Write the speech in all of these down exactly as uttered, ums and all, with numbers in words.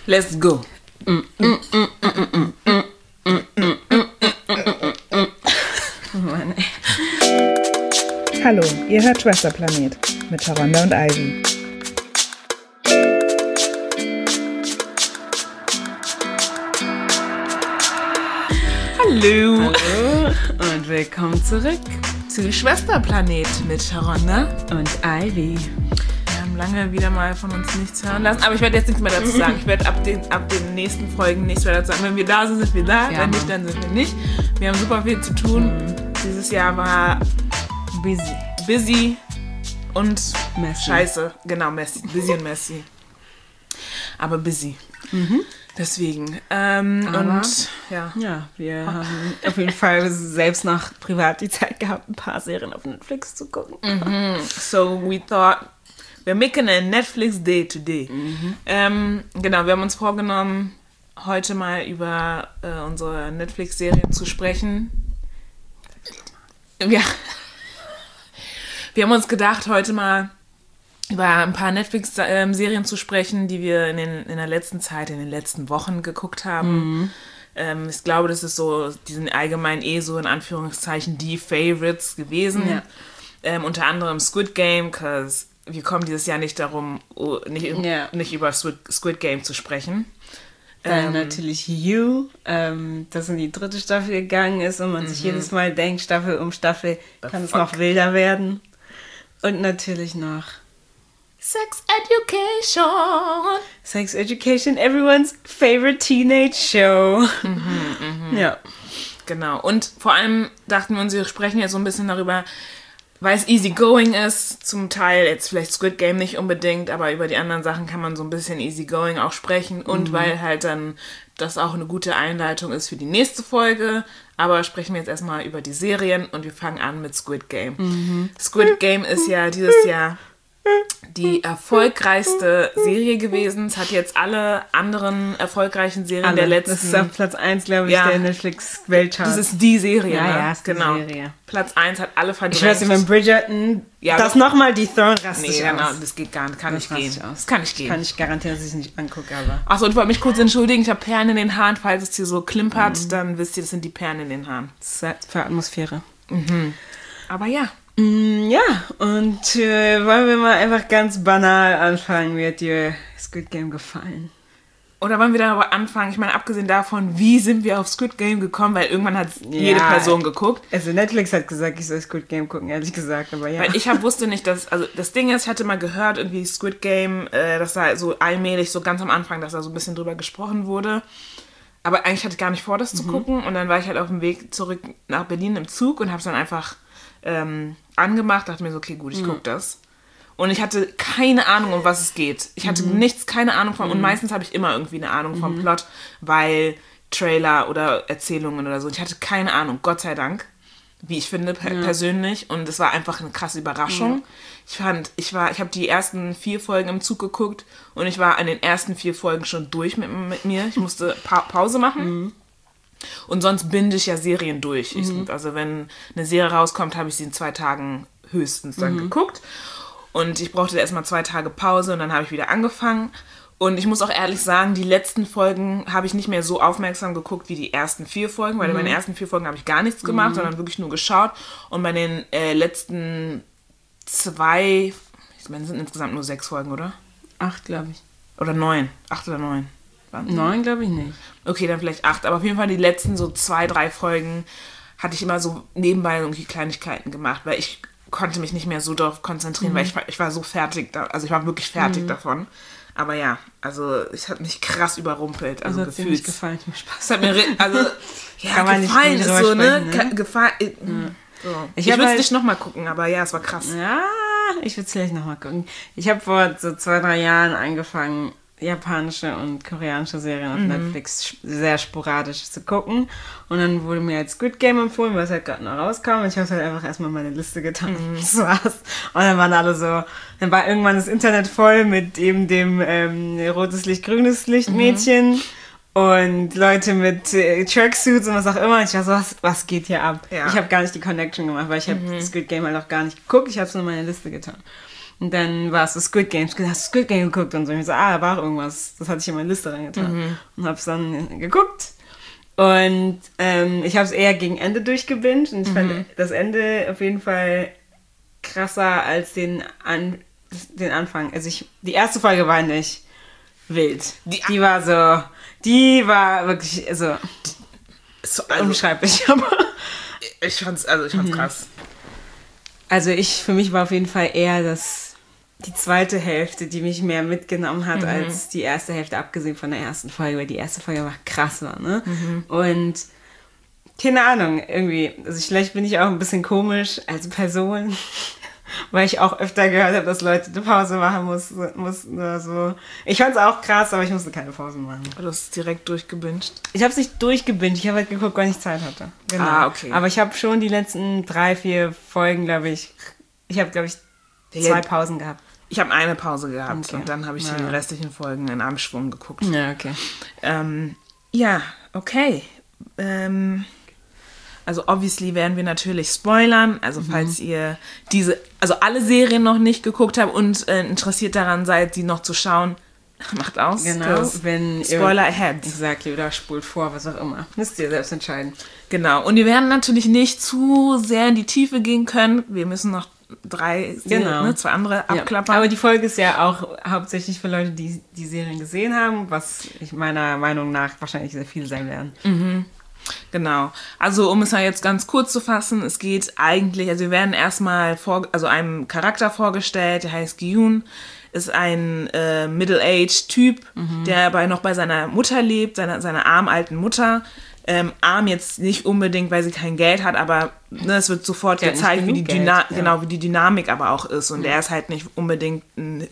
Let's go. Oh Mann, ey. Hallo, ihr hört Schwesterplanet mit Sharonda und Ivy. Hallo. Hallo und willkommen zurück zu Schwesterplanet mit Sharonda und Ivy. Wir haben lange wieder mal von uns nichts hören lassen, aber ich werde jetzt nichts mehr dazu sagen. Ich werde ab den, ab den nächsten Folgen nichts mehr dazu sagen. Wenn wir da sind, sind wir da. Ja, wenn nicht, dann sind wir nicht. Wir haben super viel zu tun. Mhm. Dieses Jahr war busy. Busy und messy. Scheiße. Genau, messy. Busy und messy. Aber busy. Mhm. Deswegen. Ähm, Aber, und ja. Ja, wir haben auf jeden Fall selbst noch privat die Zeit gehabt, ein paar Serien auf Netflix zu gucken. Mhm. So we thought, we're making a Netflix day today. Mhm. Ähm, genau, wir haben uns vorgenommen, heute mal über äh, unsere Netflix-Serien zu sprechen. Ja. Wir haben uns gedacht, heute mal über ein paar Netflix-Serien zu sprechen, die wir in, den, in der letzten Zeit, in den letzten Wochen geguckt haben. Mhm. Ähm, ich glaube, das ist so, die sind allgemein eh so in Anführungszeichen die Favorites gewesen. Ja. Ähm, unter anderem Squid Game, because wir kommen dieses Jahr nicht darum, oh, nicht, ja. nicht über Squid, Squid Game zu sprechen. Dann Ähm, natürlich You, ähm, das in die dritte Staffel gegangen ist und man Mhm. sich jedes Mal denkt, Staffel um Staffel The kann es fuck? noch wilder werden. Und natürlich noch Sex Education. Sex Education, everyone's favorite teenage show. Mhm, mh. Ja. Genau. Und vor allem dachten wir uns, wir sprechen jetzt so ein bisschen darüber, weil es easy going ist, zum Teil jetzt vielleicht Squid Game nicht unbedingt, aber über die anderen Sachen kann man so ein bisschen easy going auch sprechen und Mhm. weil halt dann das auch eine gute Einleitung ist für die nächste Folge. Aber sprechen wir jetzt erstmal über die Serien und wir fangen an mit Squid Game. Mhm. Squid Game ist ja dieses Jahr die erfolgreichste Serie gewesen. Es hat jetzt alle anderen erfolgreichen Serien Alle. der letzten... Das ist auf Platz eins, glaube ich, Ja. der Netflix-Weltchart. Das ist die Serie, Ja, ne? ja, ist die genau. Serie. Platz eins hat alle verdrängt. Ich weiß nicht, wenn Bridgerton Ja, das aber- nochmal die Throne rastet Nee, aus. genau, das geht gar nicht. Kann Das nicht raste gehen. ich aus. Das kann nicht gehen. Kann ich garantieren, dass ich es nicht angucke, aber... Achso, und ich wollte mich kurz entschuldigen. Ich habe Perlen in den Haaren. Falls es hier so klimpert, Mhm. dann wisst ihr, das sind die Perlen in den Haaren. Das ist für Atmosphäre. Aber ja. Mm, ja, und äh, wollen wir mal einfach ganz banal anfangen. Wie hat dir Squid Game gefallen? Oder wollen wir darüber anfangen? Ich meine, abgesehen davon, wie sind wir auf Squid Game gekommen? Weil irgendwann hat jede Ja. Person geguckt. Also Netflix hat gesagt, ich soll Squid Game gucken, ehrlich gesagt, aber ja. Weil ich hab, wusste nicht, dass, also das Ding ist, ich hatte mal gehört, irgendwie Squid Game, äh, dass da so allmählich, so ganz am Anfang, dass da so ein bisschen drüber gesprochen wurde. Aber eigentlich hatte ich gar nicht vor, das zu gucken. Und dann war ich halt auf dem Weg zurück nach Berlin im Zug und habe es dann einfach ähm, angemacht, dachte mir so, okay, gut, ich gucke das. Und ich hatte keine Ahnung, um was es geht. Ich hatte nichts, keine Ahnung von, und meistens habe ich immer irgendwie eine Ahnung vom Plot, weil Trailer oder Erzählungen oder so. Ich hatte keine Ahnung, Gott sei Dank, wie ich finde, per- persönlich. Und es war einfach eine krasse Überraschung. Ich fand, ich war, ich habe die ersten vier Folgen im Zug geguckt und ich war an den ersten vier Folgen schon durch mit, mit mir. Ich musste pa- Pause machen. Und sonst binde ich ja Serien durch. Ich, also wenn eine Serie rauskommt, habe ich sie in zwei Tagen höchstens dann geguckt. Und ich brauchte erstmal zwei Tage Pause und dann habe ich wieder angefangen. Und ich muss auch ehrlich sagen, die letzten Folgen habe ich nicht mehr so aufmerksam geguckt wie die ersten vier Folgen, weil bei den ersten vier Folgen habe ich gar nichts gemacht, sondern wirklich nur geschaut. Und bei den äh, letzten zwei, ich meine, es sind insgesamt nur sechs Folgen, oder? Acht, glaube ich. Oder neun. Acht oder neun. Waren- Neun, glaube ich nicht. Okay, dann vielleicht acht. Aber auf jeden Fall die letzten so zwei, drei Folgen hatte ich immer so nebenbei irgendwie Kleinigkeiten gemacht, weil ich konnte mich nicht mehr so darauf konzentrieren, weil ich war, ich war so fertig, da, also ich war wirklich fertig davon. Aber ja, also es hat mich krass überrumpelt, also, Also hat dir gefühlt. nicht gefallen, mir Spaß. Es hat mir, ri- also, ja, Kann man nicht gefallen viel ist drüber so, ne? sprechen, ne? Ka- Gefallen, äh, so. Ich, Ich hab würde es halt- nicht nochmal gucken, aber ja, es war krass. Ja, ich würde es vielleicht nochmal gucken. Ich habe vor so zwei, drei Jahren angefangen, japanische und koreanische Serien auf Netflix sch- sehr sporadisch zu gucken. Und dann wurde mir halt Squid Game empfohlen, weil es halt gerade noch rauskam. Und ich habe halt einfach erstmal meine Liste getan. Das war's. Und dann waren alle so, dann war irgendwann das Internet voll mit eben dem ähm, rotes Licht, grünes Licht Mädchen. Und Leute mit äh, Tracksuits und was auch immer. Und ich war so, was, was geht hier ab? Ja. Ich habe gar nicht die Connection gemacht, weil ich habe Squid Game halt auch gar nicht geguckt. Ich habe es nur in meine Liste getan. Und dann war es so Squid Game. Ich hast du Squid Game geguckt? Und so. Und ich so, ah, da war auch irgendwas. Das hatte ich in meine Liste reingetan. Mhm. Und hab's dann geguckt. Und ähm, ich habe es eher gegen Ende durchgebinged. Und ich mhm. fand das Ende auf jeden Fall krasser als den, An- den Anfang. Also ich, die erste Folge war nicht wild. Die, die war so, die war wirklich, also, so, also unbeschreiblich. Aber ich fand's, also ich fand's mhm. krass. Also ich, für mich war auf jeden Fall eher das, die zweite Hälfte, die mich mehr mitgenommen hat, mhm. als die erste Hälfte, abgesehen von der ersten Folge, weil die erste Folge war krass war, ne? Mhm. Und keine Ahnung, irgendwie, also vielleicht bin ich auch ein bisschen komisch als Person, weil ich auch öfter gehört habe, dass Leute eine Pause machen mussten. mussten oder so. Ich fand es auch krass, aber ich musste keine Pause machen. Du hast es direkt durchgebinged? Ich habe es nicht durchgebinged, ich habe halt geguckt, wann ich Zeit hatte. Genau. Ah, okay. Aber ich habe schon die letzten drei, vier Folgen, glaube ich, ich habe, glaube ich, zwei Pausen gehabt. Ich habe eine Pause gehabt okay. und dann habe ich ja. die restlichen Folgen in einem Schwung geguckt. Ja, okay. Ähm, ja, okay. Ähm... Also obviously werden wir natürlich spoilern, also mhm. falls ihr diese, also alle Serien noch nicht geguckt habt und äh, interessiert daran seid, die noch zu schauen, macht aus. Genau, wenn Spoiler ahead. Exactly, oder spult vor, was auch immer. Müsst ihr selbst entscheiden. Genau, und wir werden natürlich nicht zu sehr in die Tiefe gehen können. Wir müssen noch drei, Serien, genau. ne, zwei andere abklappern. Ja. Aber die Folge ist ja auch hauptsächlich für Leute, die die Serien gesehen haben, was ich meiner Meinung nach wahrscheinlich sehr viel sein werden. Mhm. Genau. Also um es mal jetzt ganz kurz zu fassen, es geht eigentlich, also wir werden erstmal vor, also einem Charakter vorgestellt, der heißt Gi-Yoon, ist ein äh, Middle-aged Typ, mhm. der bei, noch bei seiner Mutter lebt, seiner, seiner armen alten Mutter. Ähm, arm jetzt nicht unbedingt, weil sie kein Geld hat, aber ne, es wird sofort der gezeigt, wie die, Dyna- Geld, ja. genau, wie die Dynamik aber auch ist. Und ja. er ist halt nicht unbedingt ein,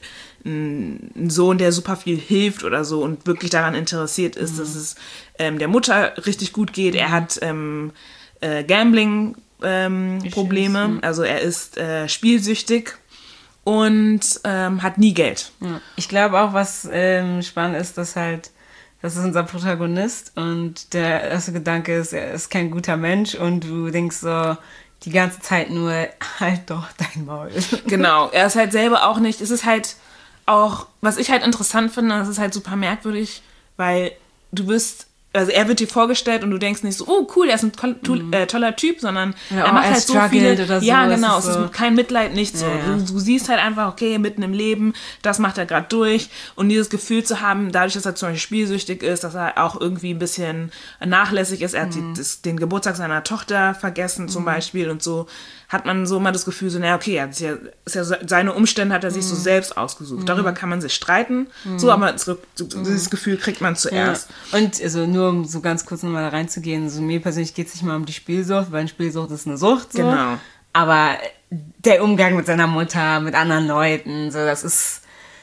ein Sohn, der super viel hilft oder so und wirklich daran interessiert ist, mhm. dass es ähm, der Mutter richtig gut geht. Er hat ähm, äh, Gambling-Probleme, ähm, also er ist äh, spielsüchtig und ähm, hat nie Geld. Ja. Ich glaube auch, was ähm, spannend ist, dass halt das ist unser Protagonist und der erste Gedanke ist, er ist kein guter Mensch und du denkst so die ganze Zeit nur, halt doch dein Maul. Genau, er ist halt selber auch nicht, es ist halt auch, was ich halt interessant finde, das ist halt super merkwürdig, weil du wirst, also er wird dir vorgestellt und du denkst nicht so, oh cool, er ist ein toll, to- mhm. äh, toller Typ, sondern ja, er macht er halt so viele, oder so, ja genau, ist es so. ist kein Mitleid, nicht so. Ja, ja. Du, du siehst halt einfach, okay, mitten im Leben, das macht er gerade durch und dieses Gefühl zu haben, dadurch, dass er zum Beispiel spielsüchtig ist, dass er auch irgendwie ein bisschen nachlässig ist, er hat mhm. die, das, den Geburtstag seiner Tochter vergessen zum mhm. Beispiel und so, hat man so immer das Gefühl, so, naja, okay, er hat ja, ist ja seine Umstände hat er sich mm. so selbst ausgesucht. Mm. Darüber kann man sich streiten, mm. so, aber das, dieses Gefühl kriegt man zuerst. Ja. Und also nur um so ganz kurz nochmal da reinzugehen, so mir persönlich geht es nicht mal um die Spielsucht, weil eine Spielsucht ist eine Sucht. So. Genau. Aber der Umgang mit seiner Mutter, mit anderen Leuten, so, das ist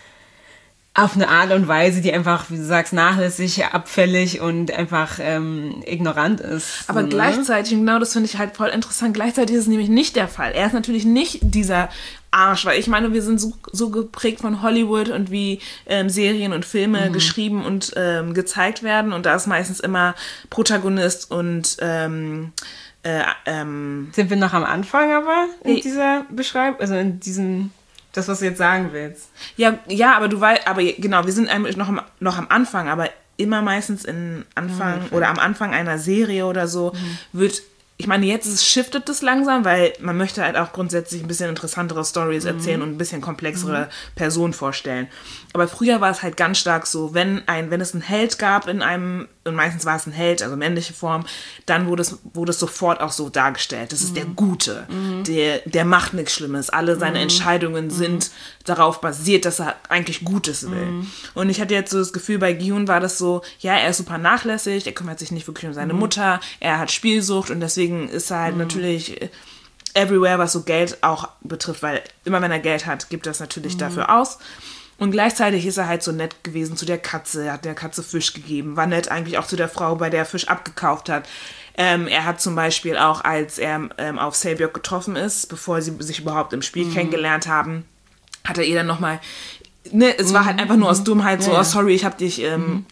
auf eine Art und Weise, die einfach, wie du sagst, nachlässig, abfällig und einfach ähm, ignorant ist. Aber so, gleichzeitig, genau das finde ich halt voll interessant, gleichzeitig ist es nämlich nicht der Fall. Er ist natürlich nicht dieser Arsch, weil ich meine, wir sind so, so geprägt von Hollywood und wie ähm, Serien und Filme mhm. geschrieben und ähm, gezeigt werden und da ist meistens immer Protagonist und ähm, äh, ähm, sind wir noch am Anfang aber in nee. dieser Beschreibung, also in diesem... Das, was du jetzt sagen willst. Ja, ja, aber du weißt, aber genau, wir sind noch am, noch am Anfang, aber immer meistens in Anfang mhm. oder am Anfang einer Serie oder so mhm. wird, ich meine, jetzt ist, shiftet es langsam, weil man möchte halt auch grundsätzlich ein bisschen interessantere Storys erzählen mhm. und ein bisschen komplexere mhm. Personen vorstellen. Aber früher war es halt ganz stark so, wenn ein, wenn es einen Held gab in einem, und meistens war es ein Held, also männliche Form, dann wurde es, wurde es sofort auch so dargestellt. Das ist mhm. der Gute, mhm. der, der macht nichts Schlimmes. Alle seine mhm. Entscheidungen sind mhm. darauf basiert, dass er eigentlich Gutes will. Mhm. Und ich hatte jetzt so das Gefühl, bei Gi-Yoon war das so, ja, er ist super nachlässig, er kümmert sich nicht wirklich um seine mhm. Mutter, er hat Spielsucht und deswegen ist er halt mhm. natürlich everywhere, was so Geld auch betrifft, weil immer wenn er Geld hat, gibt er es natürlich mhm. dafür aus. Und gleichzeitig ist er halt so nett gewesen zu der Katze. Er hat der Katze Fisch gegeben. War nett eigentlich auch zu der Frau, bei der er Fisch abgekauft hat. Ähm, er hat zum Beispiel auch, als er ähm, auf Saebyeok getroffen ist, bevor sie sich überhaupt im Spiel mhm. kennengelernt haben, hat er ihr dann nochmal... Ne, es mhm. war halt einfach nur aus Dummheit so, ja, ja. oh sorry, ich hab dich... Ähm,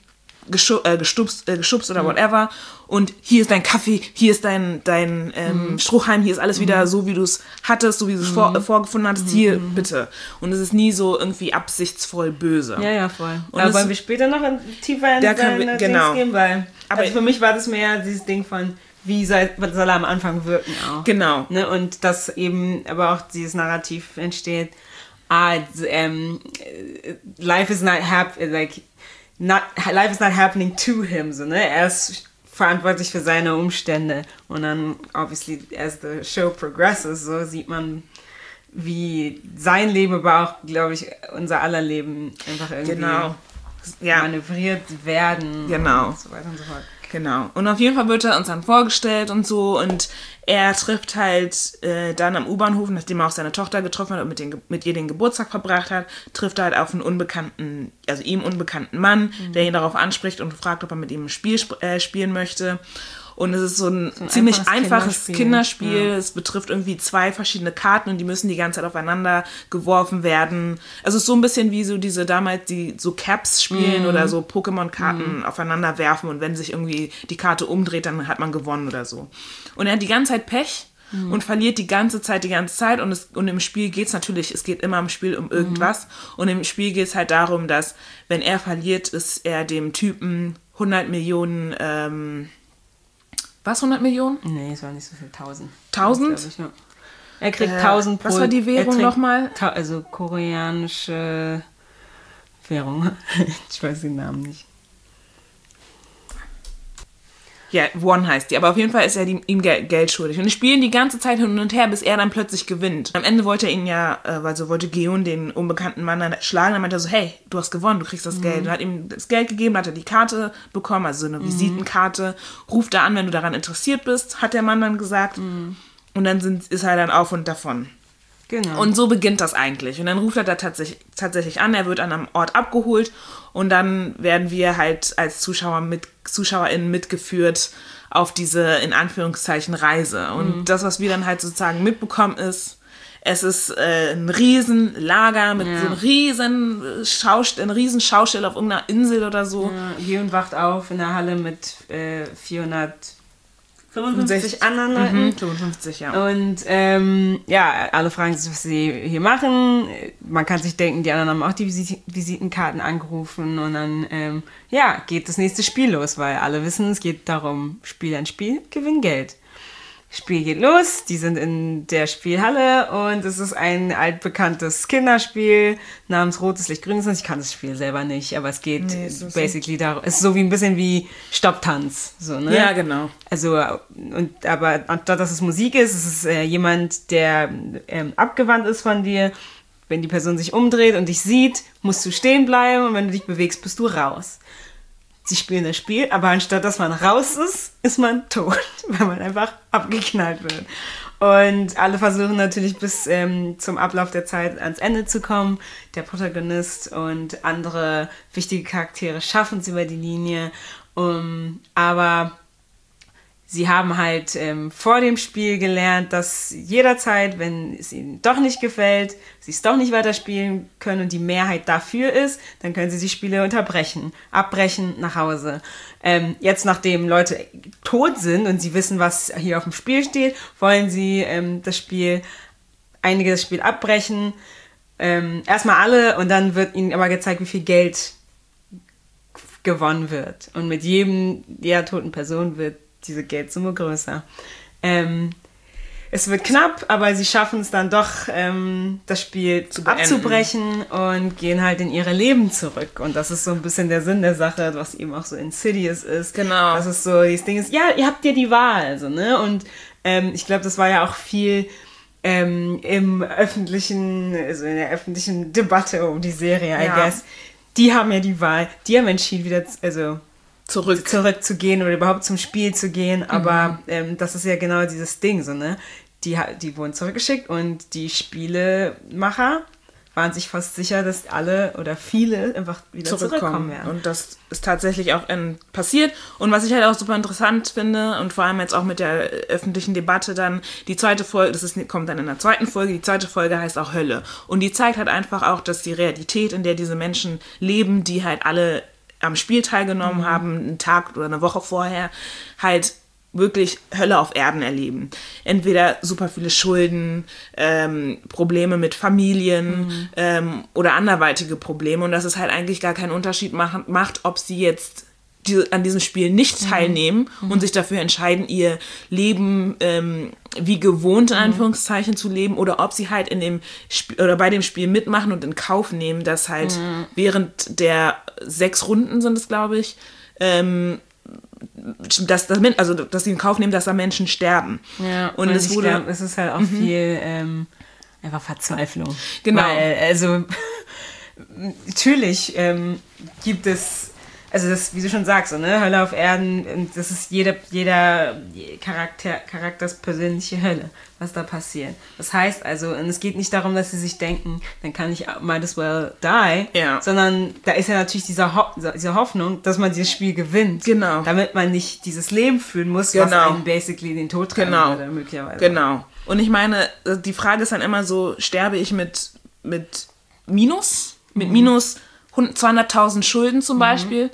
geschu- äh, gestupst, äh, geschubst oder whatever. Und hier ist dein Kaffee, hier ist dein, dein ähm, mhm. Strohhalm, hier ist alles wieder so, wie du es hattest, so wie du es mhm. vor, äh, vorgefunden hattest. Mhm. Hier, bitte. Und es ist nie so irgendwie absichtsvoll böse. Ja, ja, voll. Und aber wollen wir später noch in, tiefer in seine genau. Dings gehen? Weil, aber also für mich war das mehr dieses Ding von, wie soll, soll er am Anfang wirken auch. Genau. Ne? Und dass eben aber auch dieses Narrativ entsteht, ah, um, life is not happy, like, not, life is not happening to him, so, ne? Er ist verantwortlich für seine Umstände. Und dann, obviously, as the show progresses, so sieht man, wie sein Leben, aber auch, glaube ich, unser aller Leben einfach irgendwie genau. ja. manövriert werden. Genau. Und so weiter und so fort. Genau. Und auf jeden Fall wird er uns dann vorgestellt und so und er trifft halt äh, dann am U-Bahnhof, nachdem er auch seine Tochter getroffen hat und mit, den, mit ihr den Geburtstag verbracht hat, trifft er halt auf einen unbekannten, also ihm unbekannten Mann, mhm. der ihn darauf anspricht und fragt, ob er mit ihm ein Spiel sp- äh, spielen möchte. Und es ist so ein, so ein ziemlich einfaches, einfaches Kinderspiel. Kinderspiel. Ja. Es betrifft irgendwie zwei verschiedene Karten und die müssen die ganze Zeit aufeinander geworfen werden. Also es ist so ein bisschen wie so diese damals, die so Caps spielen mm. oder so Pokémon-Karten mm. aufeinander werfen und wenn sich irgendwie die Karte umdreht, dann hat man gewonnen oder so. Und er hat die ganze Zeit Pech mm. und verliert die ganze Zeit, die ganze Zeit. Und, es, und im Spiel geht es natürlich, es geht immer im Spiel um irgendwas. Mm. Und im Spiel geht es halt darum, dass wenn er verliert, ist er dem Typen hundert Millionen... Ähm, Was, hundert Millionen? Nee, es war nicht so viel, tausend. tausend? Ich, ja. Er kriegt äh, tausend pro... Was war die Währung nochmal? Ta- also koreanische Währung. Ich weiß den Namen nicht. Ja, Won heißt die. Aber auf jeden Fall ist er die, ihm Geld schuldig. Und die spielen die ganze Zeit hin und her, bis er dann plötzlich gewinnt. Am Ende wollte er ihn ja, äh, also wollte Geun den unbekannten Mann dann schlagen. Dann meinte er so, hey, du hast gewonnen, du kriegst das mhm. Geld. Und hat ihm das Geld gegeben, hat er die Karte bekommen, also so eine mhm. Visitenkarte. Ruf da an, wenn du daran interessiert bist, hat der Mann dann gesagt. Mhm. Und dann sind, ist er dann auf und davon. Genau. Und so beginnt das eigentlich. Und dann ruft er da tatsächlich, tatsächlich an, er wird an einem Ort abgeholt und dann werden wir halt als Zuschauer mit, ZuschauerInnen mitgeführt auf diese, in Anführungszeichen, Reise. Und mhm. das, was wir dann halt sozusagen mitbekommen, ist, es ist äh, ein Riesenlager mit ja. so einem riesen Schaust- ein riesen Schaustell auf irgendeiner Insel oder so. Ja, Geun wacht auf in der Halle mit äh, vierhundertfünfundfünfzig anderen Leuten. Mhm, fünfundfünfzig, ja. Und ähm, ja, alle fragen sich, was sie hier machen. Man kann sich denken, die anderen haben auch die Visit- Visitenkarten angerufen und dann ähm, ja, geht das nächste Spiel los, weil alle wissen, es geht darum, Spiel ein Spiel, gewinn Geld. Spiel geht los, die sind in der Spielhalle und es ist ein altbekanntes Kinderspiel namens Rotes Licht, Grünes Licht. Ich kann das Spiel selber nicht, aber es geht nee, es basically so. darum, es ist so wie ein bisschen wie Stopptanz, so, ne? Ja, genau. Also, und, aber anstatt dass es Musik ist, ist es äh, jemand, der ähm, abgewandt ist von dir. Wenn die Person sich umdreht und dich sieht, musst du stehen bleiben und wenn du dich bewegst, bist du raus. Sie spielen das Spiel, aber anstatt dass man raus ist, ist man tot, weil man einfach abgeknallt wird. Und alle versuchen natürlich bis ähm, zum Ablauf der Zeit ans Ende zu kommen. Der Protagonist und andere wichtige Charaktere schaffen es über die Linie. Um, aber sie haben halt ähm, vor dem Spiel gelernt, dass jederzeit, wenn es ihnen doch nicht gefällt, sie es doch nicht weiterspielen können und die Mehrheit dafür ist, dann können sie die Spiele unterbrechen, abbrechen, nach Hause. Ähm, jetzt, nachdem Leute tot sind und sie wissen, was hier auf dem Spiel steht, wollen sie ähm, das Spiel, einige das Spiel abbrechen, ähm, erstmal alle und dann wird ihnen aber gezeigt, wie viel Geld gewonnen wird. Und mit jedem der toten Person wird diese Geldsumme größer. Ähm, es wird knapp, aber sie schaffen es dann doch, ähm, das Spiel zu abzubrechen und gehen halt in ihre Leben zurück. Und das ist so ein bisschen der Sinn der Sache, was eben auch so Insidious ist. Genau. Das ist so, dieses Ding ist, ja, ihr habt ja die Wahl, also, ne? Und ähm, ich glaube, das war ja auch viel ähm, im öffentlichen, also in der öffentlichen Debatte um die Serie, I ja. guess. Die haben ja die Wahl, die haben entschieden, wieder, also Zurück. zurückzugehen oder überhaupt zum Spiel zu gehen, aber mhm. ähm, das ist ja genau dieses Ding, so, ne? Die, die wurden zurückgeschickt und die Spielemacher waren sich fast sicher, dass alle oder viele einfach wieder zurückkommen werden. Und das ist tatsächlich auch ähm, passiert. Und was ich halt auch super interessant finde und vor allem jetzt auch mit der öffentlichen Debatte dann, die zweite Folge, das ist, kommt dann in der zweiten Folge, die zweite Folge heißt auch Hölle. Und die zeigt halt einfach auch, dass die Realität, in der diese Menschen leben, die halt alle am Spiel teilgenommen mhm. haben, einen Tag oder eine Woche vorher, halt wirklich Hölle auf Erden erleben. Entweder super viele Schulden, ähm, Probleme mit Familien mhm. ähm, oder anderweitige Probleme und dass es halt eigentlich gar keinen Unterschied macht, macht ob sie jetzt die, an diesem Spiel nicht teilnehmen mhm. und sich dafür entscheiden, ihr Leben ähm, wie gewohnt in Anführungszeichen mhm. zu leben oder ob sie halt in dem Sp- oder bei dem Spiel mitmachen und in Kauf nehmen, dass halt mhm. während der sechs Runden sind es, glaube ich, ähm, dass, dass, also, dass sie in Kauf nehmen, dass da Menschen sterben. Ja, und es ich wurde, glaub, es ist halt auch mhm. viel ähm, einfach Verzweiflung. Genau. Weil, also natürlich ähm, gibt es, also das, wie du schon sagst, so, ne, Hölle auf Erden, und das ist jeder, jeder Charakter, Charakters persönliche Hölle, was da passiert. Das heißt also, und es geht nicht darum, dass sie sich denken, dann kann ich might as well die, ja. sondern da ist ja natürlich diese, Ho- diese Hoffnung, dass man dieses Spiel gewinnt, genau. damit man nicht dieses Leben führen muss, genau. was einen basically den Tod treiben genau. würde, möglicherweise. Genau. Und ich meine, die Frage ist dann immer so, sterbe ich mit, mit Minus? Mit mhm. minus zweihunderttausend Schulden zum mhm. Beispiel?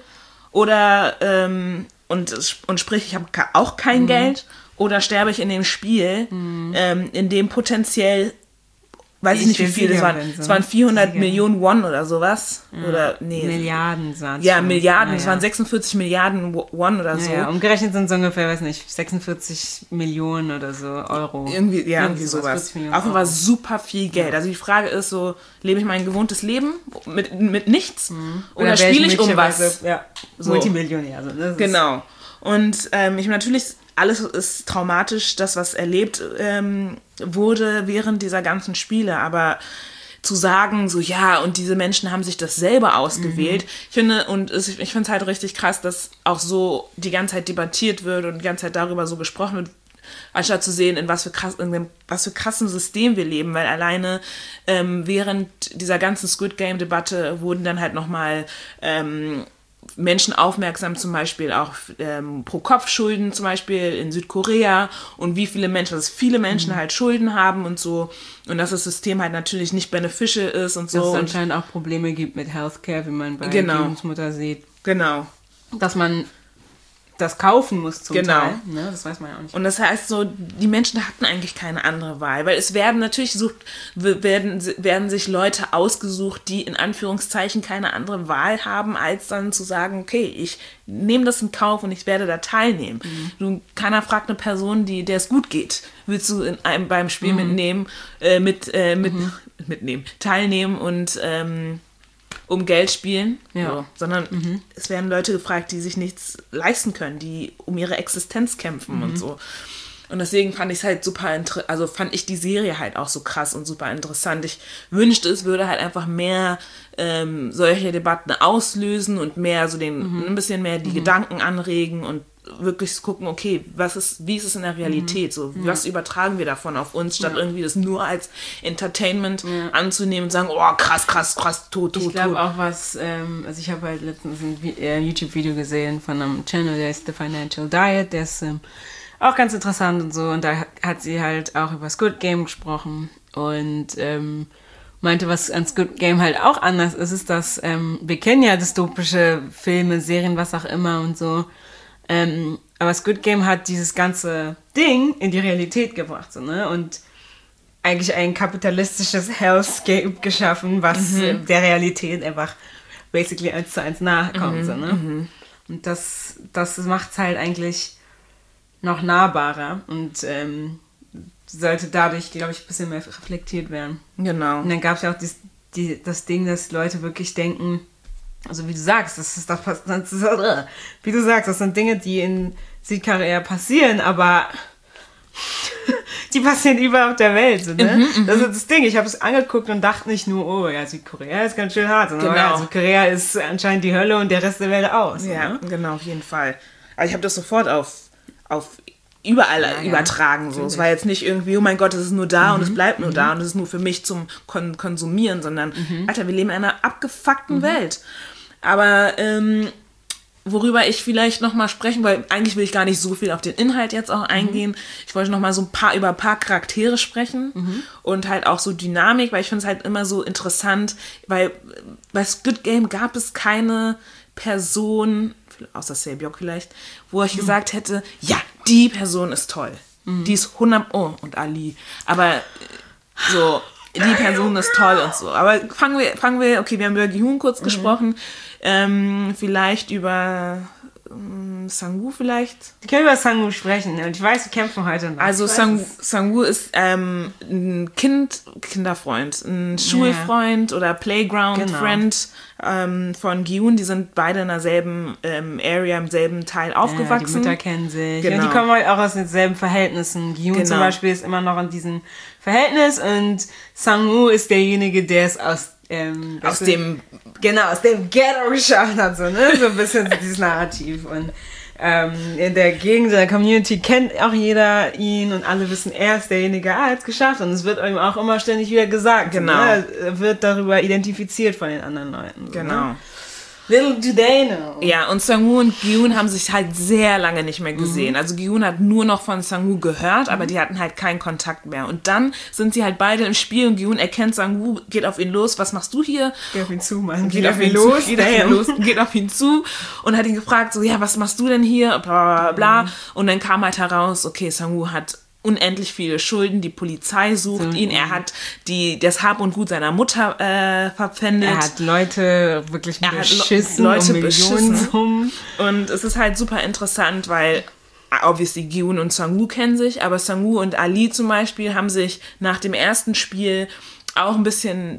Oder, ähm, und, und sprich, ich habe auch kein mhm. Geld, oder sterbe ich in dem Spiel, mhm. ähm, in dem potenziell, weiß ich, ich nicht wie viel, es waren, so. es waren vierhundert Sieger. Millionen Won oder sowas. Ja. Oder, nee. Milliarden sahen Ja, schon. Milliarden, ja, es ja. waren sechsundvierzig Milliarden Won oder so. Ja, ja. Umgerechnet sind es ungefähr, weiß nicht, sechsundvierzig Millionen oder so Euro. Irgendwie, ja, irgendwie sowas. Auf jeden Fall super viel Geld. Ja. Also die Frage ist so, lebe ich mein gewohntes Leben mit, mit nichts? Mhm. Oder, oder spiele ich um was? Ja, so. Multimillionär. Also, das genau. Und ähm, ich natürlich, alles ist traumatisch, das, was erlebt ähm, wurde während dieser ganzen Spiele, aber zu sagen, so ja, und diese Menschen haben sich das selber ausgewählt. Mhm. Ich finde, und es, ich finde es halt richtig krass, dass auch so die ganze Zeit debattiert wird und die ganze Zeit darüber so gesprochen wird, anstatt zu sehen, in was für, krass, in dem, was für krassen System wir leben, weil alleine ähm, während dieser ganzen Squid Game-Debatte wurden dann halt nochmal ähm, Menschen aufmerksam, zum Beispiel auch ähm, Pro-Kopf-Schulden zum Beispiel in Südkorea und wie viele Menschen, dass viele Menschen mhm. halt Schulden haben und so und dass das System halt natürlich nicht beneficial ist und so. Dass es anscheinend auch Probleme gibt mit Healthcare, wie man bei genau. Lebensmutter sieht. Genau. Dass man das kaufen muss zum genau. Teil. Ne? Das weiß man ja auch nicht. Und das heißt so, die Menschen hatten eigentlich keine andere Wahl, weil es werden natürlich sucht, werden, werden sich Leute ausgesucht, die in Anführungszeichen keine andere Wahl haben, als dann zu sagen, okay, ich nehme das in Kauf und ich werde da teilnehmen. Mhm. Du, keiner fragt eine Person, die, der es gut geht, willst du in einem, beim Spiel mhm. mitnehmen, äh, mit, äh, mit, mhm. mitnehmen, teilnehmen und ähm, um Geld spielen, ja. so, sondern mhm. es werden Leute gefragt, die sich nichts leisten können, die um ihre Existenz kämpfen mhm. und so. Und deswegen fand ich es halt super, inter- also fand ich die Serie halt auch so krass und super interessant. Ich wünschte, es würde halt einfach mehr ähm, solche Debatten auslösen und mehr so den, mhm. ein bisschen mehr die mhm. Gedanken anregen und wirklich gucken, okay, was ist, wie ist es in der Realität? So, ja. was übertragen wir davon auf uns, statt ja. irgendwie das nur als Entertainment ja. anzunehmen und sagen, oh, krass, krass, krass, tot, tot, Ich glaube auch was, ähm, also ich habe halt letztens ein Vi- äh, YouTube-Video gesehen von einem Channel, der ist The Financial Diet, der ist ähm, auch ganz interessant und so, und da hat sie halt auch über Squid Game gesprochen und ähm, meinte, was an Squid Game halt auch anders ist, ist, dass ähm, wir kennen ja dystopische Filme, Serien, was auch immer und so, Ähm, aber Squid Game hat dieses ganze Ding in die Realität gebracht, so, ne? Und eigentlich ein kapitalistisches Hellscape geschaffen, was mhm. äh, der Realität einfach basically eins zu eins nahe kommt, mhm. so, ne? Mhm. Und das, das macht es halt eigentlich noch nahbarer und ähm, sollte dadurch, glaube ich, ein bisschen mehr reflektiert werden. Genau. Und dann gab es ja auch dies, die, das Ding, dass Leute wirklich denken, also wie du sagst, das ist das, das ist, wie du sagst, das sind Dinge, die in Südkorea passieren, aber die passieren überall auf der Welt. So, ne? Mhm, das ist das Ding. Ich habe es angeguckt und dachte nicht nur, oh ja, Südkorea ist ganz schön hart, sondern genau. ja, Südkorea ist anscheinend die Hölle und der Rest der Welt aus. Ja, ne? genau, auf jeden Fall. Aber ich habe das sofort auf, auf überall ja, übertragen. Ja, so. Es war jetzt nicht irgendwie, oh mein Gott, es ist nur da mhm. und es bleibt nur mhm. da und es ist nur für mich zum Kon- Konsumieren, sondern, mhm. Alter, wir leben in einer abgefuckten mhm. Welt. Aber ähm, worüber ich vielleicht nochmal sprechen, weil eigentlich will ich gar nicht so viel auf den Inhalt jetzt auch eingehen. Mhm. Ich wollte nochmal so ein paar über ein paar Charaktere sprechen mhm. und halt auch so Dynamik, weil ich finde es halt immer so interessant, weil bei Squid Game gab es keine Person, außer Sae-byeok vielleicht, wo ich mhm. gesagt hätte, ja, die Person ist toll. Mhm. Die ist hundert, oh, und Ali. Aber so, die Person ist toll und so. Aber fangen wir, fangen wir, okay, wir haben über Gi-hun kurz mhm. gesprochen, ähm, vielleicht über ähm, Sang-woo vielleicht. Wir können über Sang-woo sprechen und ich weiß, wir kämpfen heute noch. Also Sang- Sang-woo ist ähm, ein Kind, Kinderfreund, ein Schulfreund yeah. oder Playground-Friend genau. ähm, von Gi-hun. Die sind beide in derselben ähm, Area, im selben Teil aufgewachsen. Ja, die Mütter kennen sich. Genau. Ja, die kommen halt auch aus denselben Verhältnissen. Gi-hun genau. zum Beispiel ist immer noch in diesem Verhältnis und Sang-woo ist derjenige, der es aus Ähm, aus dem genau, aus dem Ghetto geschafft hat, so, ne? So ein bisschen dieses Narrativ. Und ähm, in der Gegend, der Community kennt auch jeder ihn und alle wissen, er ist derjenige, ah, er hat es geschafft. Und es wird ihm auch immer ständig wieder gesagt. Genau. Ne? Er wird darüber identifiziert von den anderen Leuten. So, genau. Ne? Little do they know. Ja, und Sang-woo und Gi-hun haben sich halt sehr lange nicht mehr gesehen. Mhm. Also Gi-hun hat nur noch von Sang-woo gehört, aber mhm. die hatten halt keinen Kontakt mehr. Und dann sind sie halt beide im Spiel und Gi-hun erkennt Sang-woo, geht auf ihn los, was machst du hier? Geht auf ihn zu, Mann. Geht, geht auf ihn los, zu, geht auf ihn los, geht auf ihn zu und hat ihn gefragt, so, ja, was machst du denn hier? Bla, bla, bla. Mhm. Und dann kam halt heraus, okay, Sang-woo hat unendlich viele Schulden, die Polizei sucht mhm. ihn, er hat die, das Hab und Gut seiner Mutter äh, verpfändet. Er hat Leute wirklich er beschissen, hat Le- Leute um beschissen. Und es ist halt super interessant, weil obviously Gi-hun und Sang-woo kennen sich, aber Sang-woo und Ali zum Beispiel haben sich nach dem ersten Spiel auch ein bisschen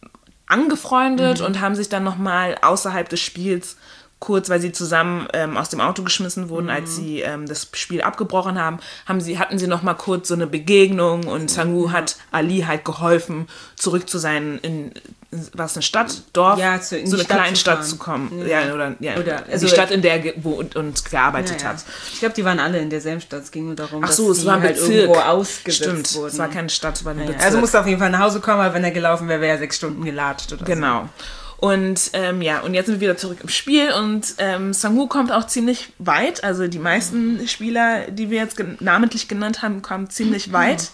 angefreundet mhm. und haben sich dann nochmal außerhalb des Spiels kurz, weil sie zusammen ähm, aus dem Auto geschmissen wurden, mhm. als sie ähm, das Spiel abgebrochen haben, haben sie, hatten sie noch mal kurz so eine Begegnung und Sang-woo mhm. hat Ali halt geholfen, zurück zu sein, in, in was, eine Stadt, Dorf, ja, zu, in so eine kleine zu Stadt zu kommen. Ja, ja oder, ja, oder also die Stadt, in der ge- wo und, und gearbeitet ja, ja. hat. Ich glaube, die waren alle in derselben Stadt. Es ging nur darum, Ach so, dass es war ein halt Bezirk. irgendwo ausgesetzt Stimmt, wurden. Es war keine Stadt, es war ein ja, Bezirk. Also musste auf jeden Fall nach Hause kommen, weil wenn er gelaufen wäre, wäre er sechs Stunden gelatscht oder genau. so. Und ähm, ja, und jetzt sind wir wieder zurück im Spiel und ähm, Sang-woo kommt auch ziemlich weit. Also die meisten Spieler, die wir jetzt gen- namentlich genannt haben, kommen ziemlich weit.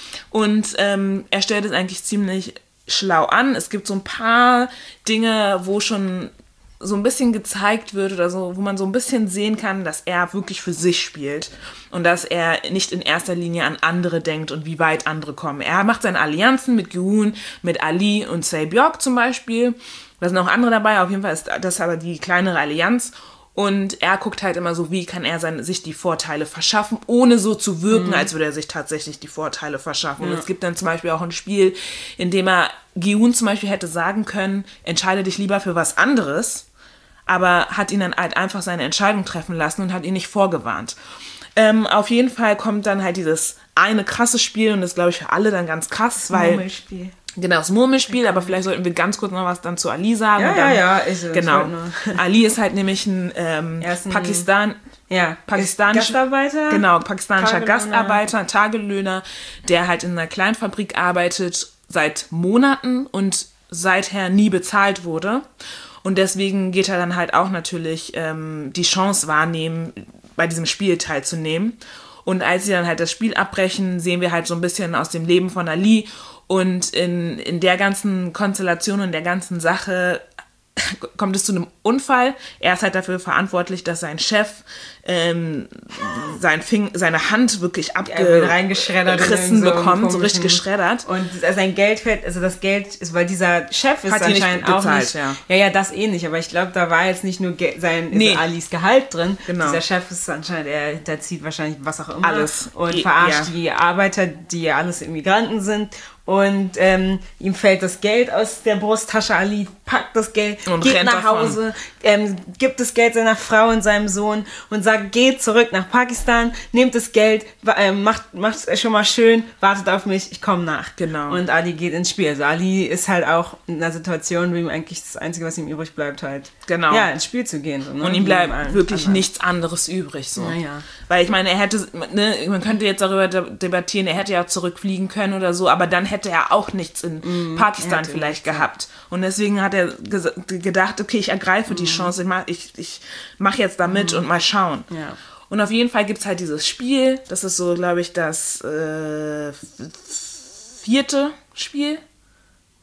Und ähm, er stellt es eigentlich ziemlich schlau an. Es gibt so ein paar Dinge, wo schon so ein bisschen gezeigt wird oder so, wo man so ein bisschen sehen kann, dass er wirklich für sich spielt und dass er nicht in erster Linie an andere denkt und wie weit andere kommen. Er macht seine Allianzen mit Gi-hun, mit Ali und Sae-byeok zum Beispiel. Da sind auch andere dabei, auf jeden Fall ist das aber die kleinere Allianz. Und er guckt halt immer so, wie kann er seine, sich die Vorteile verschaffen, ohne so zu wirken, mhm. als würde er sich tatsächlich die Vorteile verschaffen. Ja. Und es gibt dann zum Beispiel auch ein Spiel, in dem er Gi-hun zum Beispiel hätte sagen können, entscheide dich lieber für was anderes, aber hat ihn dann halt einfach seine Entscheidung treffen lassen und hat ihn nicht vorgewarnt. Ähm, auf jeden Fall kommt dann halt dieses eine krasse Spiel und das ist, glaube ich, für alle dann ganz krass, das weil... Murmelspiel. Genau, das Murmelspiel, aber vielleicht sollten wir ganz kurz noch was dann zu Ali sagen. Ja, und dann, ja, ja. Ist es, genau. Ali ist halt nämlich ein ähm, ein, Pakistan, ja, pakistanischer Gastarbeiter. Genau, pakistanischer Tagelöhner. Gastarbeiter, Tagelöhner, der halt in einer Kleinfabrik arbeitet seit Monaten und seither nie bezahlt wurde. Und deswegen geht er dann halt auch natürlich ähm, die Chance wahrnehmen, bei diesem Spiel teilzunehmen. Und als sie dann halt das Spiel abbrechen, sehen wir halt so ein bisschen aus dem Leben von Ali. Und in, in der ganzen Konstellation und der ganzen Sache kommt es zu einem Unfall. Er ist halt dafür verantwortlich, dass sein Chef ähm, sein Fing, seine Hand wirklich abgerissen so bekommt, so richtig geschreddert. Und sein Geld fällt, also das Geld ist, weil dieser Chef ist Hat anscheinend nicht bezahlt, auch nicht, ja. ja, ja, das eh nicht, aber ich glaube, da war jetzt nicht nur Ge- sein, nee. ist Alis Gehalt drin. Genau. Dieser Chef ist anscheinend, er hinterzieht wahrscheinlich was auch immer. Alles. Und I- verarscht ja. die Arbeiter, die ja alles Immigranten sind. Und ähm, ihm fällt das Geld aus der Brusttasche. Ali packt das Geld, und geht rennt nach davon. Hause, ähm, gibt das Geld seiner Frau und seinem Sohn und sagt, geht zurück nach Pakistan, nehmt das Geld, ähm, macht macht es schon mal schön, wartet auf mich, ich komme nach. Genau. Und Ali geht ins Spiel. Also Ali ist halt auch in einer Situation, wo ihm eigentlich das Einzige, was ihm übrig bleibt, halt genau. ja, ins Spiel zu gehen. So, ne? Und ihm bleibt Wie wirklich anderen. nichts anderes übrig. So. Naja. Weil ich meine, er hätte, ne, man könnte jetzt darüber de- debattieren, er hätte ja zurückfliegen können oder so, aber dann hätte er auch nichts in mm, Pakistan vielleicht nichts, gehabt. Und deswegen hat er ges- gedacht, okay, ich ergreife mm. die Chance, ich mach, ich, ich mach jetzt da mit mm. und mal schauen. Ja. Und auf jeden Fall gibt es halt dieses Spiel, das ist so, glaube ich, das äh, vierte Spiel.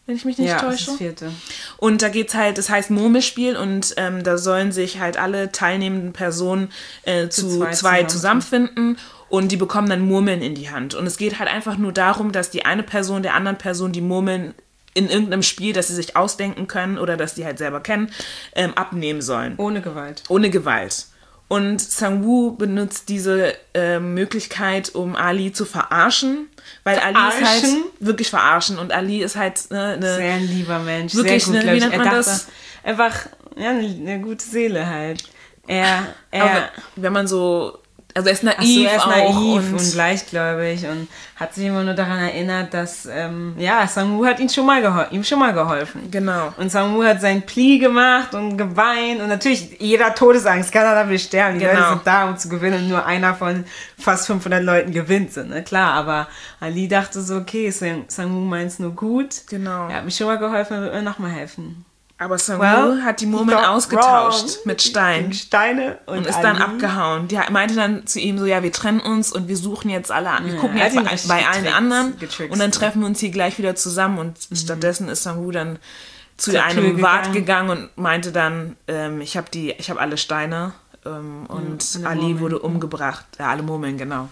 wenn ich mich nicht ja, täusche. Das ist das vierte. Und da geht's halt, das heißt Murmelspiel und ähm, da sollen sich halt alle teilnehmenden Personen äh, zu, zu zwei, zwei zusammenfinden und die bekommen dann Murmeln in die Hand. Und es geht halt einfach nur darum, dass die eine Person der anderen Person die Murmeln in irgendeinem Spiel, das sie sich ausdenken können oder das die halt selber kennen, ähm, abnehmen sollen. Ohne Gewalt. Ohne Gewalt. Und Sang-woo benutzt diese äh, Möglichkeit, um Ali zu verarschen, weil verarschen? Ali ist halt wirklich verarschen und Ali ist halt ne, ne sehr ein lieber Mensch, wirklich sehr gut, ne, wie nennt er man dachte, das? Einfach ja, eine, eine gute Seele halt. Er, er Aber wenn man so, also er ist naiv, Ach so, er ist auch naiv und, und leichtgläubig und hat sich immer nur daran erinnert, dass ähm, ja Sang-woo hat ihm schon mal gehol- ihm schon mal geholfen. Genau. Und Sang-woo hat sein Pli gemacht und geweint und natürlich jeder Todesangst kann er dafür sterben. Die Genau. Leute sind da, um zu gewinnen und nur einer von fast fünfhundert Leuten gewinnt, so, ne? Klar, aber Ali dachte so, okay, Sang- Sang-woo meint's nur gut. Genau. Er hat mir schon mal geholfen, er wird mir nochmal helfen. Aber Sang-woo Well, hat die he Murmeln got ausgetauscht wrong. mit Stein. Steine und, Und ist Ali. dann abgehauen. Die meinte dann zu ihm so, ja, wir trennen uns und wir suchen jetzt alle an. Wir Ja, gucken er hat jetzt ihn bei, richtig bei allen getrickst- anderen getrickst, und dann ja. treffen wir uns hier gleich wieder zusammen. Und mhm. stattdessen ist Sang-woo dann zu Zur einem Tür Wart gegangen. gegangen und meinte dann, ähm, ich habe die, ich habe alle Steine ähm, und alle Ali Murmeln. wurde umgebracht. Ja, alle Murmeln, genau.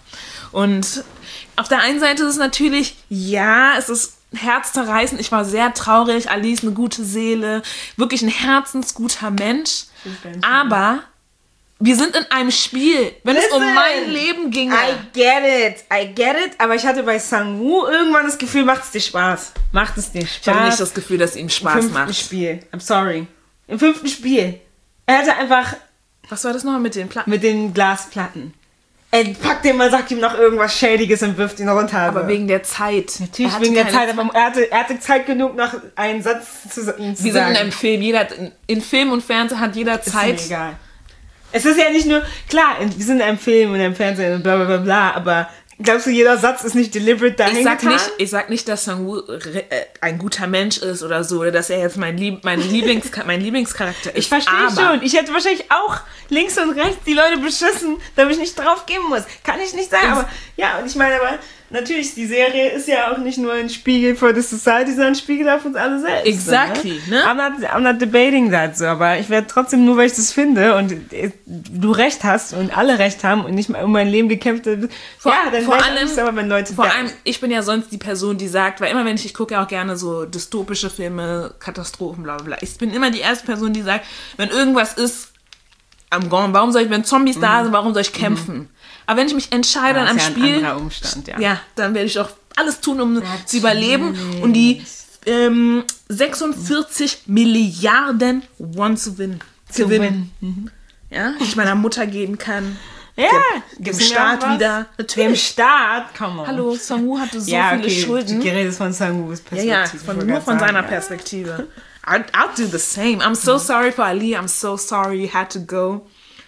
Und auf der einen Seite ist es natürlich, ja, es ist herzzerreißend. Ich war sehr traurig. Ali ist eine gute Seele, wirklich ein herzensguter Mensch. Aber wir sind in einem Spiel. Wenn es um Listen, mein Leben ginge. I get it, I get it. Aber ich hatte bei Sang-woo irgendwann das Gefühl, macht es dir Spaß. Macht es dir Spaß. Ich hatte nicht das Gefühl, dass es ihm Im Spaß fünften macht. Spiel. I'm sorry. Im fünften Spiel. Er hatte einfach Was war das nochmal mit den Platten? mit den Glasplatten. Er packt den mal, sagt ihm noch irgendwas Schädiges und wirft ihn runter. Aber wegen der Zeit. Natürlich Er hatte wegen der keine Zeit, aber er hatte, er hatte Zeit genug, noch einen Satz zu, zu Wir sind sagen. in einem Film. Jeder hat, in, in Film und Fernsehen hat jeder Ist Zeit. mir egal. Es ist ja nicht nur, klar, wir sind in einem Film und im Fernsehen und bla bla bla bla, aber glaubst du, jeder Satz ist nicht deliberate dahin Ich sag, getan? nicht, ich sag nicht, dass Sang-woo re- äh, ein guter Mensch ist oder so, oder dass er jetzt mein, Lieb, mein, Lieblings, mein Lieblingscharakter ist. Ich verstehe aber schon. Ich hätte wahrscheinlich auch links und rechts die Leute beschissen, damit ich nicht drauf geben muss. Kann ich nicht sagen, aber ja, und ich meine, aber natürlich, die Serie ist ja auch nicht nur ein Spiegel for the society, sondern ein Spiegel auf uns alle selbst. Exactly, ne? ne? I'm not, I'm not debating that so, aber ich werde trotzdem, nur weil ich das finde und du recht hast und alle recht haben und nicht mal um mein Leben gekämpft habe, Vor, ja, dann vor wäre ich allem, nicht sauer, wenn Leute vor da- allem, ich bin ja sonst die Person, die sagt, weil immer wenn ich, ich gucke ja auch gerne so dystopische Filme, Katastrophen, bla bla bla. Ich bin immer die erste Person, die sagt, wenn irgendwas ist, am Gone, warum soll ich, wenn Zombies mhm. da sind, warum soll ich kämpfen? Mhm. Aber wenn ich mich entscheide Ja, an einem ist ja ein Spiel, anderer Umstand, ja. ja, dann werde ich auch alles tun, um Natürlich. zu überleben und die ähm, sechsundvierzig Milliarden Won zu gewinnen. Zu gewinnen. gewinnen. Ja, die ich meiner Mutter geben kann. Ja, dem gibt's mir Staat auch was? wieder. Dem Natürlich. Staat, come on. Hallo, Sang-woo hatte so ja, viele okay, Schulden. du redest von Sang-woos Ja, Perspektive. ja, ich von, wollte nur grad von sagen, seiner ja. Perspektive. I'd, I'll do the same. I'm so sorry for Ali. I'm so sorry you had to go.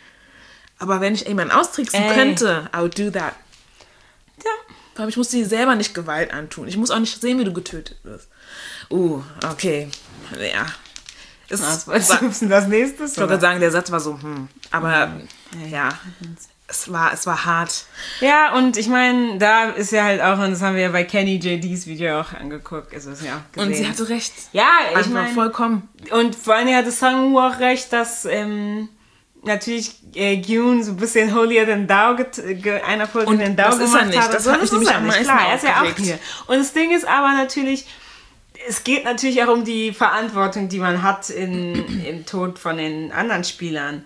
Aber wenn ich jemanden austricksen Ey. könnte, I would do that. Ja. Aber ich muss dir selber nicht Gewalt antun. Ich muss auch nicht sehen, wie du getötet wirst. Uh, okay. Ja. Es Was war, wolltest ich du wissen, das nächste? wollte gerade sagen, der Satz war so, hm. Aber ja, es war, es war hart. Ja, und ich meine, da ist ja halt auch, und das haben wir ja bei Kenny J Ds Video auch angeguckt, also das ja auch gesehen. Und sie hatte recht. ja, ich Einfach meine, vollkommen. und vor allem hatte Sang-woo auch recht, dass ähm, natürlich äh, Gyun so ein bisschen holier than thou, get, ge, einer von Und den Thou das ist gemacht er nicht. hat. Das und hat mich ist nämlich er am nicht. meisten Klar, er ist ja auch aufgeregt. hier. Und das Ding ist aber natürlich, es geht natürlich auch um die Verantwortung, die man hat in, im Tod von den anderen Spielern.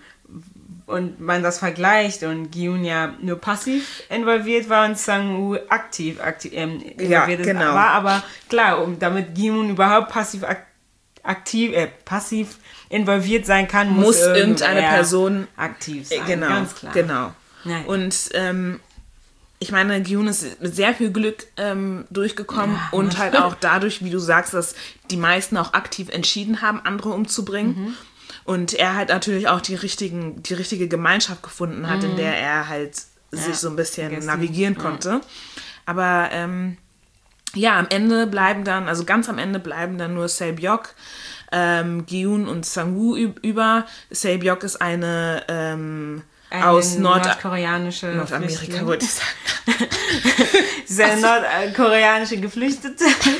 Und man das vergleicht und Gyun ja nur passiv involviert war und Sang-woo aktiv, aktiv ähm, Ja, involviert genau. war. Aber klar, um, damit Gyun überhaupt passiv ak aktiv, äh, passiv involviert sein kann, muss, Muss irgendeine irgendwer Person aktiv sein. Genau, Ganz klar. genau. Nein. Und ähm, ich meine, Gyun ist mit sehr viel Glück ähm, durchgekommen Ja, und das halt stimmt. auch dadurch, wie du sagst, dass die meisten auch aktiv entschieden haben, andere umzubringen. Mhm. Und er halt natürlich auch die, richtigen, die richtige Gemeinschaft gefunden hat, in der er halt sich so ein bisschen vergessen. navigieren konnte. Aber ähm, ja, am Ende bleiben dann, also ganz am Ende bleiben dann nur Sae-byeok, ähm, Gyun und Sang-woo üb- über. Sae-byeok ist eine ähm, Eine aus Nord nordkoreanische Nordamerika, Flüchtling. wollte ich sagen. Sie ist eine nordkoreanische Geflüchtete.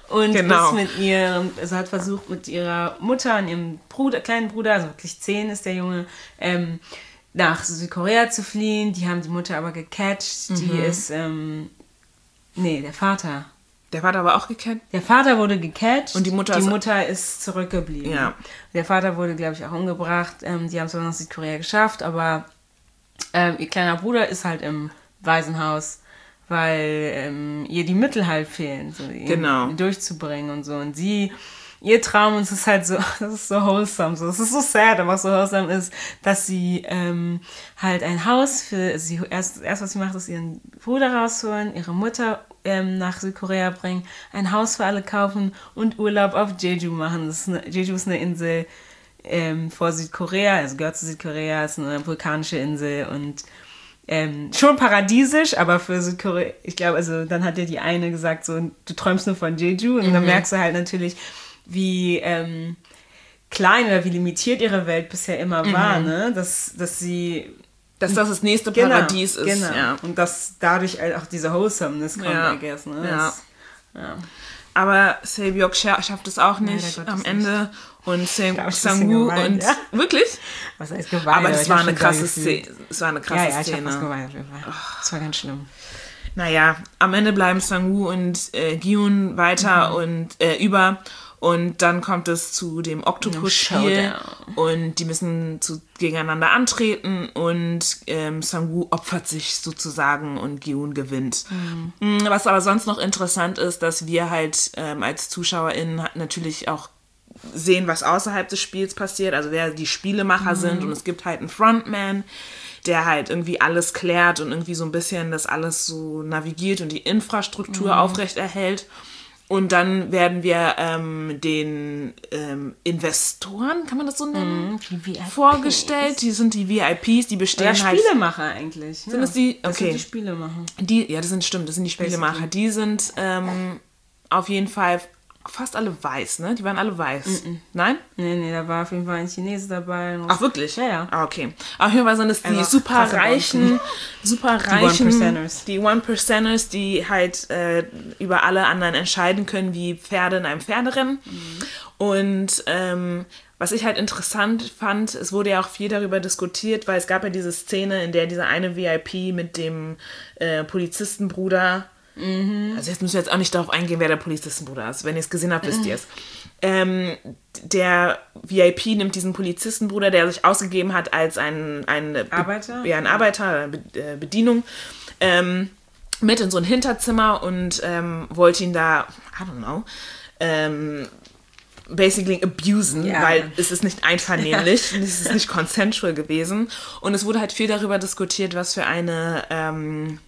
und Genau. ist mit ihrem, also hat versucht mit ihrer Mutter und ihrem Bruder, kleinen Bruder, also wirklich zehn ist der Junge, ähm, nach Südkorea zu fliehen. Die haben die Mutter aber gecatcht. Die Mhm. ist, ähm, nee, der Vater. Der Vater war auch gekannt. Der Vater wurde gecatcht. Und die Mutter die ist- Mutter ist zurückgeblieben. Ja. Der Vater wurde, glaube ich, auch umgebracht. Ähm, die haben es zwar nach Südkorea geschafft, aber ähm, ihr kleiner Bruder ist halt im Waisenhaus, weil ähm, ihr die Mittel halt fehlen, so ihn Genau. durchzubringen und so. Und sie, ihr Traum, und es ist halt so, das ist so wholesome, so, es ist so sad, aber so wholesome ist, dass sie ähm, halt ein Haus für, sie erst, erst was sie macht, ist ihren Bruder rausholen, ihre Mutter ähm, nach Südkorea bringen, ein Haus für alle kaufen und Urlaub auf Jeju machen. Das ist eine, Jeju ist eine Insel ähm, vor Südkorea, also gehört zu Südkorea, ist eine vulkanische Insel und ähm, schon paradiesisch, aber für Südkorea, ich glaube, also dann hat ja die eine gesagt, so, du träumst nur von Jeju und dann merkst du halt natürlich, wie ähm, klein oder wie limitiert ihre Welt bisher immer war, ne? Dass, dass sie Dass das das nächste Paradies ist. Genau. Ja. Und dass dadurch halt auch diese Wholesomeness kommt, Ja. I guess, ne? Ja. Das, ja. Aber Sae-byeok scha- schafft es auch Nein, nicht der Gott am ist Ende. Und Sam- glaub, ich ein bisschen Sang-woo gemein, und... ja. Wirklich? Was heißt geweint? Aber das ich war hab eine schon krasse sehr gefühlt. Szene. Es war eine krasse Ja, ja, ich habe Szene. was geweint auf jeden Fall. Das war ganz schlimm. Naja, am Ende bleiben Sang-woo und äh, Gi-hun weiter Mhm. und äh, über. Und dann kommt es zu dem Oktopus-Spiel. Showdown. Und die müssen zu, gegeneinander antreten. Und ähm, Sang-woo opfert sich sozusagen und Gi-hun gewinnt. Mhm. Was aber sonst noch interessant ist, dass wir halt ähm, als ZuschauerInnen natürlich auch sehen, was außerhalb des Spiels passiert, also wer die Spielemacher Mhm. sind, und es gibt halt einen Frontman, der halt irgendwie alles klärt und irgendwie so ein bisschen das alles so navigiert und die Infrastruktur Mhm. aufrechterhält. Und dann werden wir ähm, den ähm, Investoren, kann man das so nennen, Die V I Ps. vorgestellt. Die sind die V I Ps, die bestehen Ja, halt... Spielemacher eigentlich. Sind das die? Das sind Okay. die Spielemacher. Die, ja, das sind stimmt, das sind die Spielemacher. Die sind ähm, auf jeden Fall fast alle weiß, ne? Die waren alle weiß. Nein? Nee, nee, da war auf jeden Fall ein Chinese dabei. noch- Ach, wirklich? Ja, ja. Ah, okay. Auf jeden Fall sind es die Einfach super krasse reichen, super reichen, One-Percenters. die One-Percenters, die halt äh, über alle anderen entscheiden können, wie Pferde in einem Pferderennen. Und ähm, was ich halt interessant fand, es wurde ja auch viel darüber diskutiert, weil es gab ja diese Szene, in der dieser eine V I P mit dem äh, Polizistenbruder, also jetzt müssen wir jetzt auch nicht darauf eingehen, wer der Polizistenbruder ist. Wenn ihr es gesehen habt, wisst ihr es. Ähm, der V I P nimmt diesen Polizistenbruder, der sich ausgegeben hat als ein, ein Be- Arbeiter? Ja, ein Arbeiter, Be äh, Bedienung, ähm, mit in so ein Hinterzimmer und ähm, wollte ihn da, I don't know, ähm, basically abusen, Ja. weil es ist nicht einvernehmlich, es ist nicht consensual gewesen. Und es wurde halt viel darüber diskutiert, was für eine... Ähm,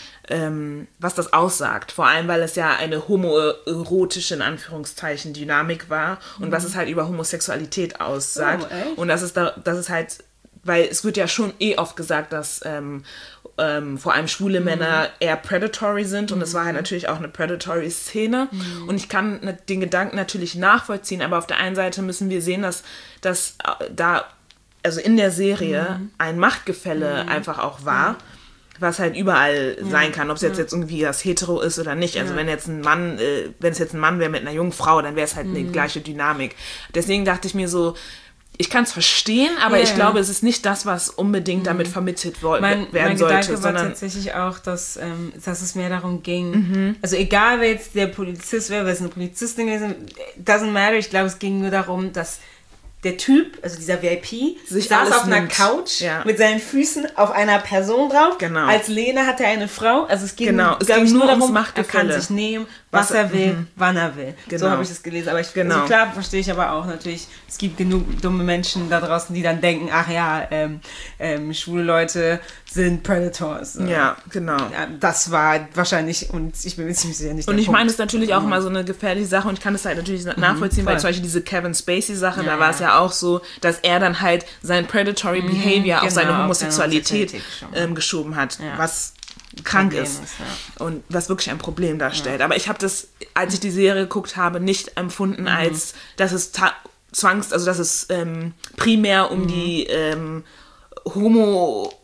ähm, was das aussagt. Vor allem, weil es ja eine homoerotische, in Anführungszeichen, Dynamik war und was es halt über Homosexualität aussagt. Oh, echt? Und das ist, da, das ist halt, weil es wird ja schon eh oft gesagt, dass ähm, ähm, vor allem schwule Männer eher predatory sind und es war halt natürlich auch eine predatory Szene und ich kann ne- den Gedanken natürlich nachvollziehen, aber auf der einen Seite müssen wir sehen, dass, dass äh, da, also in der Serie ein Machtgefälle einfach auch war, was halt überall sein kann, ob es jetzt, jetzt irgendwie das Hetero ist oder nicht. Also wenn jetzt ein Mann, äh, wenn es jetzt ein Mann wäre mit einer jungen Frau, dann wäre es halt eine gleiche Dynamik. Deswegen dachte ich mir so, ich kann es verstehen, aber Ja, ich ja. glaube, es ist nicht das, was unbedingt damit vermittelt wo- Mein, werden mein sollte, Gedanke war sondern tatsächlich auch, dass, ähm, dass es mehr darum ging, also egal wer jetzt der Polizist wäre, wer ist eine Polizistin gewesen, doesn't matter, ich glaube, es ging nur darum, dass der Typ, also dieser V I P, Sich saß alles auf einer nimmt. Couch Ja. mit seinen Füßen auf einer Person drauf. Genau. Als Lehne hatte er eine Frau. Also es ging, Genau, es glaub ging ich, nur ums darum, er Machtgefälle. kann sich nehmen, was, Was er er- will, mhm. wann er will. So Genau. habe ich das gelesen. Aber ich, Genau. also klar verstehe ich aber auch natürlich, es gibt genug dumme Menschen da draußen, die dann denken, ach ja, ähm, ähm, schwule Leute sind Predators. ja, genau. Ja, das war wahrscheinlich, und ich bin mir ziemlich sicher nicht Und der ich meine, Punkt. es ist natürlich auch immer so eine gefährliche Sache und ich kann es halt natürlich nachvollziehen, weil voll. zum Beispiel diese Kevin Spacey-Sache, Ja, da war es ja. ja auch so, dass er dann halt sein predatory Behavior auf genau, seine auf seine Homosexualität Homosexualität geschoben hat. ähm, geschoben hat, Ja. was krank Problem ist. ist, ja. Und was wirklich ein Problem darstellt. Aber ich habe das, als ich die Serie geguckt habe, nicht empfunden, als dass es ta- zwangs, also dass es ähm, primär um die ähm, Homo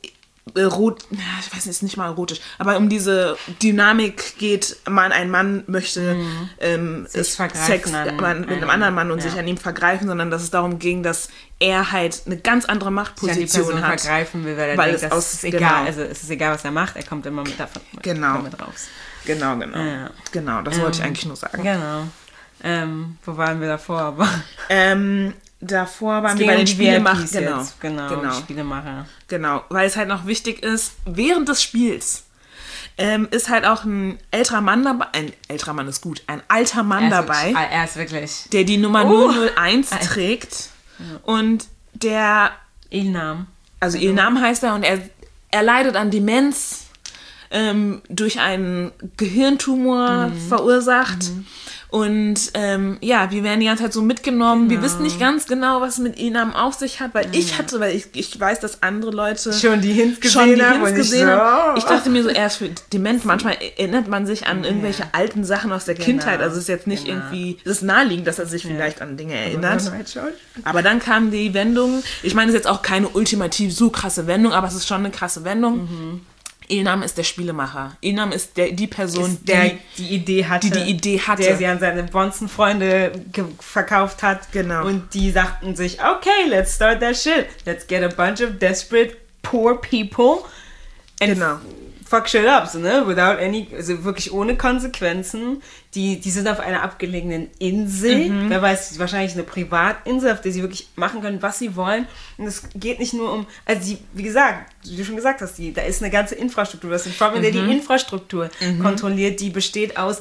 Erot, ich weiß nicht, ist nicht mal erotisch, aber um diese Dynamik geht, man, ein Mann möchte Mhm. ähm, Sich es vergreifen Sex an man, mit einem einem anderen Mann und ja. sich an ihm vergreifen, sondern dass es darum ging, dass er halt eine ganz andere Sich an die Machtposition Person hat. vergreifen will, weil er Weil denkt, es das aus- ist egal. genau. Also es ist egal, was er macht, er kommt immer mit davon Genau. damit raus. Genau, genau. Ja. Genau, das wollte ich eigentlich nur sagen. Genau. Ähm, wo waren wir davor? Aber Ähm, davor waren es wir ging bei um den die Spielemachern. V I Ps Genau, jetzt. Genau, genau. die Spielemacher. Genau, weil es halt noch wichtig ist, während des Spiels ähm, ist halt auch ein älterer Mann dabei, ein älterer Mann ist gut, ein alter Mann Er ist dabei, wirklich- Er ist wirklich der die Nummer Uh. null null eins trägt und der, Ilnam. also Ilnam heißt er und er, er leidet an Demenz ähm, durch einen Gehirntumor Mhm. verursacht. Und ähm, ja, wir werden die ganze Zeit so mitgenommen. Wir Genau. wissen nicht ganz genau, was es mit Ilnam auf sich hat, weil ich hatte, weil ich, ich weiß, dass andere Leute Schon die Hints gesehen schon die haben Hints und ich gesehen so, haben. Ich oh. dachte mir so, er ist für dement. Manchmal erinnert man sich an irgendwelche alten Sachen aus der Kindheit. Also es ist jetzt nicht genau. irgendwie, es ist naheliegend, dass er sich vielleicht an Dinge erinnert. Schon. Aber dann kam die Wendung. Ich meine, es ist jetzt auch keine ultimativ so krasse Wendung, aber es ist schon eine krasse Wendung. Mhm. Ilnam ist der Spielemacher. Ilnam ist der, die Person, Der die, die Idee hatte. die die Idee hatte. Der sie an seine Bonzen-Freunde ge- verkauft hat. Genau. Und die sagten sich, okay, let's start that shit. Let's get a bunch of desperate, poor people and Genau. fuck shit up, so, ne? Without any, also wirklich ohne Konsequenzen. Die, die sind auf einer abgelegenen Insel. Mhm. Wer weiß, wahrscheinlich eine Privatinsel, auf der sie wirklich machen können, was sie wollen. Und es geht nicht nur um, also die, wie gesagt, wie du schon gesagt hast, die, da ist eine ganze Infrastruktur. Das ist ein Firma, der Mhm. die Infrastruktur kontrolliert, die besteht aus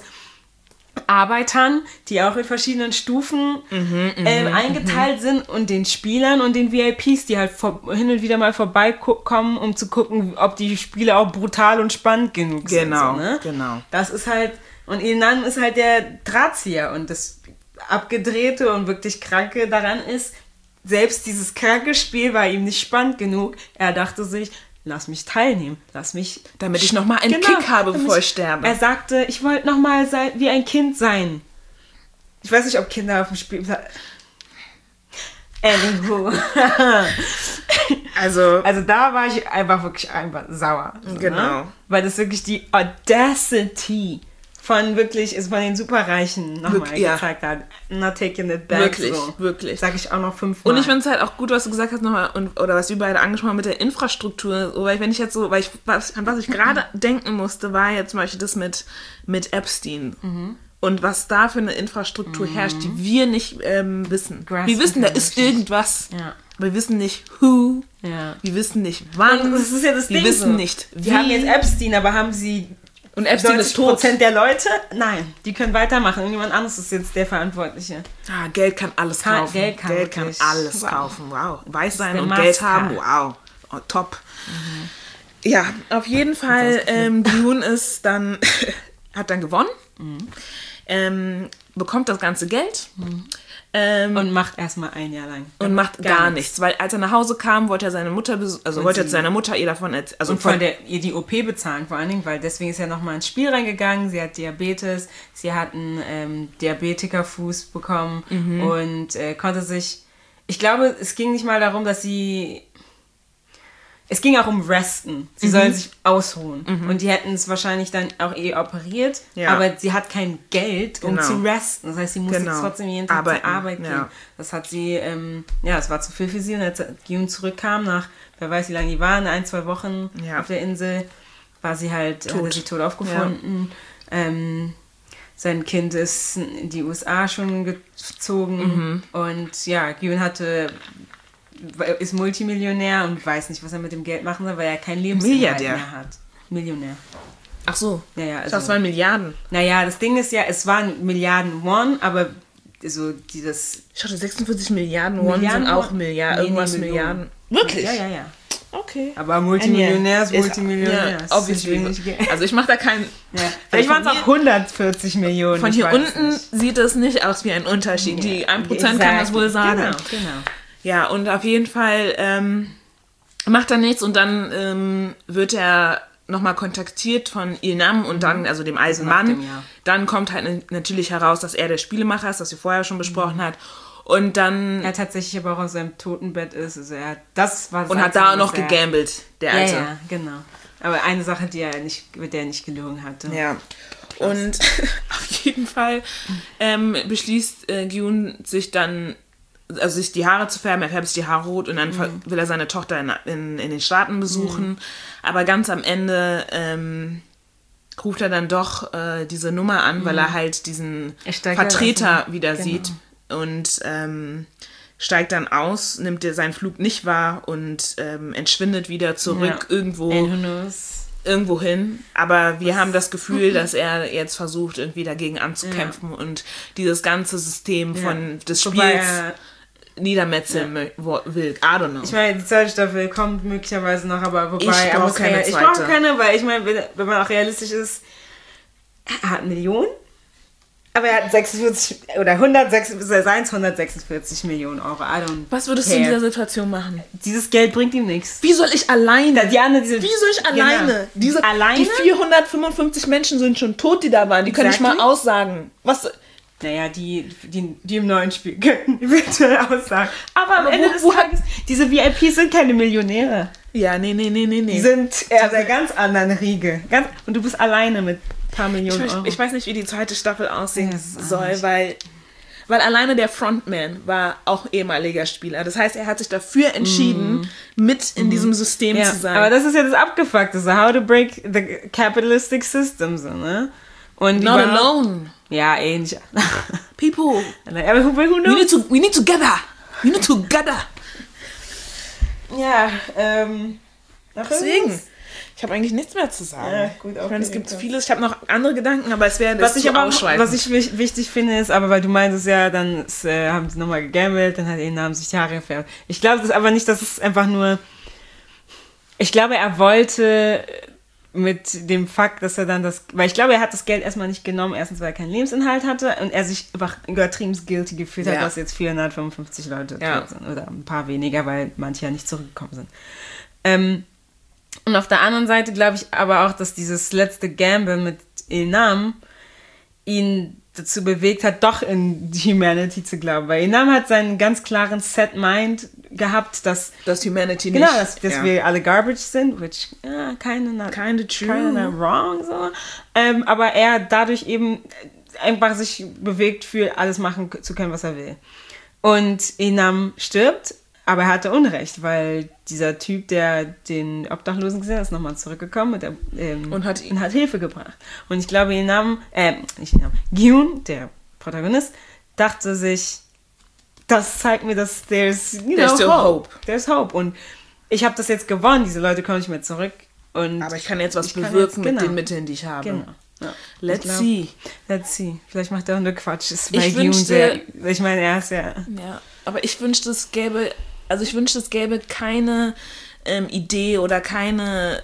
Arbeitern, die auch in verschiedenen Stufen Mhm, ähm, eingeteilt sind und den Spielern und den V I Ps, die halt vor, hin und wieder mal vorbeikommen, um zu gucken, ob die Spiele auch brutal und spannend genug Genau, sind. So, ne? genau. Das ist halt, und Ilnan ist halt der Drahtzieher und das Abgedrehte und wirklich Kranke daran ist, selbst dieses kranke Spiel war ihm nicht spannend genug. Er dachte sich, lass mich teilnehmen, lass mich... Damit ich nochmal einen Genau, Kick habe, damit bevor ich ich- sterbe. Er sagte, ich wollte nochmal wie ein Kind sein. Ich weiß nicht, ob Kinder auf dem Spiel... Anywho. Also, Also da war ich einfach wirklich einfach sauer. So, Genau. Ne? Weil das wirklich die Audacity von wirklich, ist von den Superreichen nochmal Wirklich, ja. gezeigt hat. Not taking it back. Wirklich, so. wirklich. Sag ich auch noch fünfmal. und ich finde es halt auch gut, was du gesagt hast nochmal, und, oder was wir beide angesprochen haben mit der Infrastruktur. So, weil wenn ich jetzt so, weil ich, was, an was ich gerade denken musste, war jetzt zum Beispiel das mit, mit Epstein. Mhm. Und was da für eine Infrastruktur herrscht, die wir nicht ähm, wissen. Graspen Wir wissen, da können ist wir nicht. irgendwas. Ja. Wir wissen nicht who. Ja. Wir wissen nicht wann. Und das ist ja das wir Ding wissen so. nicht wie. Die haben jetzt Epstein, aber haben sie und Epstein ist neunzig tot. Prozent der Leute? Nein, die können weitermachen. Irgendjemand anderes ist jetzt der Verantwortliche. Ah, Geld kann alles Kann- kaufen. Geld kann wirklich. alles Wow. kaufen. Wow. Weiß sein der und Master. Geld haben. Wow. Oh, top. Ja, auf jeden Fall, ähm, Dune ist dann, hat dann gewonnen. Ähm, bekommt das ganze Geld. Ähm, Und macht erstmal ein Jahr lang. und macht gar, nichts. Weil als er nach Hause kam, wollte er seine Mutter, besu- also Und wollte er sie- zu seiner Mutter ihr davon erzählen. Also Und von der, ihr die O P bezahlen vor allen Dingen, weil deswegen ist er nochmal ins Spiel reingegangen. Sie hat Diabetes, sie hat einen ähm, Diabetikerfuß bekommen und äh, konnte sich, ich glaube, es ging nicht mal darum, dass sie, es ging auch um Resten. Sie sollen sich ausruhen. Und die hätten es wahrscheinlich dann auch eh operiert, Ja. aber sie hat kein Geld, um Genau. zu resten. Das heißt, sie musste Genau. trotzdem jeden Tag Arbeiten, zur Arbeit gehen. ja. Das hat sie, ähm, ja, es war zu viel für sie. Und als Gyun zurückkam, nach, wer weiß wie lange die waren, ein, zwei Wochen Ja. auf der Insel, war sie halt, Tot. hat er sie tot aufgefunden. Ähm, sein Kind ist in die U S A schon gezogen. Mhm. Und ja, Gyun hatte, ist Multimillionär und weiß nicht, was er mit dem Geld machen soll, weil er kein Lebensinhalt Milliardär. mehr hat. Millionär. Ach so. Ja, ja, Ich dachte, also- es waren Milliarden. Naja, das Ding ist ja, es waren Milliarden Won, aber so dieses... Ich dachte, sechsundvierzig Milliarden Won Milliarden sind auch Won? Milliarden. Nee, nee, irgendwas Millionen. Milliarden. Wirklich? Ja, ja, ja. Okay. Aber Multimillionär ist Ist- Multimillionär. Ja, Das ist obviously. wenig Geld. Also ich mache da keinen... Ja. Vielleicht waren es von auch hundertvierzig Millionen. Von ich hier weiß unten nicht. sieht es nicht aus wie ein Unterschied. Die ein Prozent kann das wohl sagen. Genau, genau. Ja, und auf jeden Fall ähm, macht er nichts und dann ähm, wird er nochmal kontaktiert von Ilnam und dann, also dem alten nach Mann. dem Jahr. Dann kommt halt natürlich heraus, dass er der Spielemacher ist, das wir vorher schon besprochen hat. Und dann... Er tatsächlich aber auch aus seinem Totenbett ist. Also er hat, das war Und hat da noch gegambelt, der ja, Alte. Ja, genau. Aber eine Sache, die er nicht, mit der er nicht gelogen hatte. Ja. Und auf jeden Fall ähm, beschließt äh, Gyun sich dann, also sich die Haare zu färben. Er färbt sich die Haare rot und dann mhm. will er seine Tochter in, in, in den Staaten besuchen. Mhm. Aber ganz am Ende ähm, ruft er dann doch äh, diese Nummer an, mhm. weil er halt diesen er Vertreter also, wieder genau. sieht. Und ähm, steigt dann aus, nimmt er seinen Flug nicht wahr und ähm, entschwindet wieder zurück ja. irgendwo. irgendwo hin, aber wir haben das Gefühl, dass er jetzt versucht, irgendwie dagegen anzukämpfen ja. und dieses ganze System von ja. des Spiels er, niedermetzeln ja. will. I don't know. Ich meine, die zweite Staffel kommt möglicherweise noch, aber wobei... Ich brauche keine zweite. Ich brauche keine, weil ich meine, wenn, wenn man auch realistisch ist, er hat Millionen, aber er hat sechsundvierzig oder hundertsechsundvierzig Millionen Euro. I don't Was würdest care. du in dieser Situation machen? Dieses Geld bringt ihm nichts. Wie soll ich alleine? Diana, diese, Wie soll ich alleine? Genau. Diese, alleine? Die vierhundertfünfundfünfzig Menschen sind schon tot, die da waren. Die können exactly. nicht mal aussagen. Was... Naja, die, die, die im neuen Spiel können eventuell aussagen. Aber am Aber Ende wo, des wo Tages, diese V I Ps sind keine Millionäre. Ja, nee, nee, nee, nee, nee. Die sind eher der ganz anderen Riege. Ganz, und du bist alleine mit ein paar Millionen ich, Euro. Ich weiß nicht, wie die zweite Staffel aussehen ja, soll, weil, weil alleine der Frontman war auch ehemaliger Spieler. Das heißt, er hat sich dafür entschieden, mm. mit in mm. diesem System ja, zu sein. Aber das ist ja das Abgefuckte, so how to break the capitalistic system, so, ne? Und Not alone. Ja, ähnlich. People. Aber who, who knows? We need to, we need together. We need together. Ja, ähm. Deswegen. Ich habe eigentlich nichts mehr zu sagen. Ja, gut, okay, ich meine, es gibt vieles. Ich habe noch andere Gedanken, aber es wäre was ich aber Was ich wichtig finde, ist, aber weil du meintest ja, dann ist, äh, haben sie nochmal gegambelt, dann hat er Namen sich die Haare gefärbt. Ich glaube das aber nicht, dass es einfach nur. Ich glaube, er wollte mit dem Fakt, dass er dann das, weil ich glaube, er hat das Geld erstmal nicht genommen, erstens, weil er keinen Lebensinhalt hatte und er sich einfach übertrieben guilty gefühlt ja. hat, dass jetzt vierhundertfünfundfünfzig Leute ja. tot sind oder ein paar weniger, weil manche ja nicht zurückgekommen sind. Ähm, und auf der anderen Seite glaube ich aber auch, dass dieses letzte Gamble mit Enam ihn dazu bewegt hat, doch in die Humanity zu glauben, weil Enam hat seinen ganz klaren Set-Mind gehabt, dass dass Humanity genau, nicht... Genau, dass, dass ja. wir alle garbage sind, which ja, kind of not, kind of true, kind of wrong, so. Ähm, aber er dadurch eben einfach sich bewegt, für alles machen zu können, was er will. Und Enam stirbt, aber er hatte Unrecht, weil dieser Typ, der den Obdachlosen gesehen hat, ist nochmal zurückgekommen und, der, ähm, und, hat, und hat Hilfe gebracht. Und ich glaube, Enam, äh, nicht Enam, Gyun, der Protagonist, dachte sich, das zeigt mir, dass there's, you there's know, hope. hope. There's hope. Und ich habe das jetzt gewonnen, diese Leute kommen nicht mehr zurück. Und aber ich kann jetzt was bewirken jetzt, genau. mit den Mitteln, die ich habe. Genau. Ja. Let's glaub, see. Let's see. Vielleicht macht er auch nur Quatsch. Ist ich Gyun wünschte, sehr, ich meine, er ist ja... Ja, aber ich wünschte, es gäbe... Also ich wünschte, es gäbe keine ähm, Idee oder keine...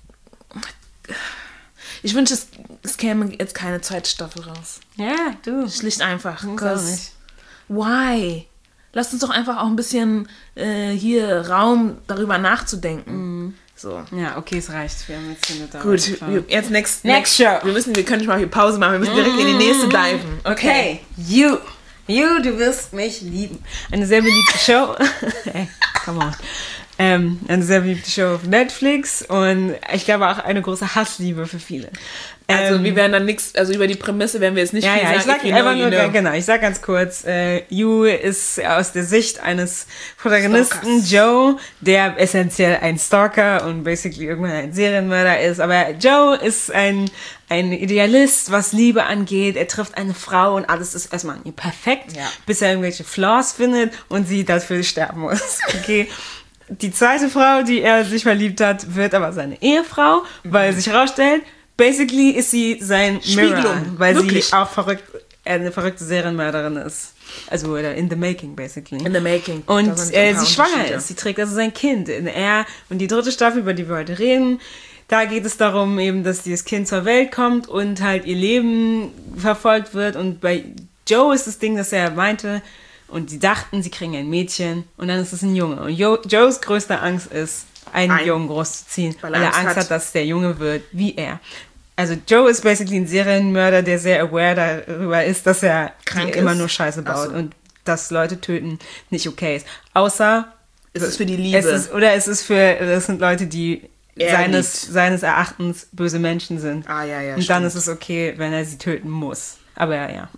Ich wünschte, es, es käme jetzt keine zweite Staffel raus. Ja, du. Schlicht einfach. Nicht. Why? Lasst uns doch einfach auch ein bisschen äh, hier Raum darüber nachzudenken. Mm. So. Ja, okay, es reicht. Wir haben jetzt hier eine Gut, wir, jetzt next, next show. Wir müssen, wir können nicht mal hier Pause machen. Wir müssen direkt mm. in die nächste diven. Okay. okay. You. You, du wirst mich lieben. Eine sehr beliebte Show. Hey, come on. Ähm, eine sehr beliebte Show auf Netflix und ich glaube auch eine große Hassliebe für viele. Also ähm, wir werden dann nichts, also über die Prämisse werden wir jetzt nicht ja, viel ja, sagen. Ich sag einfach nur, know. genau, ich sag ganz kurz, äh, You ist aus der Sicht eines Protagonisten, Stalkers. Joe, der essentiell ein Stalker und basically irgendwann ein Serienmörder ist, aber Joe ist ein ein Idealist, was Liebe angeht. Er trifft eine Frau und alles ist erstmal an ihm perfekt, ja. bis er irgendwelche Flaws findet und sie dafür sterben muss. Okay. Die zweite Frau, die er sich verliebt hat, wird aber seine Ehefrau, mhm. weil sich herausstellt, basically ist sie sein Mirror, weil Wirklich? sie auch verrückt, eine verrückte Serienmörderin ist. Also oder in the making, basically. In the making. Und äh, sie schwanger ist. Sie trägt also sein Kind. Und er und die dritte Staffel, über die wir heute reden, da geht es darum eben, dass dieses Kind zur Welt kommt und halt ihr Leben verfolgt wird. Und bei Joe ist das Ding, dass er meinte, und sie dachten, sie kriegen ein Mädchen und dann ist es ein Junge. Und jo- Joes größte Angst ist, einen ein, Jungen großzuziehen, weil er Angst hat, hat, dass der Junge wird wie er. Also Joe ist basically ein Serienmörder, der sehr aware darüber ist, dass er krank immer ist. nur Scheiße baut. So. Und dass Leute töten nicht okay ist. Außer Es ist für die Liebe. Es ist, oder es ist für, das sind Leute, die Er seines, liebt. seines Erachtens böse Menschen sind. Ah, ja, ja, Und dann stimmt. ist es okay, wenn er sie töten muss. Aber ja, ja.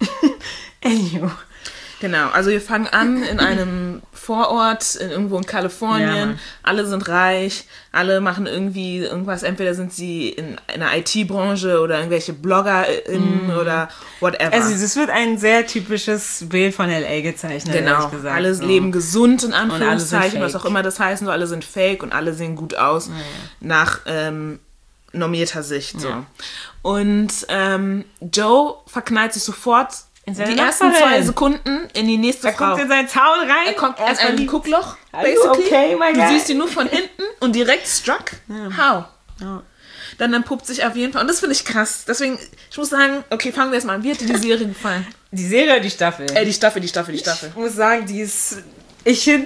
Anywho. Genau, also wir fangen an in einem Vorort, in, irgendwo in Ja, Kalifornien. Mann. Alle sind reich, alle machen irgendwie irgendwas. Entweder sind sie in, in der I T-Branche oder irgendwelche BloggerInnen Mhm. oder whatever. Also es wird ein sehr typisches Bild von L A gezeichnet, genau, ehrlich gesagt. alle so. leben gesund in alle sind Anführungszeichen, was fake. auch immer das heißt. So, alle sind fake und alle sehen gut aus Ja, ja. nach ähm, normierter Sicht. So. Ja. Und ähm, Joe verknallt sich sofort In seine die ersten Nachbarin. zwei Sekunden in die nächste Er Frau. kommt in sein Zaun rein. Er kommt er in ein verliebt. Guckloch, Are you basically. okay, my du guy? siehst ihn nur von hinten und direkt struck. How? Ja. Dann entpuppt sich auf jeden Fall, und das finde ich krass. Deswegen, ich muss sagen, okay, fangen wir erst mal an. Wie hat dir die Serie gefallen? Die Serie oder die Staffel? Äh, die Staffel, die Staffel, die Staffel. Ich muss sagen, die ist... Ich finde...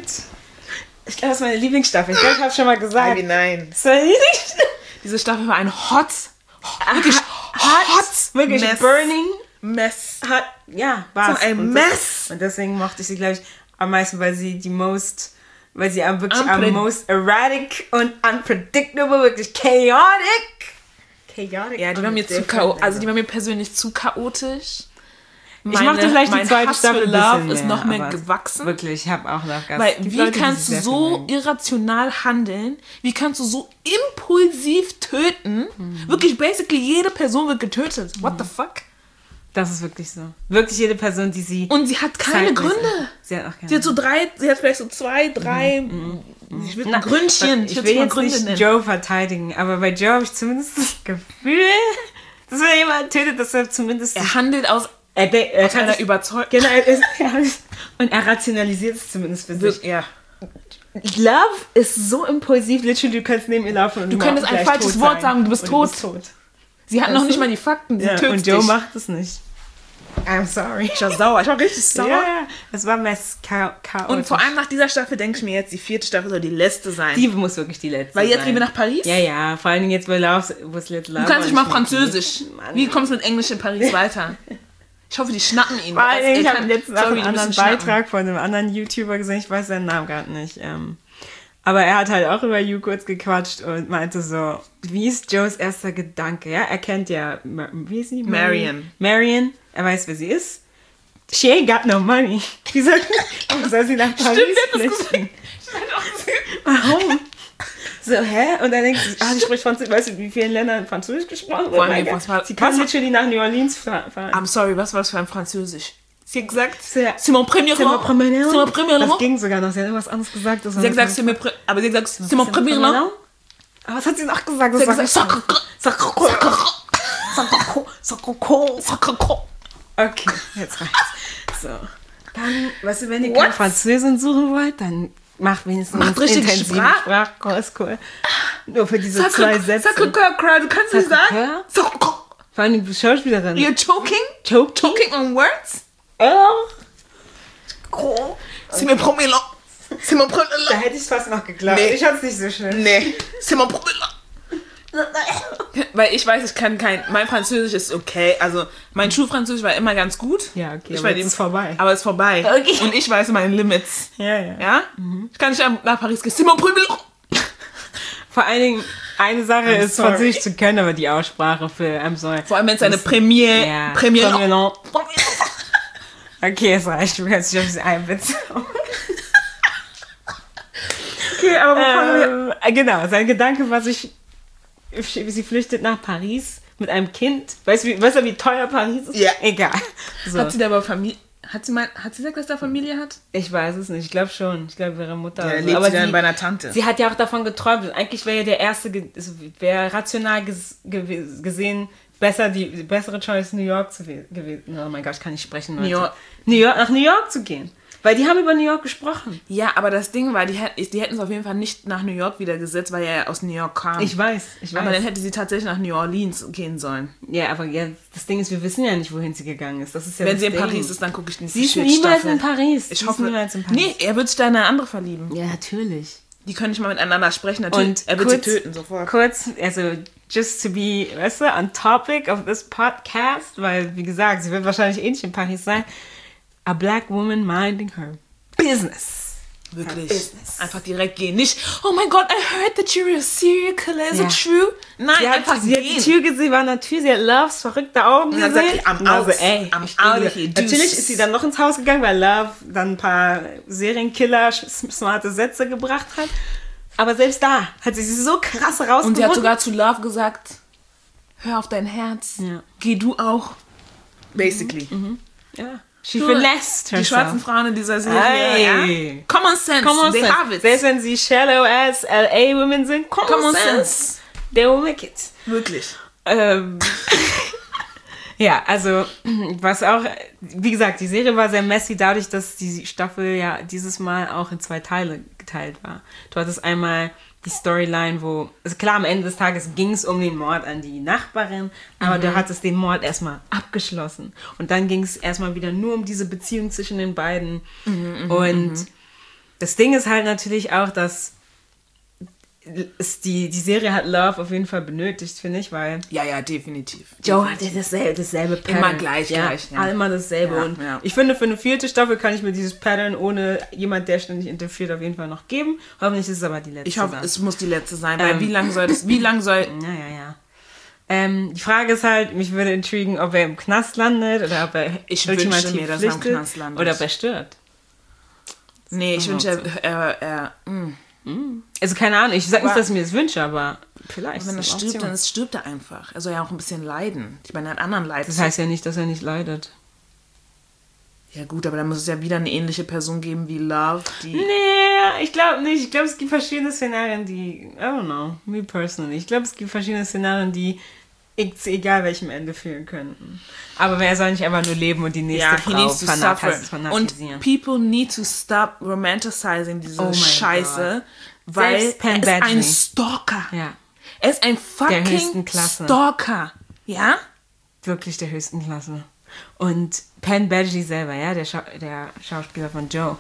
Ich glaube, das ist meine Lieblingsstaffel. Ich glaube, ich habe schon mal gesagt. Ivy, nein. Das ist meine Lieblingsstaffel. Diese Staffel war ein hot, wirklich hot, Wirklich Mess. burning. Mess. Hat, ja, war So ein und Mess. Das, und deswegen mochte ich sie, glaube ich, am meisten, weil sie die most, weil sie am wirklich Unpred- am most erratic und unpredictable, wirklich chaotic. Chaotic. Ja, die war mir zu chaotisch. Also die war mir persönlich zu chaotisch. ich mochte vielleicht die mein zweite Hass Staffel für ein Love bisschen ist mehr, noch mehr aber gewachsen. Wirklich, ich habe auch noch Gas. Weil Die wie Leute, die kannst sehr du viel so mögen. irrational handeln? Wie kannst du so impulsiv töten? Mhm. Wirklich, basically jede Person wird getötet. What the fuck? Das ist wirklich so. Wirklich jede Person, die sie... Und sie hat keine zeigt, Gründe. Sie hat auch keine Sie hat so drei, sie hat vielleicht so zwei, drei, ich will ein Gründchen. Ich würd's will mal jetzt Gründe nicht nennen. Joe verteidigen, aber bei Joe habe ich zumindest das Gefühl, dass wenn jemand tötet, dass er zumindest... Er handelt aus, er, de- er aus kann einer sich- Überzeugung. Genau, er ist, er ist, und er rationalisiert es zumindest für sich. Ja. Love ist so impulsiv, literally, du kannst neben ihr laufen und Du morgen könntest ein gleich falsches tot Wort sein. sagen, du bist Und tot. Du bist tot. Sie hat Weißt noch du? nicht mal die Fakten. Sie Ja, tötet und Joe dich. macht es nicht. I'm sorry. Ich war sauer. Ich war richtig sauer. Ja, ja, es war mess cha chaotisch. Und vor allem nach dieser Staffel denke ich mir jetzt, die vierte Staffel soll die letzte sein. die muss wirklich die letzte Weil jetzt sein. gehen wir nach Paris. Ja, ja, vor allen Dingen jetzt bei Love, wo es Little Love Du kannst nicht war, mal ich mag Französisch. die. Mann. Wie kommst du mit Englisch in Paris weiter? Ich hoffe, die schnappen ihn. Vor allen Dingen, ich Er habe kann- letztens auch sorry, einen die anderen müssen schnappen. Beitrag von einem anderen YouTuber gesehen, ich weiß seinen Namen gerade nicht. Ähm, aber er hat halt auch über You kurz gequatscht und meinte so, wie ist Joes erster Gedanke? Ja, er kennt ja, Ma- wie ist sie? Marion. Marion, er weiß, wer sie ist. She ain't got no money. Wie soll, warum soll sie nach Paris flüchten? Warum? So, hä? Und dann denkst du, ah, sie spricht Französisch. Weißt du, in wie vielen Ländern Französisch gesprochen wird? Vor allem, Mein Gott. was war- Sie kann was war- literally nach New Orleans fahren. I'm sorry, was war das für ein Französisch? Sie hat gesagt, C'est- c'est mon premier C'est mon roman. premier C'est mon premier Das roman. ging sogar noch. Sie hat irgendwas anderes gesagt. Das Sie hat gesagt, c'est mes pre- aber sie hat gesagt, c'est mon premier roman. Aber was hat sie noch gesagt? Das Sie hat war gesagt, Sakoko. Sakoko. Sakoko. Sakoko. Okay, jetzt reicht's. So. Dann, weißt du, wenn ihr What? kein Französin suchen wollt, dann macht wenigstens Macht richtig intensiven Sprach- Sprachkurs. Cool. Nur für diese zwei Sätze. Sakoko, du kannst nicht sagen. Sakoko? Sakoko. Vor allem die Schauspielerin. You're choking? Choking? Choking on words? Oh. C'est mes premiers langues. C'est mon premier Da langue. hätte ich es fast noch geglaubt. Nee. Ich fand's nicht so schlimm. Nee, c'est mon premier langue. Weil ich weiß, ich kann kein, mein Französisch ist okay, also mein Schulfranzösisch war immer ganz gut. Ja, okay, ich aber war jetzt ist vorbei. Aber es ist vorbei. Okay. Und ich weiß meine Limits. Ja, ja. Ja? Ich kann nicht nach Paris gehen. C'est mon premier langue. Vor allen Dingen, eine Sache I'm ist, sorry. Französisch zu können, aber die Aussprache für I'm sorry. Vor allem, wenn es eine Premiere, Ja, Premiere Premier langue. Okay, es reicht. Du kannst dich auf diese einen Witz. Okay, aber wovon wir... ähm, genau, sein Gedanke war sich, sie flüchtet nach Paris mit einem Kind. Weißt du, wie, weißt du, wie teuer Paris ist? Ja. Egal. So. Hat sie da aber Familie... Hat sie, mal, hat sie gesagt, dass da Familie hat? Ich weiß es nicht. Ich glaube schon. Ich glaube, ihre Mutter. Ja, oder so. lebt Aber sie dann sie- bei einer Tante. Sie hat ja auch davon geträumt. Eigentlich wäre ja der erste, ge- also wäre rational ges gew- gesehen besser, die, die bessere Choice New York zu we- gewesen. Oh mein Gott, ich kann nicht sprechen. Leute. New York. New York, nach New York zu gehen. Weil die haben über New York gesprochen. Ja, aber das Ding war, die, hätt- die hätten es auf jeden Fall nicht nach New York wieder gesetzt, weil er ja aus New York kam. Ich weiß, ich weiß. Aber dann hätte sie tatsächlich nach New Orleans gehen sollen. ja, aber ja, das Ding ist, wir wissen ja nicht, wohin sie gegangen ist. Das ist ja Wenn das sie in Ding. Paris ist, dann gucke ich nicht Sie ist niemals in Paris. Ich Sie hoffe, ist niemals in Paris. nee, er wird sich da in eine andere verlieben. Ja, natürlich. Die können nicht mal miteinander sprechen. Natürlich, Und er wird kurz, sie töten sofort. Kurz, also just to be, weißt du, on topic of this podcast, weil, wie gesagt, sie wird wahrscheinlich eh nicht in Paris sein. A black woman minding her business. Wirklich. Einfach direkt gehen. Nicht, oh mein Gott, I heard that you're a serial killer. Is ja. it true? Nein, sie einfach hat, sie gehen. hat die Tür gesehen, war natürlich, sie hat Loves verrückte Augen Und dann gesehen. sagt sie, I'm also, out. ey, I'm ich out gehe. of here. Natürlich Deuce. ist sie dann noch ins Haus gegangen, weil Love dann ein paar Serienkiller smarte Sätze gebracht hat. Aber selbst da hat sie sich so krass rausgefunden. Und sie hat sogar zu Love gesagt, hör auf dein Herz. Ja. Geh du auch. Basically. Mhm. Ja. She Nur finessed herself. Die schwarzen Frauen in dieser Serie. Hey. Ja? Common sense. Common They sense. have it. Selbst wenn sie shallow ass L A Women sind, common, Common sense. sense. They will make it. Wirklich. Ähm, ja, also, was auch, wie gesagt, die Serie war sehr messy dadurch, dass die Staffel ja dieses Mal auch in zwei Teile geteilt war. Du hattest einmal die Storyline, wo, also klar, am Ende des Tages ging es um den Mord an die Nachbarin, aber mhm. du hattest den Mord erstmal abgeschlossen. Und dann ging es erstmal wieder nur um diese Beziehung zwischen den beiden. Mhm, und mhm. das Ding ist halt natürlich auch, dass es die, die Serie hat Love auf jeden Fall benötigt, finde ich, weil Ja, ja, definitiv. Joe hatte dasselbe, dasselbe Pattern. Immer gleich, ja, gleich. Ja. Alle immer dasselbe. Ja, und ja. ich finde, für eine vierte Staffel kann ich mir dieses Pattern ohne jemand, der ständig interferiert, auf jeden Fall noch geben. Hoffentlich ist es aber die letzte. Ich hoffe, dann. es muss die letzte sein, weil Ähm. wie lange soll das, wie lange soll... Ja, ja, ja. Ähm, die Frage ist halt, mich würde intrigen, ob er im Knast landet oder ob er Ich wünsche ultimativ mir, dass er im flüchtet Knast landet. oder ob er stirbt. Nee, ich wünsche, er... er, er mm. Also keine Ahnung, ich sag nicht, Aber- dass ich mir das wünsche, aber vielleicht. Wenn er ist eine stirbt, Option. dann ist, stirbt er einfach. Er soll ja auch ein bisschen leiden. Ich meine, er hat anderen Leid. Das heißt ja nicht, dass er nicht leidet. Ja gut, aber dann muss es ja wieder eine ähnliche Person geben wie Love, die... Nee, ich glaube nicht. Ich glaube, es gibt verschiedene Szenarien, die... I don't know. Me personally. Ich glaube, es gibt verschiedene Szenarien, die ex- egal welchem Ende führen könnten. Aber er soll nicht einfach nur leben und die nächste Ja, he Frau needs to suffer. fanat- fanatisieren. Und people need to stop romanticizing diese Oh mein Scheiße, weil Selbst Penn er ist ein Badgley. Stalker. Ja, Er ist ein höchsten fucking Klasse. Stalker. Ja? wirklich der höchsten Klasse. Und Penn Badgley selber, ja, der, Schau- der Schauspieler von Joe,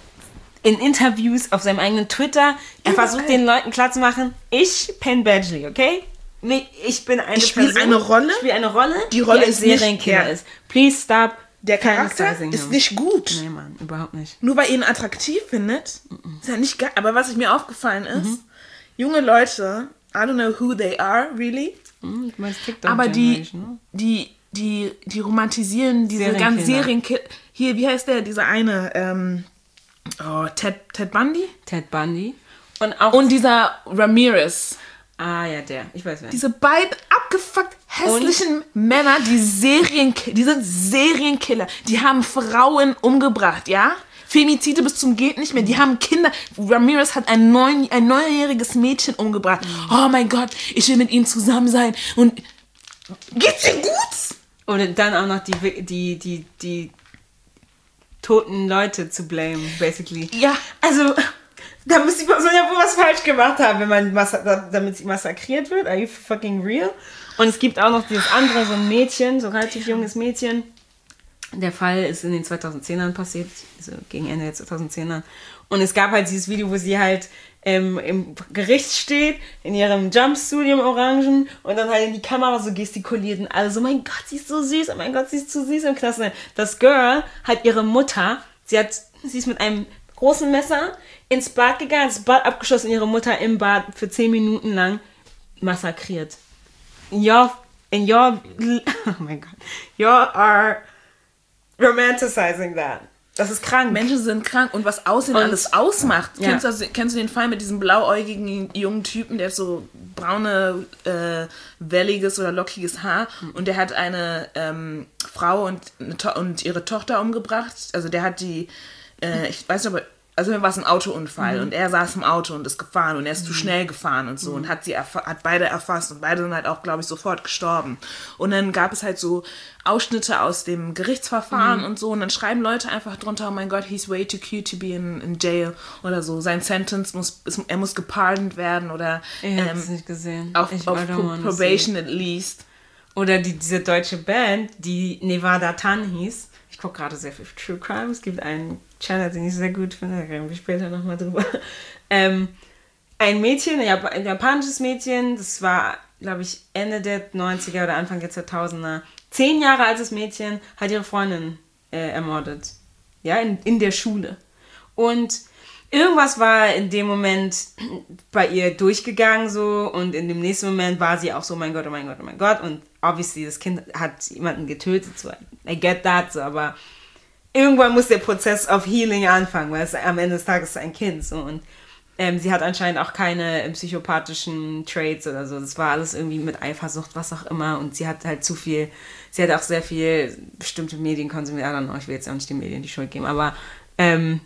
in Interviews auf seinem eigenen Twitter, er Überall. versucht den Leuten klarzumachen, ich, Penn Badgley, okay? Nee, Ich bin eine Ich spiele Person, eine Rolle. Ich spiele eine Rolle, Die Rolle ein ist nicht- Serienkiller ja. ist. Please stop. Der Charakter fantasizing ist him. nicht gut. Nee, Mann, überhaupt nicht. Nur weil ihr ihn attraktiv findet, ist ja nicht geil. Aber was ich mir aufgefallen ist, junge Leute, I don't know who they are, really, Hm, du meinst TikTok aber die, Generation, ne? die, die, die romantisieren diese Serienkiller. ganzen Serienkiller. Hier, wie heißt der, dieser eine, ähm, oh, Ted, Ted Bundy? Ted Bundy. Und auch... Und dieser Ramirez. ah, ja, der. Ich weiß wer. Diese beiden abgefuckt hässlichen Männer, die Serienkiller, die sind Serienkiller. Die haben Frauen umgebracht, ja? Femizide bis zum geht nicht mehr. Die haben Kinder. Ramirez hat ein, neun, ein neunjähriges Mädchen umgebracht. Oh mein Gott, ich will mit ihm zusammen sein. Und geht's dir gut? Und dann auch noch die, die, die, die toten Leute zu blame, basically. Ja. Also, da muss die Person ja wohl was falsch gemacht haben, wenn man massa- damit sie massakriert wird. Are you fucking real? Und es gibt auch noch dieses andere, so ein Mädchen, so ein relativ junges Mädchen. Der Fall ist in den zweitausendzehnern passiert, also gegen Ende der zweitausendzehnern. Und es gab halt dieses Video, wo sie halt ähm, im Gericht steht, in ihrem Jumpsuit, im Orangen, und dann halt in die Kamera so gestikuliert und alle so, mein Gott, sie ist so süß, oh mein Gott, sie ist zu süß im Knast. Das Girl hat ihre Mutter, sie hat, sie ist mit einem großen Messer ins Bad gegangen, das Bad abgeschossen, ihre Mutter im Bad für zehn Minuten lang massakriert. In your, in your, oh mein Gott, you are romanticizing that. Das ist krank. Menschen sind krank und was Aussehen Und- alles ausmacht. Ja. Kennst, du, also- kennst du den Fall mit diesem blauäugigen jungen Typen, der hat so braune, äh, welliges oder lockiges Haar und der hat eine ähm, Frau und, eine to- und ihre Tochter umgebracht. Also der hat die, äh, ich weiß nicht, aber also mir war es ein Autounfall Mhm. und er saß im Auto und ist gefahren und er ist zu schnell gefahren und so und hat sie erfa- hat beide erfasst und beide sind halt auch, glaube ich, sofort gestorben. Und dann gab es halt so Ausschnitte aus dem Gerichtsverfahren Mhm. und so und dann schreiben Leute einfach drunter, oh mein Gott, he's way too cute to be in, in jail oder so. Sein Sentence muss, ist, er muss gepardoned werden oder Ich hab's ähm, nicht gesehen. auf, ich auf I don't Pro wanna Probation at least. Oder die, diese deutsche Band, die Nevada Tan hieß. Ich gucke gerade sehr viel True Crime. Es gibt einen Channel, den ich sehr gut finde. Da reden wir später nochmal drüber. Ähm, ein Mädchen, ein Jap- ein japanisches Mädchen, das war, glaube ich, Ende der neunziger oder Anfang der zweitausender. Zehn Jahre altes Mädchen hat ihre Freundin äh, ermordet. Ja, in, in der Schule. Und irgendwas war in dem Moment bei ihr durchgegangen so und in dem nächsten Moment war sie auch so, mein Gott, oh mein Gott, oh mein Gott. Und obviously, das Kind hat jemanden getötet, so, I get that, so, aber irgendwann muss der Prozess of Healing anfangen, weil es am Ende des Tages ist ein Kind, so, und ähm, sie hat anscheinend auch keine psychopathischen Traits oder so, das war alles irgendwie mit Eifersucht, was auch immer, und sie hat halt zu viel, sie hat auch sehr viel bestimmte Medien konsumiert, I don't know, ich will jetzt auch nicht den Medien die Schuld geben, aber ähm,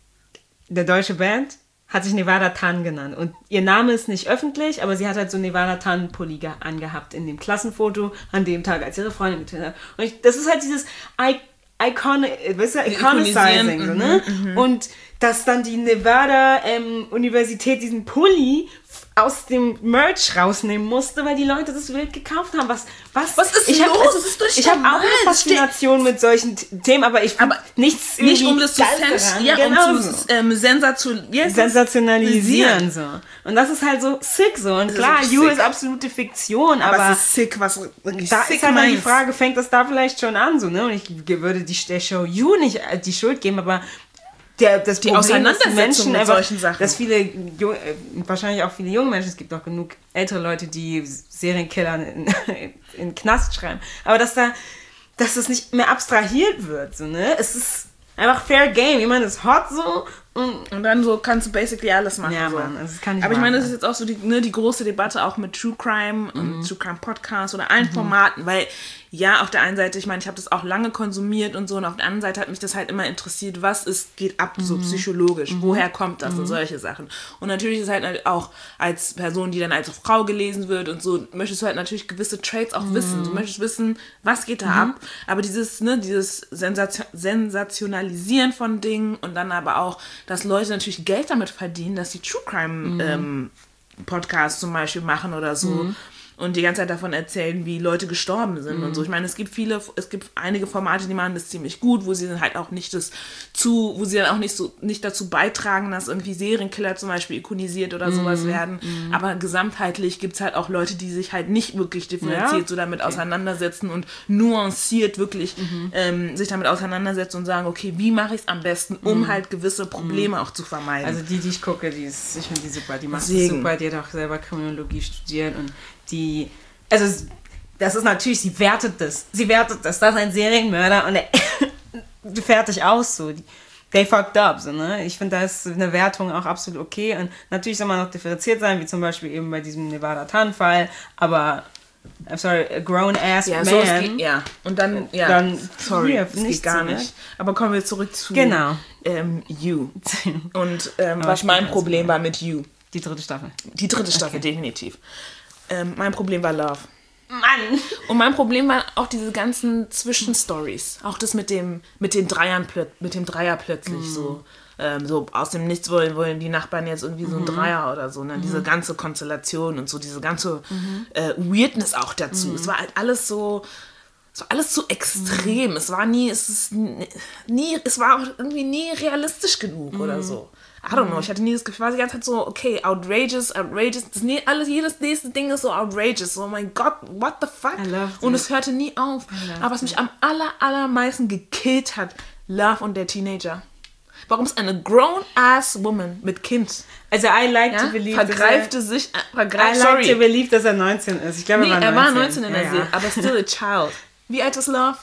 der deutsche Band hat sich Nevada Tan genannt. Und ihr Name ist nicht öffentlich, aber sie hat halt so Nevada Tan-Pulli ge- angehabt in dem Klassenfoto an dem Tag, als ihre Freundin getötet hat. Und ich, das ist halt dieses I- Icon, weißt du, Iconicizing, so, ne? Mhm, und dass dann die Nevada ähm, Universität diesen Pulli aus dem Merch rausnehmen musste, weil die Leute das wild gekauft haben. Was, was, was ist ich los? Hab, also, das ist doch ich habe auch eine Faszination mit solchen T- Themen, aber ich finde nichts nicht um das zu sens- ja, genau um zu ähm, sensation- yes, sensationalisieren. So. Und das ist halt so sick so. Und klar, You ist absolute Fiktion, aber, aber es ist sick, was wirklich da sick ist halt dann die meint. Frage, fängt das da vielleicht schon an? So, ne? Und ich würde die, der Show You nicht die Schuld geben, aber Der, das die Problem, Auseinandersetzung Menschen mit einfach, solchen Sachen. dass viele, jung, äh, wahrscheinlich auch viele junge Menschen, es gibt auch genug ältere Leute, die Serienkiller in, in, in den Knast schreiben, aber dass da, dass das nicht mehr abstrahiert wird, so, ne? Es ist einfach fair game, jemand ist hot so und, und dann so kannst du basically alles machen. ja, so. Mann, also das kann ich Aber ich machen. meine, das ist jetzt auch so die, ne, die große Debatte auch mit True Crime und Mhm. True Crime Podcasts oder allen mhm. Formaten, weil ja, auf der einen Seite, ich meine, ich habe das auch lange konsumiert und so, und auf der anderen Seite hat mich das halt immer interessiert, was ist, geht ab, so psychologisch, mhm. woher kommt das und solche Sachen. Und natürlich ist halt auch als Person, die dann als Frau gelesen wird und so, möchtest du halt natürlich gewisse Traits auch mhm. wissen. Du möchtest wissen, was geht da mhm. ab, aber dieses, ne, dieses Sensation- Sensationalisieren von Dingen und dann aber auch, dass Leute natürlich Geld damit verdienen, dass sie True Crime mhm. ähm, Podcasts zum Beispiel machen oder so. Mhm. Und die ganze Zeit davon erzählen, wie Leute gestorben sind mhm. und so. Ich meine, es gibt viele, es gibt einige Formate, die machen das ziemlich gut, wo sie dann halt auch nicht das zu, wo sie dann auch nicht so, nicht dazu beitragen, dass irgendwie Serienkiller zum Beispiel ikonisiert oder mhm. sowas werden. Mhm. Aber gesamtheitlich gibt es halt auch Leute, die sich halt nicht wirklich differenziert ja. so damit okay. auseinandersetzen und nuanciert wirklich mhm. ähm, sich damit auseinandersetzen und sagen, okay, wie mache ich es am besten, um mhm. halt gewisse Probleme mhm. auch zu vermeiden. Also die, die ich gucke, die ist, ich finde die super, die macht Deswegen. das super, die hat auch selber Kriminologie studiert und die, also das ist natürlich, sie wertet das, sie wertet das, das ist ein Serienmörder und er fertig aus, so, they fucked up, so, ne, ich finde, da ist eine Wertung auch absolut okay und natürlich soll man noch differenziert sein, wie zum Beispiel eben bei diesem Nevada Tan-Fall, aber, I'm sorry, a grown-ass ja, man. So, es geht, ja, und dann, ja, dann, sorry, ja, das geht gar so, nicht. Aber kommen wir zurück zu genau. ähm, You. Und ähm, was mein Problem war mit You. Die dritte Staffel. Die dritte Staffel, okay. definitiv. Ähm, mein Problem war Love. Mann! Und mein Problem waren auch diese ganzen Zwischenstories. Auch das mit dem, mit den Dreiern, mit dem Dreier plötzlich mm. so. Ähm, so aus dem Nichts wollen, wollen die Nachbarn jetzt irgendwie so ein mm-hmm. Dreier oder so. Ne? Mm-hmm. Diese ganze Konstellation und so, diese ganze mm-hmm. äh, Weirdness auch dazu. Mm-hmm. Es war halt alles so. Es war alles so extrem. Mm. Es war nie, es ist nie, es war auch irgendwie nie realistisch genug mm. oder so. I don't know, ich hatte nie das Gefühl, ich war die ganze Zeit so, okay, outrageous, outrageous, das nie, alles, jedes nächste Ding ist so outrageous, oh mein Gott, what the fuck? Und es hörte nie auf. Aber was mich am aller, allermeisten gekillt hat, Love und der Teenager. Warum ist eine grown-ass woman mit Kind? Also, I like ja? to believe, vergreifte er, sich, äh, vergreif, I sorry. like to believe, dass er neunzehn ist. Ich glaube, nee, er war neunzehn. er war neunzehn in der ja, Serie, ja. aber still a child. Wie alt ist Love?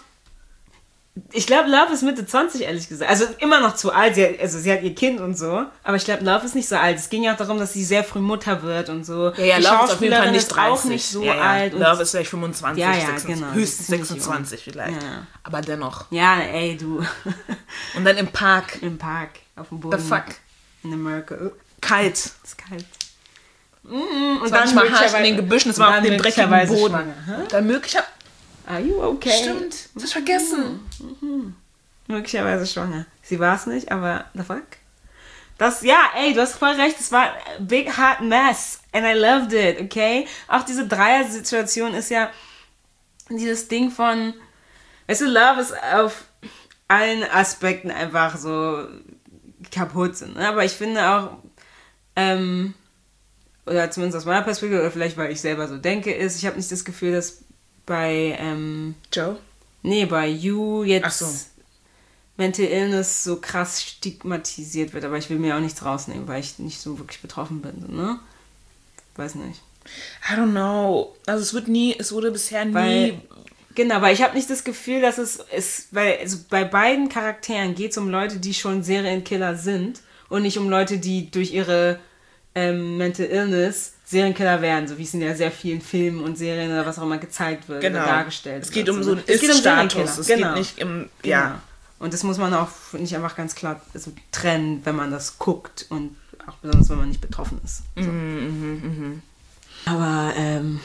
Ich glaube, Love ist Mitte zwanzig, ehrlich gesagt. Also immer noch zu alt. Sie hat, also sie hat ihr Kind und so. Aber ich glaube, Love ist nicht so alt. Es ging ja auch darum, dass sie sehr früh Mutter wird und so. Ja, ja, die Love ist auf jeden Fall nicht dreißig. Auch nicht so ja, ja. alt. Love und ist vielleicht fünfundzwanzig, ja, ja, sechsundzwanzig, genau, höchstens sechsundzwanzig vielleicht. Ja. Aber dennoch. Ja, ey, du. Und dann im Park. Im Park, auf dem Boden. The fuck? In America. Kalt. Es ist kalt. Mm, und es war dann nicht mal harsch in den Gebüschen, es war auf dem dreckigen Boden. Huh? Dann möglicher... Are you okay? Stimmt, das hab ich vergessen. Mhm. Möglicherweise schwanger. Sie war es nicht, aber the fuck? Das, ja, ey, du hast voll recht, es war a big hot mess and I loved it, okay? Auch diese Dreier-Situation ist ja dieses Ding von, weißt du, Love ist auf allen Aspekten einfach so kaputt sind, ne? Aber ich finde auch, ähm, oder zumindest aus meiner Perspektive, oder vielleicht weil ich selber so denke, ist, ich habe nicht das Gefühl, dass bei, ähm, Joe? Nee, bei You jetzt Ach so. Mental Illness so krass stigmatisiert wird. Aber ich will mir auch nichts rausnehmen, weil ich nicht so wirklich betroffen bin. Ne? Weiß nicht. I don't know. Also es wird nie, es wurde bisher nie... Weil, genau, weil ich habe nicht das Gefühl, dass es ist, weil also bei beiden Charakteren geht es um Leute, die schon Serienkiller sind und nicht um Leute, die durch ihre ähm, Mental Illness Serienkiller werden, so wie es in ja sehr vielen Filmen und Serien oder was auch immer gezeigt wird genau. oder dargestellt es geht wird. um so einen es geht um Ist-Status. Es genau. geht nicht im... Genau. Ja. Und das muss man auch nicht einfach ganz klar also, trennen, wenn man das guckt und auch besonders, wenn man nicht betroffen ist. So. Mhm, mh, mh. Aber ähm,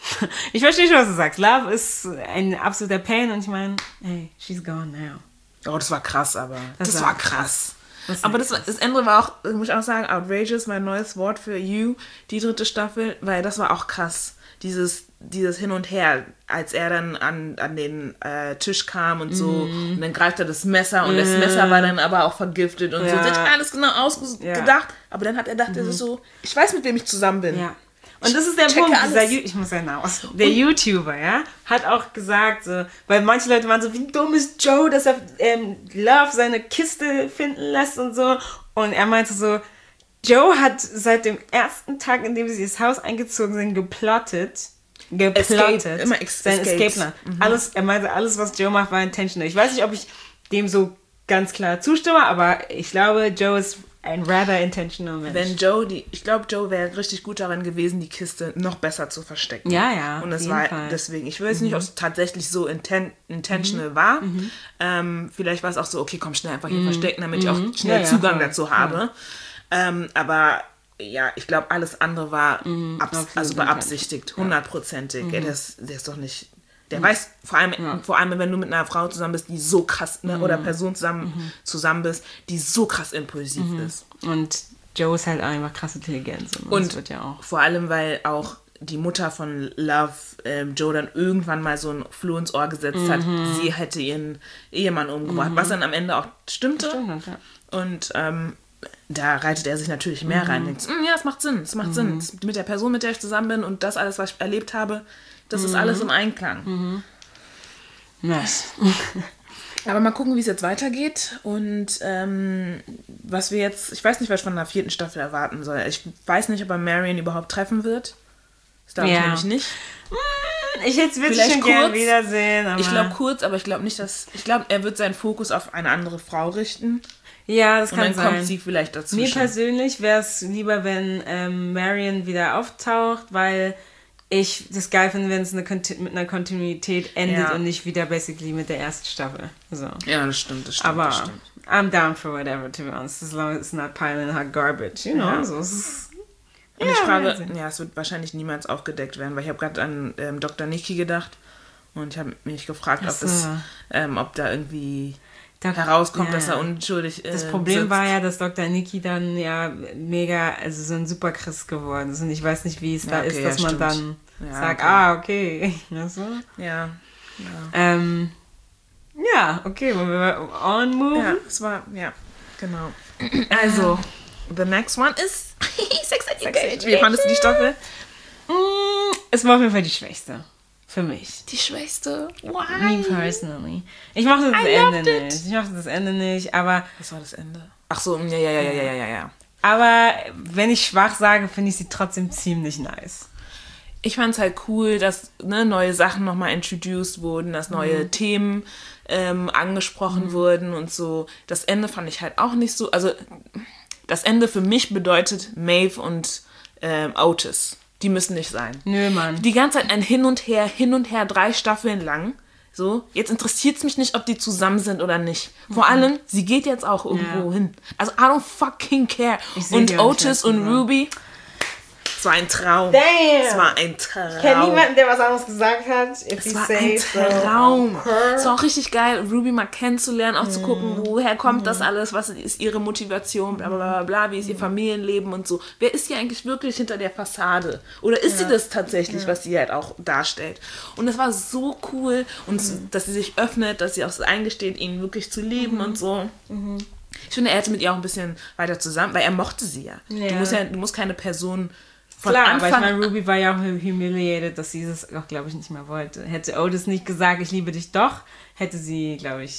ich verstehe schon, was du sagst. Love ist ein absoluter Pain und ich meine, hey, she's gone now. Oh, das war krass, aber. Das, Das war war krass. Das aber das, das Ende war auch, muss ich auch sagen, outrageous, mein neues Wort für You, die dritte Staffel, weil das war auch krass. Dieses, dieses Hin und Her, als er dann an, an den äh, Tisch kam und so, mm. und dann greift er das Messer und mm. das Messer war dann aber auch vergiftet und ja. so. Sie hat alles genau ausgedacht, ja. aber dann hat er gedacht, mm. so, ich weiß, mit wem ich zusammen bin. Ja. Und das ist der Checke Punkt, dieser, alles. ich muss ja hinaus. Der YouTuber, ja, hat auch gesagt, so, weil manche Leute waren so, wie dumm ist Joe, dass er ähm, Love seine Kiste finden lässt und so. Und er meinte so, Joe hat seit dem ersten Tag, in dem sie ins Haus eingezogen sind, geplottet. Geplottet. Escape, immer ex- sein Escapes. Escape-Plan. Mhm. Alles, er meinte, alles, was Joe macht, war intentional. Ich weiß nicht, ob ich dem so ganz klar zustimme, aber ich glaube, Joe ist ein rather intentional Mensch. Wenn Joe, die, ich glaube, Joe wäre richtig gut daran gewesen, die Kiste noch besser zu verstecken. Ja, ja. Und das auf war jeden Fall. deswegen, ich weiß nicht, Mhm. ob es tatsächlich so inten intentional mhm. war. Mhm. Ähm, vielleicht war es auch so, okay, komm schnell einfach hier mhm. verstecken, damit ich auch Mhm. schnell Ja, ja, Zugang voll. dazu habe. Ja. Ähm, aber ja, ich glaube, alles andere war Mhm. abs Absolut also beabsichtigt, hundertprozentig. Mhm. Ja, der, ist, der ist doch nicht... Der weiß, vor allem, Ja. vor allem, wenn du mit einer Frau zusammen bist, die so krass, ne, Mhm. oder Person zusammen, mhm. zusammen bist, die so krass impulsiv Mhm. ist. Und Joe ist halt einfach krass intelligent. Und, Und das wird ja auch. vor allem, weil auch die Mutter von Love ähm, Joe dann irgendwann mal so ein Floh ins Ohr gesetzt Mhm. hat, sie hätte ihren Ehemann umgebracht, Mhm. was dann am Ende auch stimmte. Stimmt, ja. Und ähm, da reitet er sich natürlich mehr Mhm. rein. Denkt, "Mm, ja, es macht Sinn, es macht Mhm. Sinn. Das mit der Person, mit der ich zusammen bin und das alles, was ich erlebt habe, das ist Mhm. alles im Einklang. Mhm. Nice. Aber mal gucken, wie es jetzt weitergeht und ähm, was wir jetzt, ich weiß nicht, was ich von der vierten Staffel erwarten soll. Ich weiß nicht, ob er Marion überhaupt treffen wird. Das glaube ich Ja. nämlich nicht. Ich hätte es wirklich Vielleicht schon gerne kurz. wiedersehen. Aber Ich glaube kurz, aber ich glaube nicht, dass, ich glaube, er wird seinen Fokus auf eine andere Frau richten ja, das und kann dann sein. kommt sie vielleicht Mir dazwischen. persönlich wäre es lieber, wenn ähm, Marion wieder auftaucht, weil ich das geil finde, wenn es eine Konti- mit einer Kontinuität endet Ja. und nicht wieder basically mit der ersten Staffel. So. Ja, das stimmt, das stimmt, Aber das stimmt. I'm down for whatever, to be honest, as long as it's not piling hot garbage, you know. Ja. So, es ist, Und ja, ich frage, mal sehen. ja, es wird wahrscheinlich niemals aufgedeckt werden, weil ich habe gerade an ähm, Doktor Nikki gedacht und ich habe mich gefragt, Ach ob, so. es, ähm, ob da irgendwie Da- herauskommt, ja. dass er unschuldig ist. Das Problem war ja, dass Doktor Nikki dann ja mega, also so ein Superchrist geworden ist. Und ich weiß nicht, wie es Ja, da okay, ist, ja, dass man stimmt. dann Ja, sagt, okay. ah, okay. Weißt du? Ja, ja. Ähm, ja, okay, wollen wir on move? Ja, es war, ja, genau. Also, the next one is Sex Education. Wie fandest du die Staffel? Mm, es war auf jeden Fall die schwächste. Für mich. Die schwächste. Me Why? personally. Ich mochte das I Ende loved it. nicht. Ich mochte das Ende nicht, aber, Was war das Ende? Ach so, ja, ja, ja, ja, ja, ja, ja. aber wenn ich schwach sage, finde ich sie trotzdem ziemlich nice. Ich fand es halt cool, dass ne, neue Sachen nochmal introduced wurden, dass neue Mhm. Themen ähm, angesprochen wurden und so. Das Ende fand ich halt auch nicht so. Also, das Ende für mich bedeutet Maeve und ähm, Otis. Die müssen nicht sein. Nö, Mann. Die ganze Zeit ein Hin und Her, hin und her, drei Staffeln lang. So, jetzt interessiert es mich nicht, ob die zusammen sind oder nicht. Vor allem, sie geht jetzt auch irgendwo Ja. hin. Also, I don't fucking care. Ich seh Und die auch nicht Otis mehr und zusammen. Ruby, es war ein Traum. Damn! Es war ein Traum. Ich kenne niemanden, der was anderes gesagt hat. If Es he war say ein so, Traum. okay. Es war auch richtig geil, Ruby mal kennenzulernen, auch zu gucken, woher kommt Mhm. das alles, was ist ihre Motivation, bla bla bla, bla wie ist ihr Familienleben und so. Wer ist hier eigentlich wirklich hinter der Fassade? Oder ist sie das tatsächlich, was sie halt auch darstellt? Und das war so cool, und so, Mhm. dass sie sich öffnet, dass sie auch so eingesteht, ihn wirklich zu lieben Mhm. und so. Ich finde, er hätte mit ihr auch ein bisschen weiter zusammen, weil er mochte sie ja. Ja. Du musst ja, du musst keine Person von Klar, Anfang aber ich meine, Ruby war ja auch humiliated, dass sie das auch, glaube ich, nicht mehr wollte. Hätte Otis nicht gesagt, ich liebe dich doch, hätte sie, glaube ich,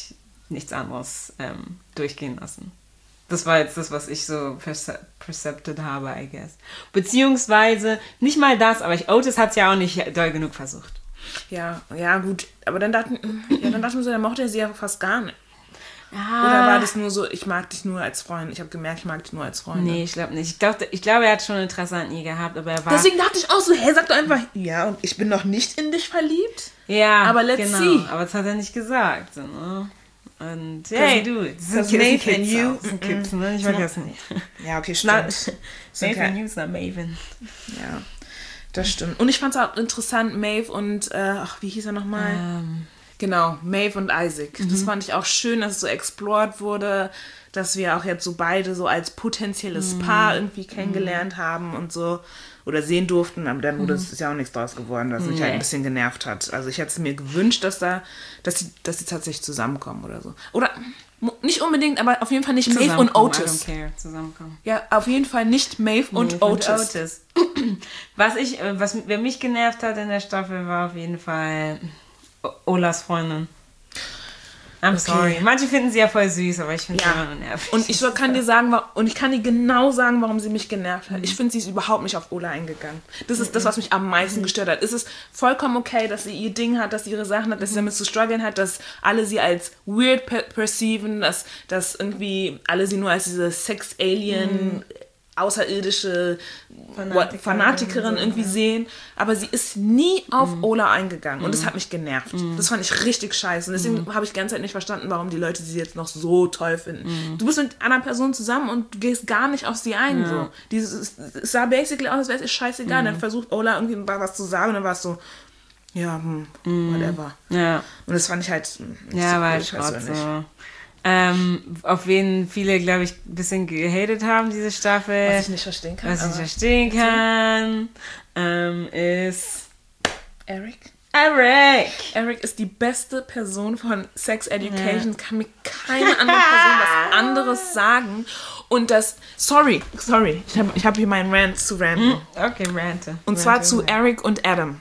nichts anderes ähm, durchgehen lassen. Das war jetzt das, was ich so perce- percepted habe, I guess. Beziehungsweise, nicht mal das, aber ich, Otis hat es ja auch nicht doll genug versucht. Ja, ja, gut. Aber dann dachten, ja, dann dachten wir so, dann mochte er sie ja fast gar nicht. Ja. Oder war das nur so, ich mag dich nur als Freund? Ich habe gemerkt, ich mag dich nur als Freund. Nee, ich glaube nicht. Ich glaube, ich glaub, er hat schon Interesse an ihr gehabt, aber er war... Deswegen dachte ich auch so, hey, sag doch einfach, ja, und ich bin noch nicht in dich verliebt. Ja, aber let's genau. see. Aber das hat er nicht gesagt. So, ne? Und hey, du, das sind Maeve Kids, and you. das sind Kids, ne? Ich vergesse nicht. Ja, okay, Not, stimmt. Maeve and you ist not Maven. Ja, das stimmt. Und ich fand es auch interessant, Maeve und, äh, ach, wie hieß er nochmal? Ähm. Genau, Maeve und Isaac. Mhm. Das fand ich auch schön, dass es so explored wurde, dass wir auch jetzt so beide so als potenzielles mhm. Paar irgendwie kennengelernt mhm. haben und so. Oder sehen durften, aber dann wurde es mhm. ja auch nichts draus geworden, was mich nee. halt ein bisschen genervt hat. Also ich hätte es mir gewünscht, dass da, dass sie, dass sie tatsächlich zusammenkommen oder so. Oder nicht unbedingt, aber auf jeden Fall nicht Maeve und Otis. I don't care. Zusammenkommen. Ja, auf jeden Fall nicht Maeve und Maeve Otis. Und Otis. Was ich, was wer mich genervt hat in der Staffel, war auf jeden Fall Olas Freundin. I'm okay. sorry. Manche finden sie ja voll süß, aber ich finde sie ja. immer nur nervig. Und ich kann dir sagen, und ich kann dir genau sagen, warum sie mich genervt hat. Mhm. Ich finde, sie ist überhaupt nicht auf Ola eingegangen. Das ist mhm. das, was mich am meisten gestört hat. Es ist vollkommen okay, dass sie ihr Ding hat, dass sie ihre Sachen hat, dass sie damit zu strugglen hat, dass alle sie als weird per- perceiven, dass, dass irgendwie alle sie nur als diese Sex-Alien mhm. außerirdische Fanatikerin, Fanatikerin so, irgendwie ja. sehen, aber sie ist nie auf mm. Ola eingegangen und mm. das hat mich genervt. Mm. Das fand ich richtig scheiße und deswegen mm. habe ich die ganze Zeit nicht verstanden, warum die Leute sie jetzt noch so toll finden. Mm. Du bist mit einer Person zusammen und du gehst gar nicht auf sie ein. Ja. So. Dieses, es sah basically aus, als wäre es scheißegal. Mm. Dann versucht Ola irgendwie was zu sagen und dann war es so, ja, hm, mm. whatever. Ja. Und das fand ich halt nicht ja, so war ich gerade so. Ähm, auf wen viele, glaube ich, ein bisschen gehatet haben, diese Staffel. Was ich nicht verstehen kann. Was ich nicht verstehen kann, ähm, ist... Eric. Eric! Eric ist die beste Person von Sex Education. Ja. Kann mir keine andere Person was anderes sagen. Und das... Sorry, sorry. Ich habe ich hab hier meinen Rant zu ranten. Okay, rante. Und rante, zwar zu Eric und Adam.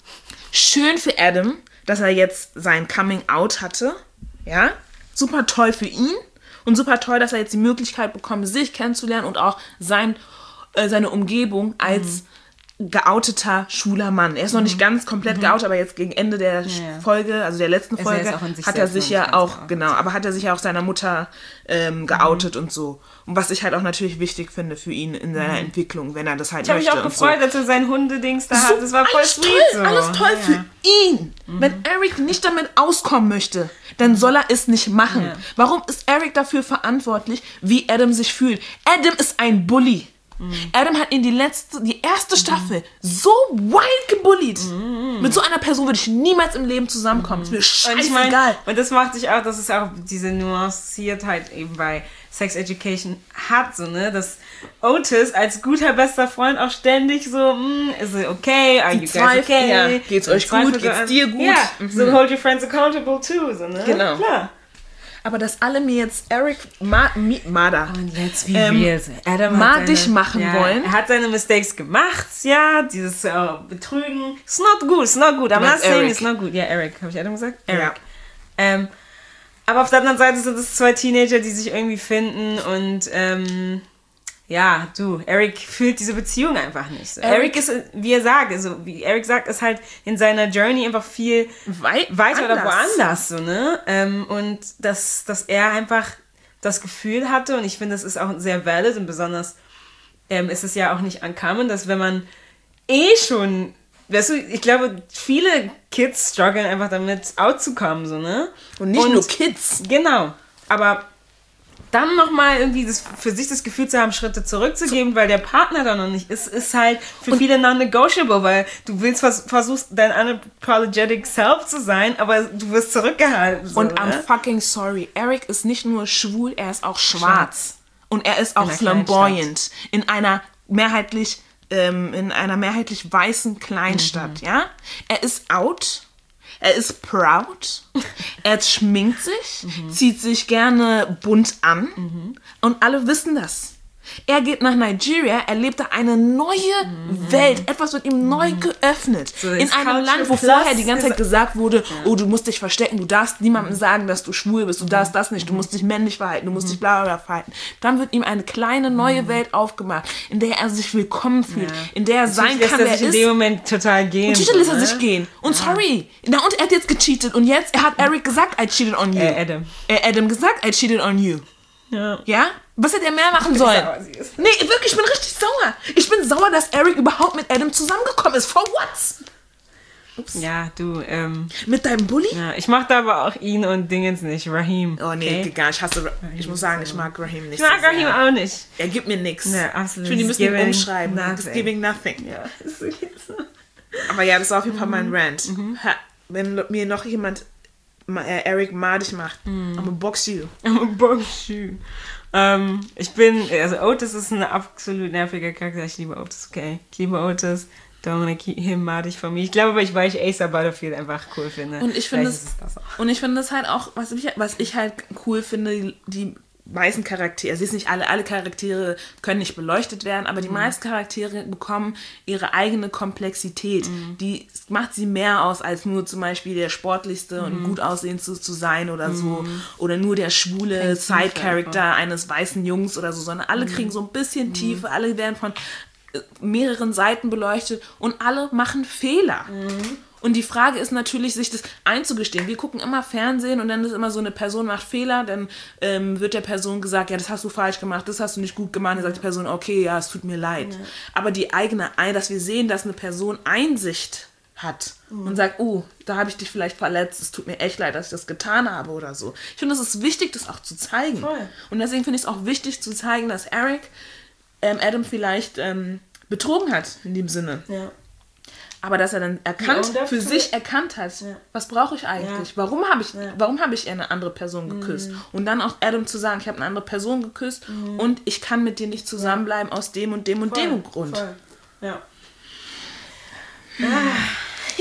Schön für Adam, dass er jetzt sein Coming Out hatte. Ja? Super toll für ihn und super toll, dass er jetzt die Möglichkeit bekommt, sich kennenzulernen und auch sein, äh, seine Umgebung als mhm. geouteter, schwuler Mann. Er ist noch nicht ganz komplett mhm. geoutet, aber jetzt gegen Ende der ja. Folge, also der letzten Folge, sich hat er sich ja auch, geoutet. genau, aber hat er sich ja auch seiner Mutter ähm, geoutet mhm. und so. Und was ich halt auch natürlich wichtig finde für ihn in seiner mhm. Entwicklung, wenn er das halt ich möchte. Ich habe mich auch gefreut, so. als er sein Hundedings da so, hat. Das war voll sweet. Toll, so. Alles toll ja. für ihn. Mhm. Wenn Eric nicht damit auskommen möchte, dann soll er es nicht machen. Ja. Warum ist Eric dafür verantwortlich, wie Adam sich fühlt? Adam ist ein Bully. Mhm. Adam hat ihn die letzte, die erste mhm. Staffel so wild gebullied. Mhm. Mit so einer Person würde ich niemals im Leben zusammenkommen. Mhm. Ist mir scheißegal. Und, ich mein, und das macht sich auch, das ist auch diese Nuanciertheit eben bei Sex Education hat, so, ne, dass Otis als guter bester Freund auch ständig so, mm, is it okay, are die you guys okay? Ja. Geht's euch gut, geht's dir gut? Ja, mhm. so hold your friends accountable too, so, ne? Genau. Klar. Aber dass alle mir jetzt Eric Ma, Mi, Mada und jetzt wie ähm, wir Adam madig machen ja, wollen. Er hat seine Mistakes gemacht, ja, dieses äh, Betrügen. It's not good, it's not good. I'm not saying it's not good. Ja, Eric, habe ich Adam gesagt? Eric. Ja. Ähm, aber auf der anderen Seite sind es zwei Teenager, die sich irgendwie finden und ähm, ja, du, Eric fühlt diese Beziehung einfach nicht so. Eric, Eric ist, wie er sagt, also wie Eric sagt, ist halt in seiner Journey einfach viel Wei- weiter anders. oder woanders, so, ne? Ähm, und dass, dass er einfach das Gefühl hatte, und ich finde, das ist auch sehr valid und besonders ähm, ist es ja auch nicht uncommon, dass wenn man eh schon, weißt du, ich glaube, viele Kids strugglen einfach damit, out zu kommen, so, ne? Und nicht und, nur Kids. Genau. Aber dann nochmal irgendwie das, für sich das Gefühl zu haben, Schritte zurückzugeben, weil der Partner da noch nicht ist, ist halt für und viele non-negotiable, weil du willst vers- versuchst, dein unapologetic self zu sein, aber du wirst zurückgehalten. So, und ne? I'm fucking sorry. Eric ist nicht nur schwul, er ist auch schwarz. schwarz. Und er ist auch in flamboyant. In einer mehrheitlich, ähm, in einer mehrheitlich weißen Kleinstadt, mhm. ja? Er ist out. Er ist proud, er schminkt sich, mhm. zieht sich gerne bunt an mhm. und alle wissen das. Er geht nach Nigeria, er lebt da eine neue mhm. Welt. Etwas wird ihm neu mhm. geöffnet. So, in einem Land, wo vorher die ganze Zeit gesagt wurde, ja. oh, du musst dich verstecken, du darfst niemandem sagen, dass du schwul bist, du mhm. darfst das nicht, du musst dich männlich verhalten, du musst mhm. dich bla bla verhalten. Dann wird ihm eine kleine neue mhm. Welt aufgemacht, in der er sich willkommen fühlt, ja. in der er sein kann, wer er ist. in dem Moment total gehen. Natürlich lässt er sich gehen. Und ja. sorry, na, und er hat jetzt gecheatet und jetzt, er hat Eric gesagt, I cheated on you. Äh, Adam. Er Adam gesagt, I cheated on you. Ja. Ja? Was hätte er mehr machen sollen? Nee, wirklich, ich bin richtig sauer. Ich bin sauer, dass Eric überhaupt mit Adam zusammengekommen ist. For what? Ups. Ja, du, ähm... Mit deinem Bully? Ja, ich mochte aber auch ihn und Dingens nicht, Raheem. Oh nee, okay? gar nicht. Ich hasse Raheem. Ich muss sagen, ich mag Raheem nicht. Ich mag so Raheem auch nicht. Er gibt mir nichts. Ja, absolut. Ich finde, die müssen ihn umschreiben. Nothing. It's giving nothing. Ja, ist wirklich so. Aber ja, das war auf jeden Fall mein Rant. Mhm. Ha, wenn mir noch jemand Eric madig macht, mm. I'm gonna box you. I'm gonna box you. Ähm, ich bin, also Otis ist ein absolut nerviger Charakter. Ich liebe Otis, okay. Ich liebe Otis. Don't wanna keep him madig von mir. Ich glaube, ich, weil ich Asa Butterfield einfach cool finde. Und ich finde es, und ich finde es halt auch, was ich, was ich halt cool finde, die, die meisten Charaktere, also jetzt nicht alle, alle Charaktere können nicht beleuchtet werden, aber die mhm. meisten Charaktere bekommen ihre eigene Komplexität. Mhm. Die macht sie mehr aus, als nur zum Beispiel der sportlichste mhm. und gut aussehendste zu sein oder mhm. so. Oder nur der schwule Side-Character eines weißen Jungs oder so, sondern alle mhm. kriegen so ein bisschen Tiefe, alle werden von mehreren Seiten beleuchtet und alle machen Fehler. Mhm. Und die Frage ist natürlich, sich das einzugestehen. Wir gucken immer Fernsehen und dann ist immer so, eine Person macht Fehler, dann ähm, wird der Person gesagt, ja, das hast du falsch gemacht, das hast du nicht gut gemacht. Dann sagt die Person, okay, ja, es tut mir leid. Ja. Aber die eigene, dass wir sehen, dass eine Person Einsicht hat mhm. und sagt, oh, da habe ich dich vielleicht verletzt, es tut mir echt leid, dass ich das getan habe oder so. Ich finde, es ist wichtig, das auch zu zeigen. Voll. Und deswegen finde ich es auch wichtig zu zeigen, dass Eric ähm, Adam vielleicht ähm, betrogen hat, in dem Sinne. Ja. Aber dass er dann erkannt, ja, für sich erkannt hat, ja. was brauche ich eigentlich? Ja. Warum habe ich, ja. warum habe ich eine andere Person geküsst? Mhm. Und dann auch Adam zu sagen, ich habe eine andere Person geküsst mhm. und ich kann mit dir nicht zusammenbleiben ja. aus dem und dem und Voll. dem Grund. Voll. Ja. Ah.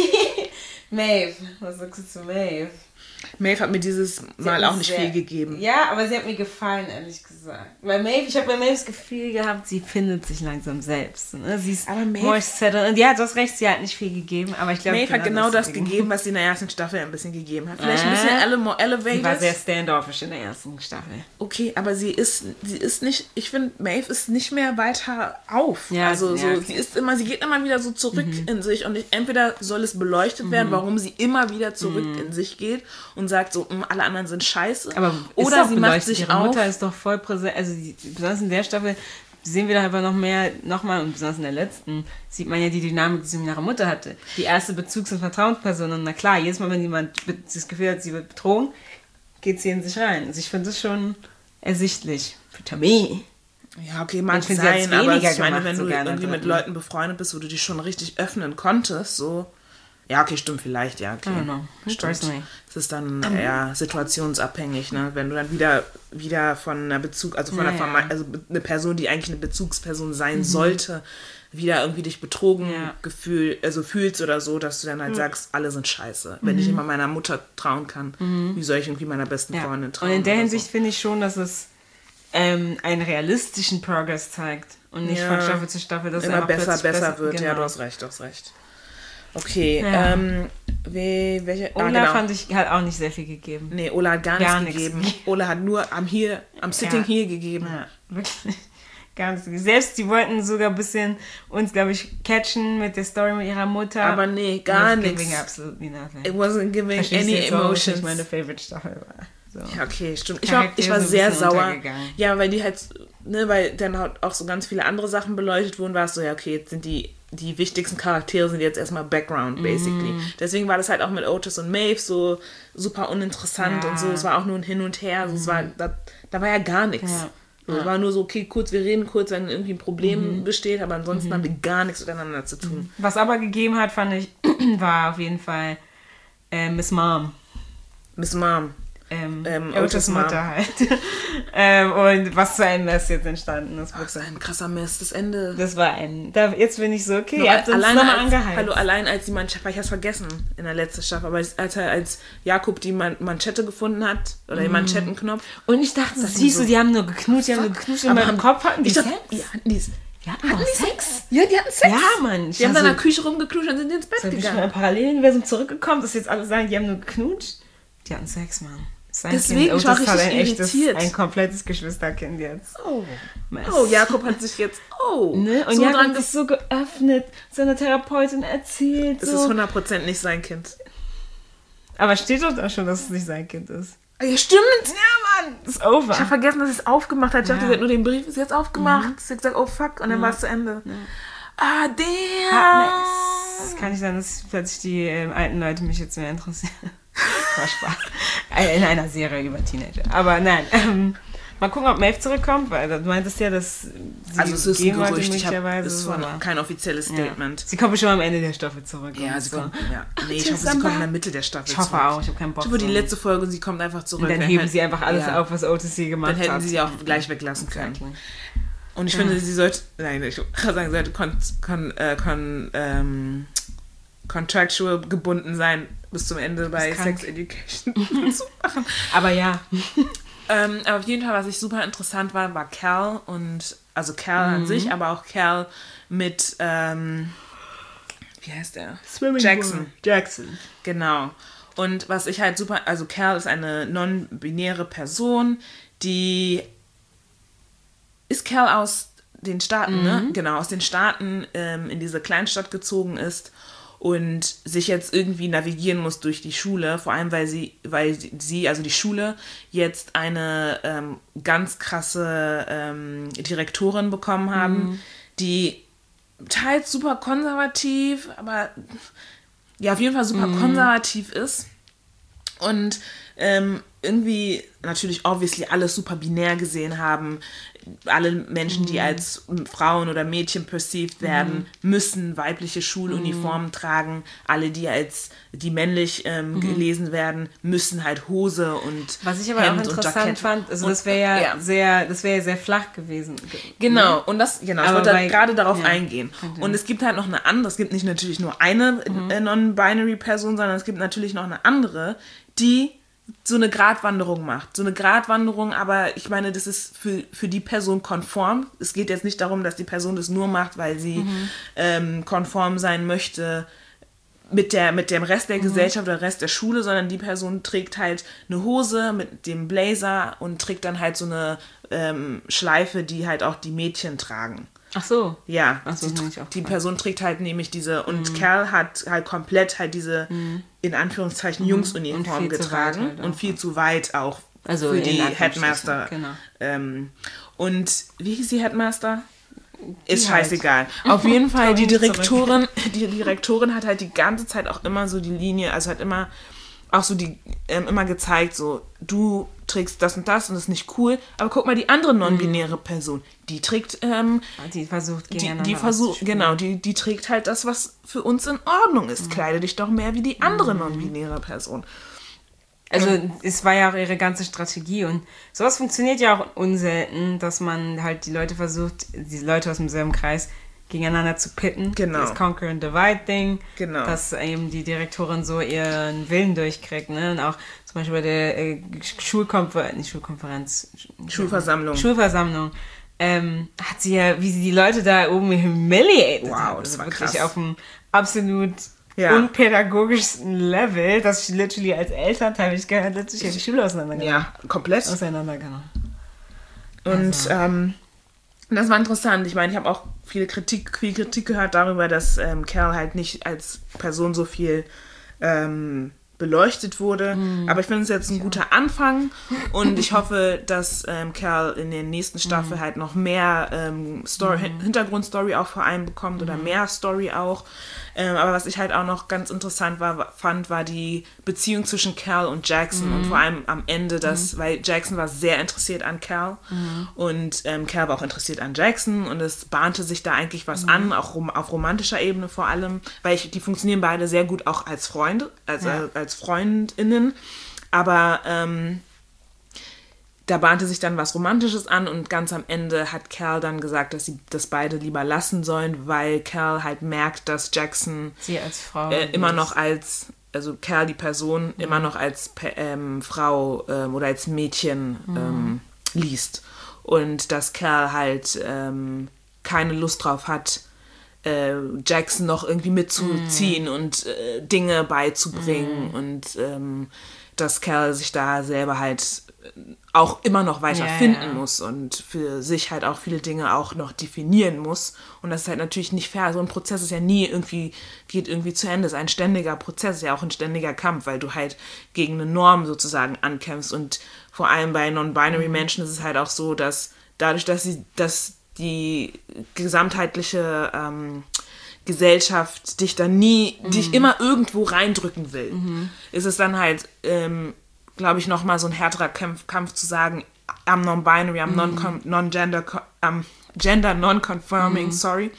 Maeve, was sagst du zu Maeve? Maeve hat mir dieses Mal auch nicht sehr, viel gegeben. Ja, aber sie hat mir gefallen, ehrlich gesagt. Weil Maeve, ich habe bei Maeve das Gefühl gehabt, sie findet sich langsam selbst. Ne? Sie ist more settled. Und ja, du hast recht, sie hat nicht viel gegeben, aber ich glaube... Maeve hat genau das, das gegeben, was sie in der ersten Staffel ein bisschen gegeben hat. Vielleicht äh, ein bisschen ele- more elevated. Sie war sehr standoffish in der ersten Staffel. Okay, aber sie ist, sie ist nicht... Ich finde, Maeve ist nicht mehr weiter auf. Ja, also ja, so, okay. sie ist immer, sie geht immer wieder so zurück mhm. in sich und ich, entweder soll es beleuchtet mhm. werden, warum sie immer wieder zurück mhm. in sich geht und sagt so, alle anderen sind scheiße. Aber oder sie macht sich ihre auf. Mutter ist doch voll präsent. Also die, besonders in der Staffel sehen wir da einfach noch mehr, nochmal, und besonders in der letzten, sieht man ja die Dynamik, die sie mit ihrer Mutter hatte. Die erste Bezugs- und Vertrauensperson. Und na klar, jedes Mal, wenn jemand das Gefühl hat, sie wird betrogen, geht sie in sich rein. Also ich finde das schon ersichtlich. Für Tammy. Ja, okay, mag sein, aber ich meine, wenn du irgendwie mit Leuten befreundet bist, wo du dich schon richtig öffnen konntest, so... Ja, okay, stimmt, vielleicht, ja, okay. Stimmt. Es ist dann um. eher situationsabhängig, ne? Wenn du dann wieder, wieder von einer Bezug, also von ja, einer Verme- also eine Person, die eigentlich eine Bezugsperson sein mhm. sollte, wieder irgendwie dich betrogen ja. gefühl, also fühlst oder so, dass du dann halt mhm. sagst, alle sind scheiße. Wenn mhm. ich immer meiner Mutter trauen kann, mhm. wie soll ich irgendwie meiner besten ja. Freundin trauen? Und in der Hinsicht so. finde ich schon, dass es ähm, einen realistischen Progress zeigt und nicht ja. von Staffel zu Staffel, dass immer er besser, besser, besser wird. Genau. Ja, du hast recht, du hast recht. Okay, ja. ähm, wie, welche... Ola ah, genau. fand ich, hat auch nicht sehr viel gegeben. Nee, Ola hat gar, gar nichts gegeben. Nichts. Ola hat nur am hier, am Sitting ja. hier gegeben. Ja, wirklich. Gar nichts. Selbst die wollten sogar ein bisschen uns, glaube ich, catchen mit der Story mit ihrer Mutter. Aber nee, gar nichts. Giving absolutely nothing. It wasn't giving Verstehst any emotions. Was meine Favorite Staffel war. So. Ja, okay, stimmt. Ich war, ich war sehr sauer. Ja, weil die halt, ne, weil dann halt auch so ganz viele andere Sachen beleuchtet wurden, war es so, ja, okay, jetzt sind die die wichtigsten Charaktere sind jetzt erstmal Background, basically. Mm. Deswegen war das halt auch mit Otis und Maeve so super uninteressant ja. und so. Es war auch nur ein Hin und Her. Also mm. es war, da, da war ja gar nichts. Ja. So, ja. Es war nur so, okay, kurz, wir reden kurz, wenn irgendwie ein Problem mm. besteht, aber ansonsten mm. haben wir gar nichts miteinander zu tun. Was aber gegeben hat, fand ich, war auf jeden Fall äh, Miss Mom. Miss Mom. Ähm, Ähm, Otis Otis Mom. Mutter halt. ähm, und was für ein Mess jetzt entstanden ist. Ach, das ist ein krasser Mist, das Ende. Das war ein... Da, jetzt bin ich so, okay, Nur ihr habt uns allein nochmal als, angeheizt. hallo, allein als die Manschette, ich hab's vergessen in der letzten Staffel, aber als, er, als Jakob die Man- Manschette gefunden hat, oder den Manschettenknopf. Und ich dachte, Das siehst so- du, die haben nur geknutscht, die haben nur geknutscht und Aber beim haben- Kopf hatten die ich dachte, Sex. ja, hatten die, Die hatten auch Sex? Sex? Ja, die hatten Sex. Ja, Mann. Die haben dann in der Küche rumgeknutscht und sind ins Bett Sind wir schon gegangen. im Paralleluniversum zurückgekommen, dass jetzt alle sagen, die haben nur geknutscht? Die hatten Sex, Mann. Sein Deswegen, kind, ich war Otis hat ein richtig echtes, irritiert. ein komplettes Geschwisterkind jetzt. Oh. Mess. Oh, Jakob hat sich jetzt, oh, Ne? Und so Jakob dran hat sich so geöffnet, seiner Therapeutin erzählt. Es So. ist hundert Prozent nicht sein Kind. Aber steht doch da schon, dass es nicht sein Kind ist. Ja, stimmt. Ja, Mann, ist over. Ich habe vergessen, dass sie es aufgemacht hat. Ich dachte, Ja. sie hat nur den Brief ist jetzt aufgemacht. Sie hat gesagt, oh fuck, und dann war es zu Ende. Ah, damn. Es kann nicht sein, dass plötzlich die ähm, alten Leute mich jetzt mehr interessieren. War Spaß. Äh, In einer Serie über Teenager. Aber nein, ähm, mal gucken, ob Maeve zurückkommt, weil du meintest ja, dass sie Also es ist ein gehen wollte Gerücht, ich hab, möglicherweise. es so, war aber- kein offizielles Statement. Ja. Sie kommt bestimmt am Ende der Staffel zurück. Ja, und sie so. kommt, ja. Nee, ich Tschüss, hoffe, sie Samba. kommt in der Mitte der Staffel Ich hoffe zurück. auch, ich habe keinen Bock. Ich hoffe, die so. letzte Folge und sie kommt einfach zurück. Und dann Dann heben hätten- sie einfach alles ja. auf, was Otis hier gemacht Dann hätten hat. sie sie auch gleich weglassen können. Exactly. Und ich finde, sie sollte, nein, ich kann sagen, sie sollte kon, kon, äh, kon, ähm, contractual gebunden sein bis zum Ende bei krank. Sex Education zu machen. Aber ja. Ähm, aber auf jeden Fall, was ich super interessant war, war Cal und, also Cal an sich, aber auch Cal mit, ähm, wie heißt der? Jackson. Jackson. Genau. Und was ich halt super, also Cal ist eine non-binäre Person, die ist Cal aus den Staaten, ne? Genau, aus den Staaten ähm, in diese Kleinstadt gezogen ist und sich jetzt irgendwie navigieren muss durch die Schule, vor allem weil sie, weil sie, also die Schule, jetzt eine ähm, ganz krasse ähm, Direktorin bekommen haben, die teils super konservativ, aber ja, auf jeden Fall super konservativ ist und ähm, irgendwie natürlich obviously alles super binär gesehen haben. Alle Menschen, die als Frauen oder Mädchen perceived werden, müssen weibliche Schuluniformen tragen. Alle, die als die männlich ähm, gelesen werden, müssen halt Hose und Was ich aber Hemd auch und interessant Jackett. fand, also Und- das wäre ja, ja. sehr, das wäre ja sehr flach gewesen. Genau, und das, genau, ich Aber wollte bei- halt gerade darauf ja, eingehen. könnte. Und es gibt halt noch eine andere, es gibt nicht natürlich nur eine äh, Non-Binary-Person, sondern es gibt natürlich noch eine andere, die so eine Gratwanderung macht. So eine Gratwanderung, aber ich meine, das ist für, für die Person konform. Es geht jetzt nicht darum, dass die Person das nur macht, weil sie ähm, konform sein möchte mit, der, mit dem Rest der Gesellschaft oder Rest der Schule, sondern die Person trägt halt eine Hose mit dem Blazer und trägt dann halt so eine ähm, Schleife, die halt auch die Mädchen tragen. Ach so. Ja, Ach so, die, das hab ich auch die gefragt. Person trägt halt nämlich diese, und Kerl hat halt komplett halt diese, in Anführungszeichen, Jungsuniform Und viel zu getragen weit halt auch. und viel zu weit auch Also für in die Anführungsstrichen, Headmaster. genau. Ähm, und wie hieß die Headmaster? Ist Die halt. scheißegal. Auf jeden Fall, die Kommen wir Direktorin, die Direktorin hat halt die ganze Zeit auch immer so die Linie, also hat immer auch so die, ähm, immer gezeigt, so, du trägst das und das und das ist nicht cool, aber guck mal, die andere non-binäre Person, die trägt, ähm, Die versucht die, gegeneinander die versucht, auszuspielen. genau, die, die trägt halt das, was für uns in Ordnung ist. Kleide dich doch mehr wie die andere non-binäre Person. Also es war ja auch ihre ganze Strategie und sowas funktioniert ja auch unselten, dass man halt die Leute versucht, die Leute aus demselben Kreis gegeneinander zu pitten. Genau. Das Conquer and Divide Ding. Genau. Dass eben die Direktorin so ihren Willen durchkriegt. Ne? Und auch zum Beispiel bei der äh, Schulkonferenz, nicht Schulkonferenz, Schulversammlung. Schulversammlung. Ähm, hat sie ja, wie sie die Leute da oben humiliated Wow, hat. das Also war wirklich krass. auf einem absolut Ja. unpädagogischsten Level, dass ich literally als Elternteil, ich gehört letztlich die Schule auseinandergenommen. Ja, komplett. Auseinandergenommen. Und ähm, das war interessant. Ich meine, ich habe auch viele Kritik, viel Kritik gehört darüber, dass ähm, Cal halt nicht als Person so viel ähm, beleuchtet wurde. Aber ich finde es jetzt ein guter Anfang und ich hoffe, dass ähm, Cal in der nächsten Staffel halt noch mehr ähm, Story, Hin- Hintergrundstory auch vor allem bekommt oder mehr Story auch. Ähm, aber was ich halt auch noch ganz interessant war, fand, war die Beziehung zwischen Cal und Jackson und vor allem am Ende, das, weil Jackson war sehr interessiert an Cal und ähm, Cal war auch interessiert an Jackson und es bahnte sich da eigentlich was an, auch rom- auf romantischer Ebene vor allem, weil ich, die funktionieren beide sehr gut auch als Freunde, also Ja. als Freundinnen. Aber ähm, da bahnte sich dann was Romantisches an und ganz am Ende hat Cal dann gesagt, dass sie das beide lieber lassen sollen, weil Cal halt merkt, dass Jackson sie als Frau äh, immer noch als, also Cal die Person, mhm. immer noch als ähm, Frau ähm, oder als Mädchen mhm. ähm, liest. Und dass Cal halt ähm, keine Lust drauf hat, äh, Jackson noch irgendwie mitzuziehen mm. und äh, Dinge beizubringen mm. und ähm, dass Cal sich da selber halt auch immer noch weiter ja, finden ja. muss und für sich halt auch viele Dinge auch noch definieren muss. Und das ist halt natürlich nicht fair. So ein Prozess ist ja nie irgendwie, geht irgendwie zu Ende. Es ist ein ständiger Prozess, ist ja auch ein ständiger Kampf, weil du halt gegen eine Norm sozusagen ankämpfst. Und vor allem bei Non-Binary Menschen ist es halt auch so, dass dadurch, dass sie, dass die gesamtheitliche ähm, Gesellschaft dich dann nie, mhm. dich immer irgendwo reindrücken will, mhm. ist es dann halt, ähm, glaube ich, nochmal so ein härterer Kampf, Kampf zu sagen, I'm non-binary, I'm mhm. non-gender, I'm gender non-conforming, mhm. sorry.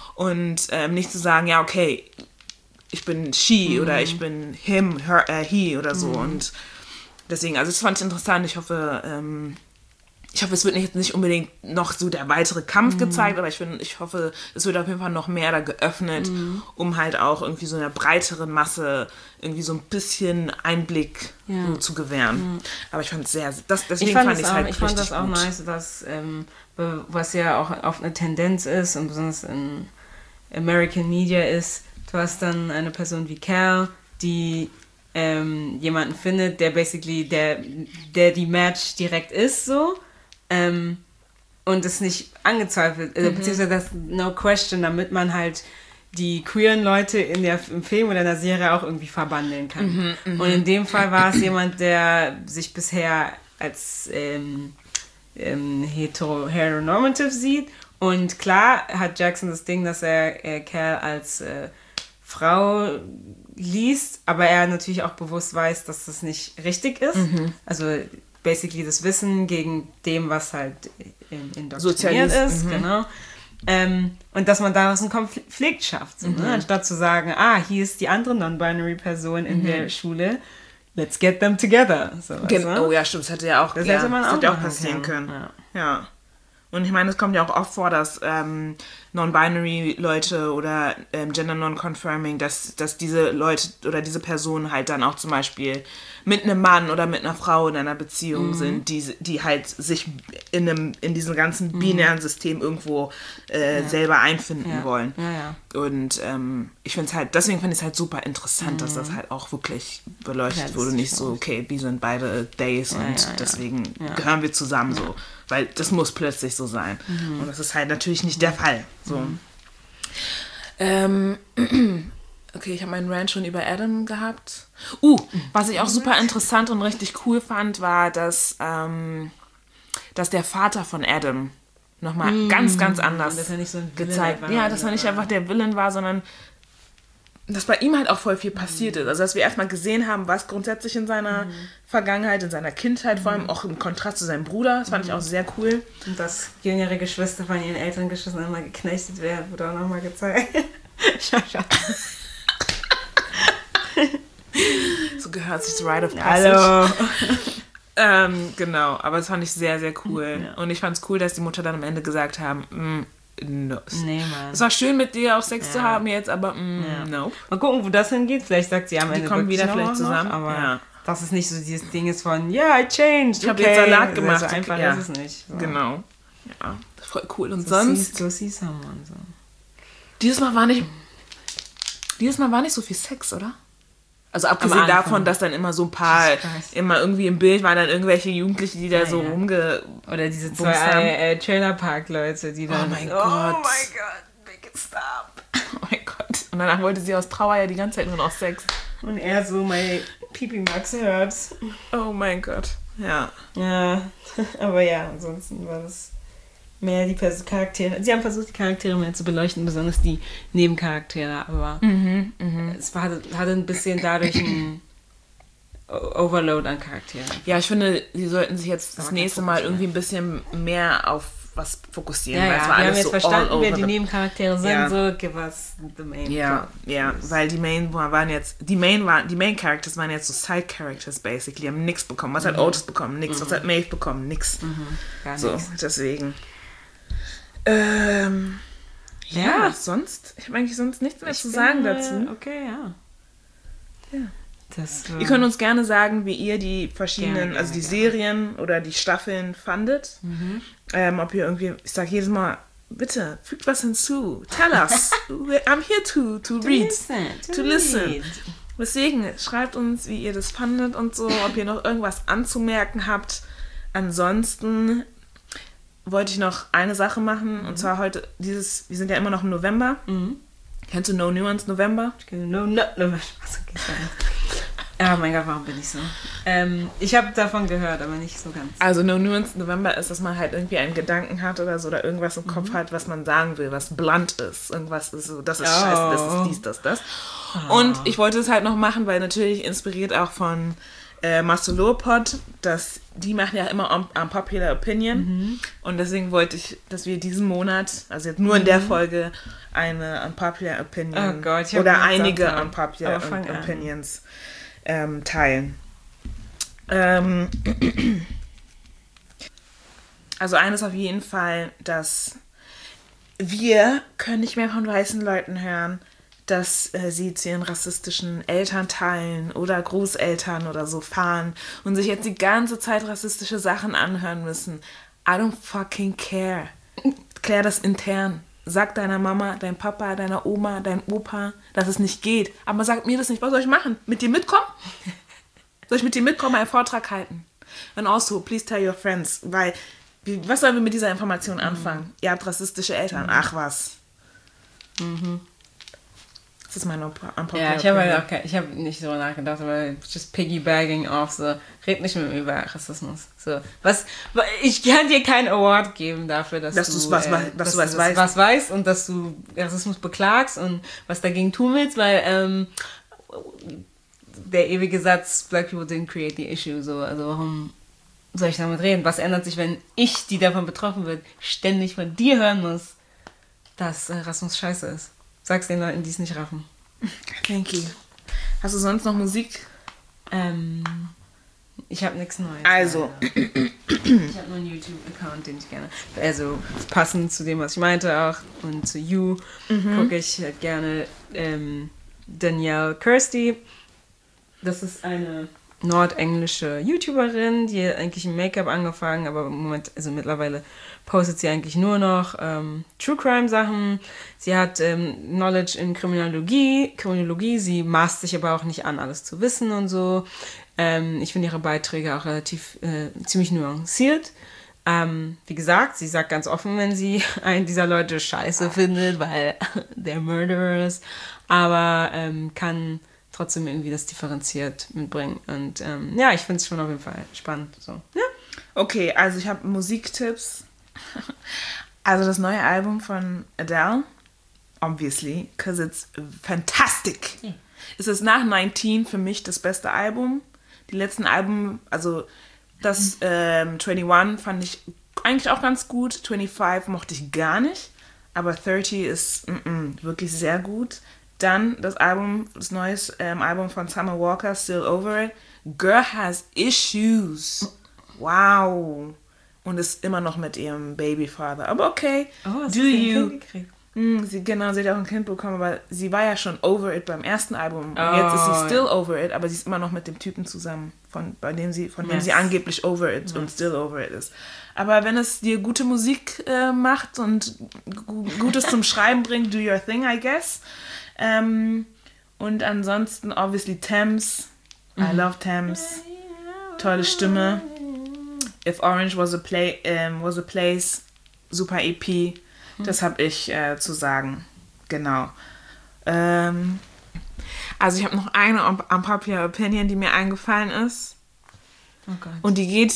Und ähm, nicht zu sagen, ja, okay, ich bin she mhm. oder ich bin him, her, äh, he oder so. Mhm. Und deswegen, also das fand ich interessant. Ich hoffe, ähm, ich hoffe, es wird nicht, nicht unbedingt noch so der weitere Kampf mhm. gezeigt, aber ich, find, ich hoffe, es wird auf jeden Fall noch mehr da geöffnet, mhm. um halt auch irgendwie so einer breiteren Masse irgendwie so ein bisschen Einblick ja. so zu gewähren. Mhm. Aber ich fand es sehr, das, deswegen ich fand fand ich es halt Ich fand richtig das auch gut. nice, dass, ähm, was ja auch auf eine Tendenz ist und besonders in American Media ist, du hast dann eine Person wie Cal, die ähm, jemanden findet, der basically, der, der die Match direkt ist, so, Ähm, und es nicht angezweifelt, mhm. beziehungsweise das no question, damit man halt die queeren Leute in der, im Film oder in der Serie auch irgendwie verbandeln kann. Mhm, und in dem Fall war es jemand, der sich bisher als ähm, ähm, hetero, heteronormative sieht. Und klar hat Jackson das Ding, dass er äh, Cal als äh, Frau liest, aber er natürlich auch bewusst weiß, dass das nicht richtig ist. Mhm. Also basically das Wissen gegen dem, was halt indoktriniert ist, mhm. genau. Ähm, und dass man daraus einen Konflikt schafft. So, mhm. ne? Anstatt zu sagen, ah, hier ist die andere non-binary Person in mhm. der Schule, let's get them together. So, Gen- weißt du? Oh ja, stimmt, das hätte ja auch, das ja, hätte man das auch, hätte auch passieren können. können. Ja. ja. Und ich meine, es kommt ja auch oft vor, dass ähm, Non-Binary-Leute oder ähm, Gender Non-Conforming, dass, dass diese Leute oder diese Personen halt dann auch zum Beispiel mit einem Mann oder mit einer Frau in einer Beziehung mhm. sind, die, die halt sich in, einem, in diesem ganzen binären System irgendwo äh, ja. selber einfinden ja. wollen. Ja, ja. Und ähm, ich finde es halt, deswegen finde ich es halt super interessant, mhm. dass das halt auch wirklich beleuchtet ja, wurde. Nicht so, okay, wir sind beide Days ja, und ja, ja. deswegen ja. gehören wir zusammen ja. so. Weil das muss plötzlich so sein. Mhm. Und das ist halt natürlich nicht der Fall. So. Mhm. Ähm, okay, ich habe meinen Rant schon über Adam gehabt. Uh, was ich auch super interessant und richtig cool fand, war, dass, ähm, dass der Vater von Adam nochmal mhm. ganz, ganz anders dass er nicht so ein gezeigt war, Ja, dass er nicht einfach der Villain war, sondern dass bei ihm halt auch voll viel passiert ist. Also, dass wir erstmal gesehen haben, was grundsätzlich in seiner mhm. Vergangenheit, in seiner Kindheit, mhm. vor allem auch im Kontrast zu seinem Bruder, das fand mhm. ich auch sehr cool. Und dass jüngere Geschwister von ihren Eltern geschossen immer geknechtet werden, wurde auch nochmal gezeigt. Schau, schau. So gehört sich Rite of Passage. Hallo. ähm, genau, aber das fand ich sehr, sehr cool. Ja. Und ich fand es cool, dass die Mutter dann am Ende gesagt haben, mm, no. Nee, Mann. Es war schön mit dir auch Sex ja. zu haben jetzt, aber mm, ja. no. Mal gucken, wo das hingeht. Vielleicht sagt sie am Ende die kommen wieder vielleicht noch, zusammen. Aber ja. dass es nicht so dieses Ding ist von, ja, yeah, I changed. Ich habe okay. jetzt Salat gemacht. So einfach ja. ist es nicht. So. Genau. Ja, das ist voll cool. Und so sonst? So see someone. So. Dieses Mal war nicht. Dieses Mal war nicht so viel Sex, oder? Also abgesehen davon, dass dann immer so ein paar, immer irgendwie im Bild waren dann irgendwelche Jugendliche, die da ja, so ja. rumge... Oder diese zwei äh, Trailerpark-Leute, die dann... Oh mein oh Gott. Oh mein Gott, make it stop. Oh mein Gott. Und danach wollte sie aus Trauer ja die ganze Zeit nur noch Sex. Und er so, my Pipi Max hurts. Oh mein Gott. Ja. Ja, aber ja, ansonsten war das mehr die Pers- Charaktere. Sie haben versucht, die Charaktere mehr zu beleuchten, besonders die Nebencharaktere, aber mhm, mh. es war, hatte ein bisschen dadurch ein Overload an Charakteren. Ja, ich finde, sie sollten sich jetzt das, das nächste Mal irgendwie ein bisschen mehr auf was fokussieren. Ja, weil ja, es war wir alles haben jetzt so verstanden, all wer over die the- Nebencharaktere sind, Ja. so give us the main Ja, plot. ja, weil die Main waren jetzt, die Main waren, die Main Characters waren jetzt so Side Characters basically, haben nichts bekommen. Was hat Otis bekommen? Nix. Was hat Maeve bekommen? Nix. Gar So, nichts. deswegen. Ähm, ja, Ja. sonst, ich habe eigentlich sonst nichts mehr Ich zu bin, sagen äh, dazu. Okay, ja. Ja. Das, Ihr könnt uns gerne sagen, wie ihr die verschiedenen, Gerne, gerne, also die gerne. Serien oder die Staffeln fandet. Ähm, ob ihr irgendwie, ich sage jedes Mal, bitte, fügt was hinzu. Tell us. I'm here to, to read. listen, to To listen. read. Deswegen, schreibt uns, wie ihr das fandet und so, ob ihr noch irgendwas anzumerken habt. Ansonsten wollte ich noch eine Sache machen, und zwar heute, dieses, wir sind ja immer noch im November. Kennst du No Nuance November? No, no, no. Was soll ich sagen? Oh mein Gott, warum bin ich so? Ähm, ich habe davon gehört, aber nicht so ganz. Also No Nuance November ist, dass man halt irgendwie einen Gedanken hat oder so, oder irgendwas im Kopf hat, was man sagen will, was blunt ist. Irgendwas ist so, das ist Oh. scheiße, das ist dies, das, das. Und ich wollte es halt noch machen, weil natürlich inspiriert auch von äh, Masolopod, dass die machen ja immer un- Unpopular Opinion. Und deswegen wollte ich, dass wir diesen Monat, also jetzt nur in der Folge, eine Unpopular Opinion Oh Gott, ich hab oder gesagt, einige ja. Unpopular Aber fang an. Opinions ähm, teilen. Ähm, also eines auf jeden Fall, dass wir können nicht mehr von weißen Leuten hören, dass äh, sie zu ihren rassistischen Elternteilen oder Großeltern oder so fahren und sich jetzt die ganze Zeit rassistische Sachen anhören müssen. I don't fucking care. Klär das intern. Sag deiner Mama, deinem Papa, deiner Oma, deinem Opa, dass es nicht geht. Aber sag mir das nicht. Was soll ich machen? Mit dir mitkommen? Soll ich mit dir mitkommen, einen Vortrag halten? And also, please tell your friends. Weil, wie, was sollen wir mit dieser Information anfangen? Mhm. Ihr habt rassistische Eltern. Ach was. Mhm. Das ist meine Unpopular Ja, ich habe halt auch kein, ich habe nicht so nachgedacht, aber just piggybagging auf so, red nicht mit mir über Rassismus. So, was, ich kann dir keinen Award geben dafür, dass, dass du was, äh, was, dass du du was das weißt. was weißt und dass du Rassismus beklagst und was dagegen tun willst, weil ähm, der ewige Satz, Black people didn't create the issue, so, also warum soll ich damit reden? Was ändert sich, wenn ich, die davon betroffen wird, ständig von dir hören muss, dass äh, Rassismus scheiße ist? Sag's den Leuten, die es nicht raffen. Thank you. Hast du sonst noch Musik? Ähm, ich habe nichts Neues. Also. leider. Ich habe nur einen YouTube-Account, den ich gerne, also passend zu dem, was ich meinte auch, und zu You, mhm. gucke ich halt gerne ähm, Danielle Kirsty. Das ist eine nordenglische YouTuberin, die hat eigentlich im Make-up angefangen, aber im Moment, also mittlerweile postet sie eigentlich nur noch ähm, True Crime Sachen. Sie hat ähm, Knowledge in Kriminologie, Kriminologie, sie maßt sich aber auch nicht an, alles zu wissen und so. Ähm, ich finde ihre Beiträge auch relativ, äh, ziemlich nuanciert. Ähm, wie gesagt, sie sagt ganz offen, wenn sie einen dieser Leute scheiße findet, weil they're murderers, aber ähm, kann trotzdem irgendwie das differenziert mitbringen. Und ähm, ja, ich finde es schon auf jeden Fall spannend. So. Ja. Okay, also ich habe Musiktipps. Also das neue Album von Adele, obviously, because it's fantastic. Yeah. Es ist nach neunzehn für mich das beste Album. Die letzten Alben, also das ähm, einundzwanzig fand ich eigentlich auch ganz gut. fünfundzwanzig mochte ich gar nicht, aber dreißig ist mm, mm, wirklich sehr gut. Dann das Album, das neue ähm, Album von Summer Walker, Still Over It. Girl has issues. Wow. Und ist immer noch mit ihrem Babyfather. Aber okay, oh, do you. Mm, sie, genau, sie hat auch ein Kind bekommen, aber sie war ja schon over it beim ersten Album. Und oh, jetzt ist sie still ja. over it, aber sie ist immer noch mit dem Typen zusammen, von, bei dem sie, von yes. dem sie angeblich over it yes. und still over it ist. Aber wenn es dir gute Musik äh, macht und g- Gutes zum Schreiben bringt, do your thing, I guess. Ähm, und ansonsten, obviously, Thames. Mhm. I love Thames. Tolle Stimme. If Orange was a, play, um, was a place, super E P. Mhm. Das habe ich äh, zu sagen. Genau. Ähm, also ich habe noch eine Unpopular Opinion, die mir eingefallen ist. Oh Gott. Und die geht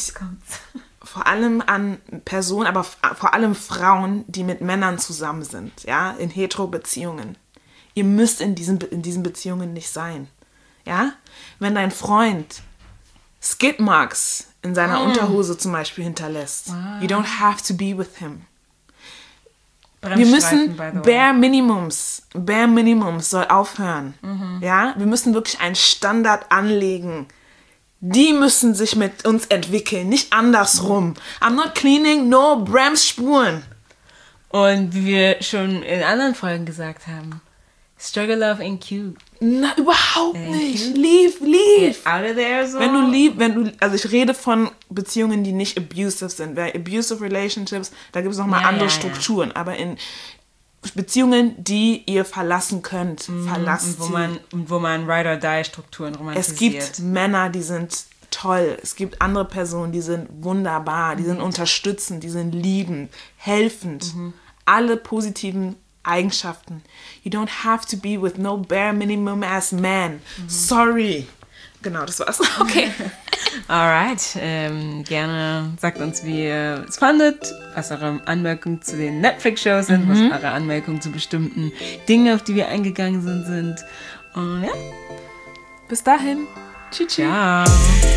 vor allem an Personen, aber f- vor allem Frauen, die mit Männern zusammen sind, ja, in Hetero-Beziehungen. Ihr müsst in diesen, in diesen Beziehungen nicht sein. Ja? Wenn dein Freund Skid Marks in seiner oh. Unterhose zum Beispiel hinterlässt. Wow. You don't have to be with him. Wir müssen Bare Minimums, Bare Minimums soll aufhören. Mhm. Ja, wir müssen wirklich einen Standard anlegen. Die müssen sich mit uns entwickeln, nicht andersrum. I'm not cleaning no Bremsspuren. Und wie wir schon in anderen Folgen gesagt haben, Struggle Love ain't cute. Na, überhaupt ain't nicht. Cute. Leave, leave. Get out of there, so. Wenn du lieb, wenn du, also ich rede von Beziehungen, die nicht abusive sind. Weil abusive relationships, da gibt es nochmal ja, andere ja, Strukturen. Ja. Aber in Beziehungen, die ihr verlassen könnt, mhm. verlasst und wo man, und wo man Ride-or-Die-Strukturen romantisiert. Es gibt Männer, die sind toll. Es gibt andere Personen, die sind wunderbar, die mhm. sind unterstützend, die sind liebend, helfend. Mhm. Alle positiven Eigenschaften. You don't have to be with no bare minimum as man. Mhm. Sorry. Genau, das war's. Okay. Alright. Ähm, gerne sagt uns, wie ihr es fandet, was eure Anmerkungen zu den Netflix-Shows sind, mhm. was eure Anmerkungen zu bestimmten Dingen, auf die wir eingegangen sind, sind. Und ja. Bis dahin. Tschüss. Ciao.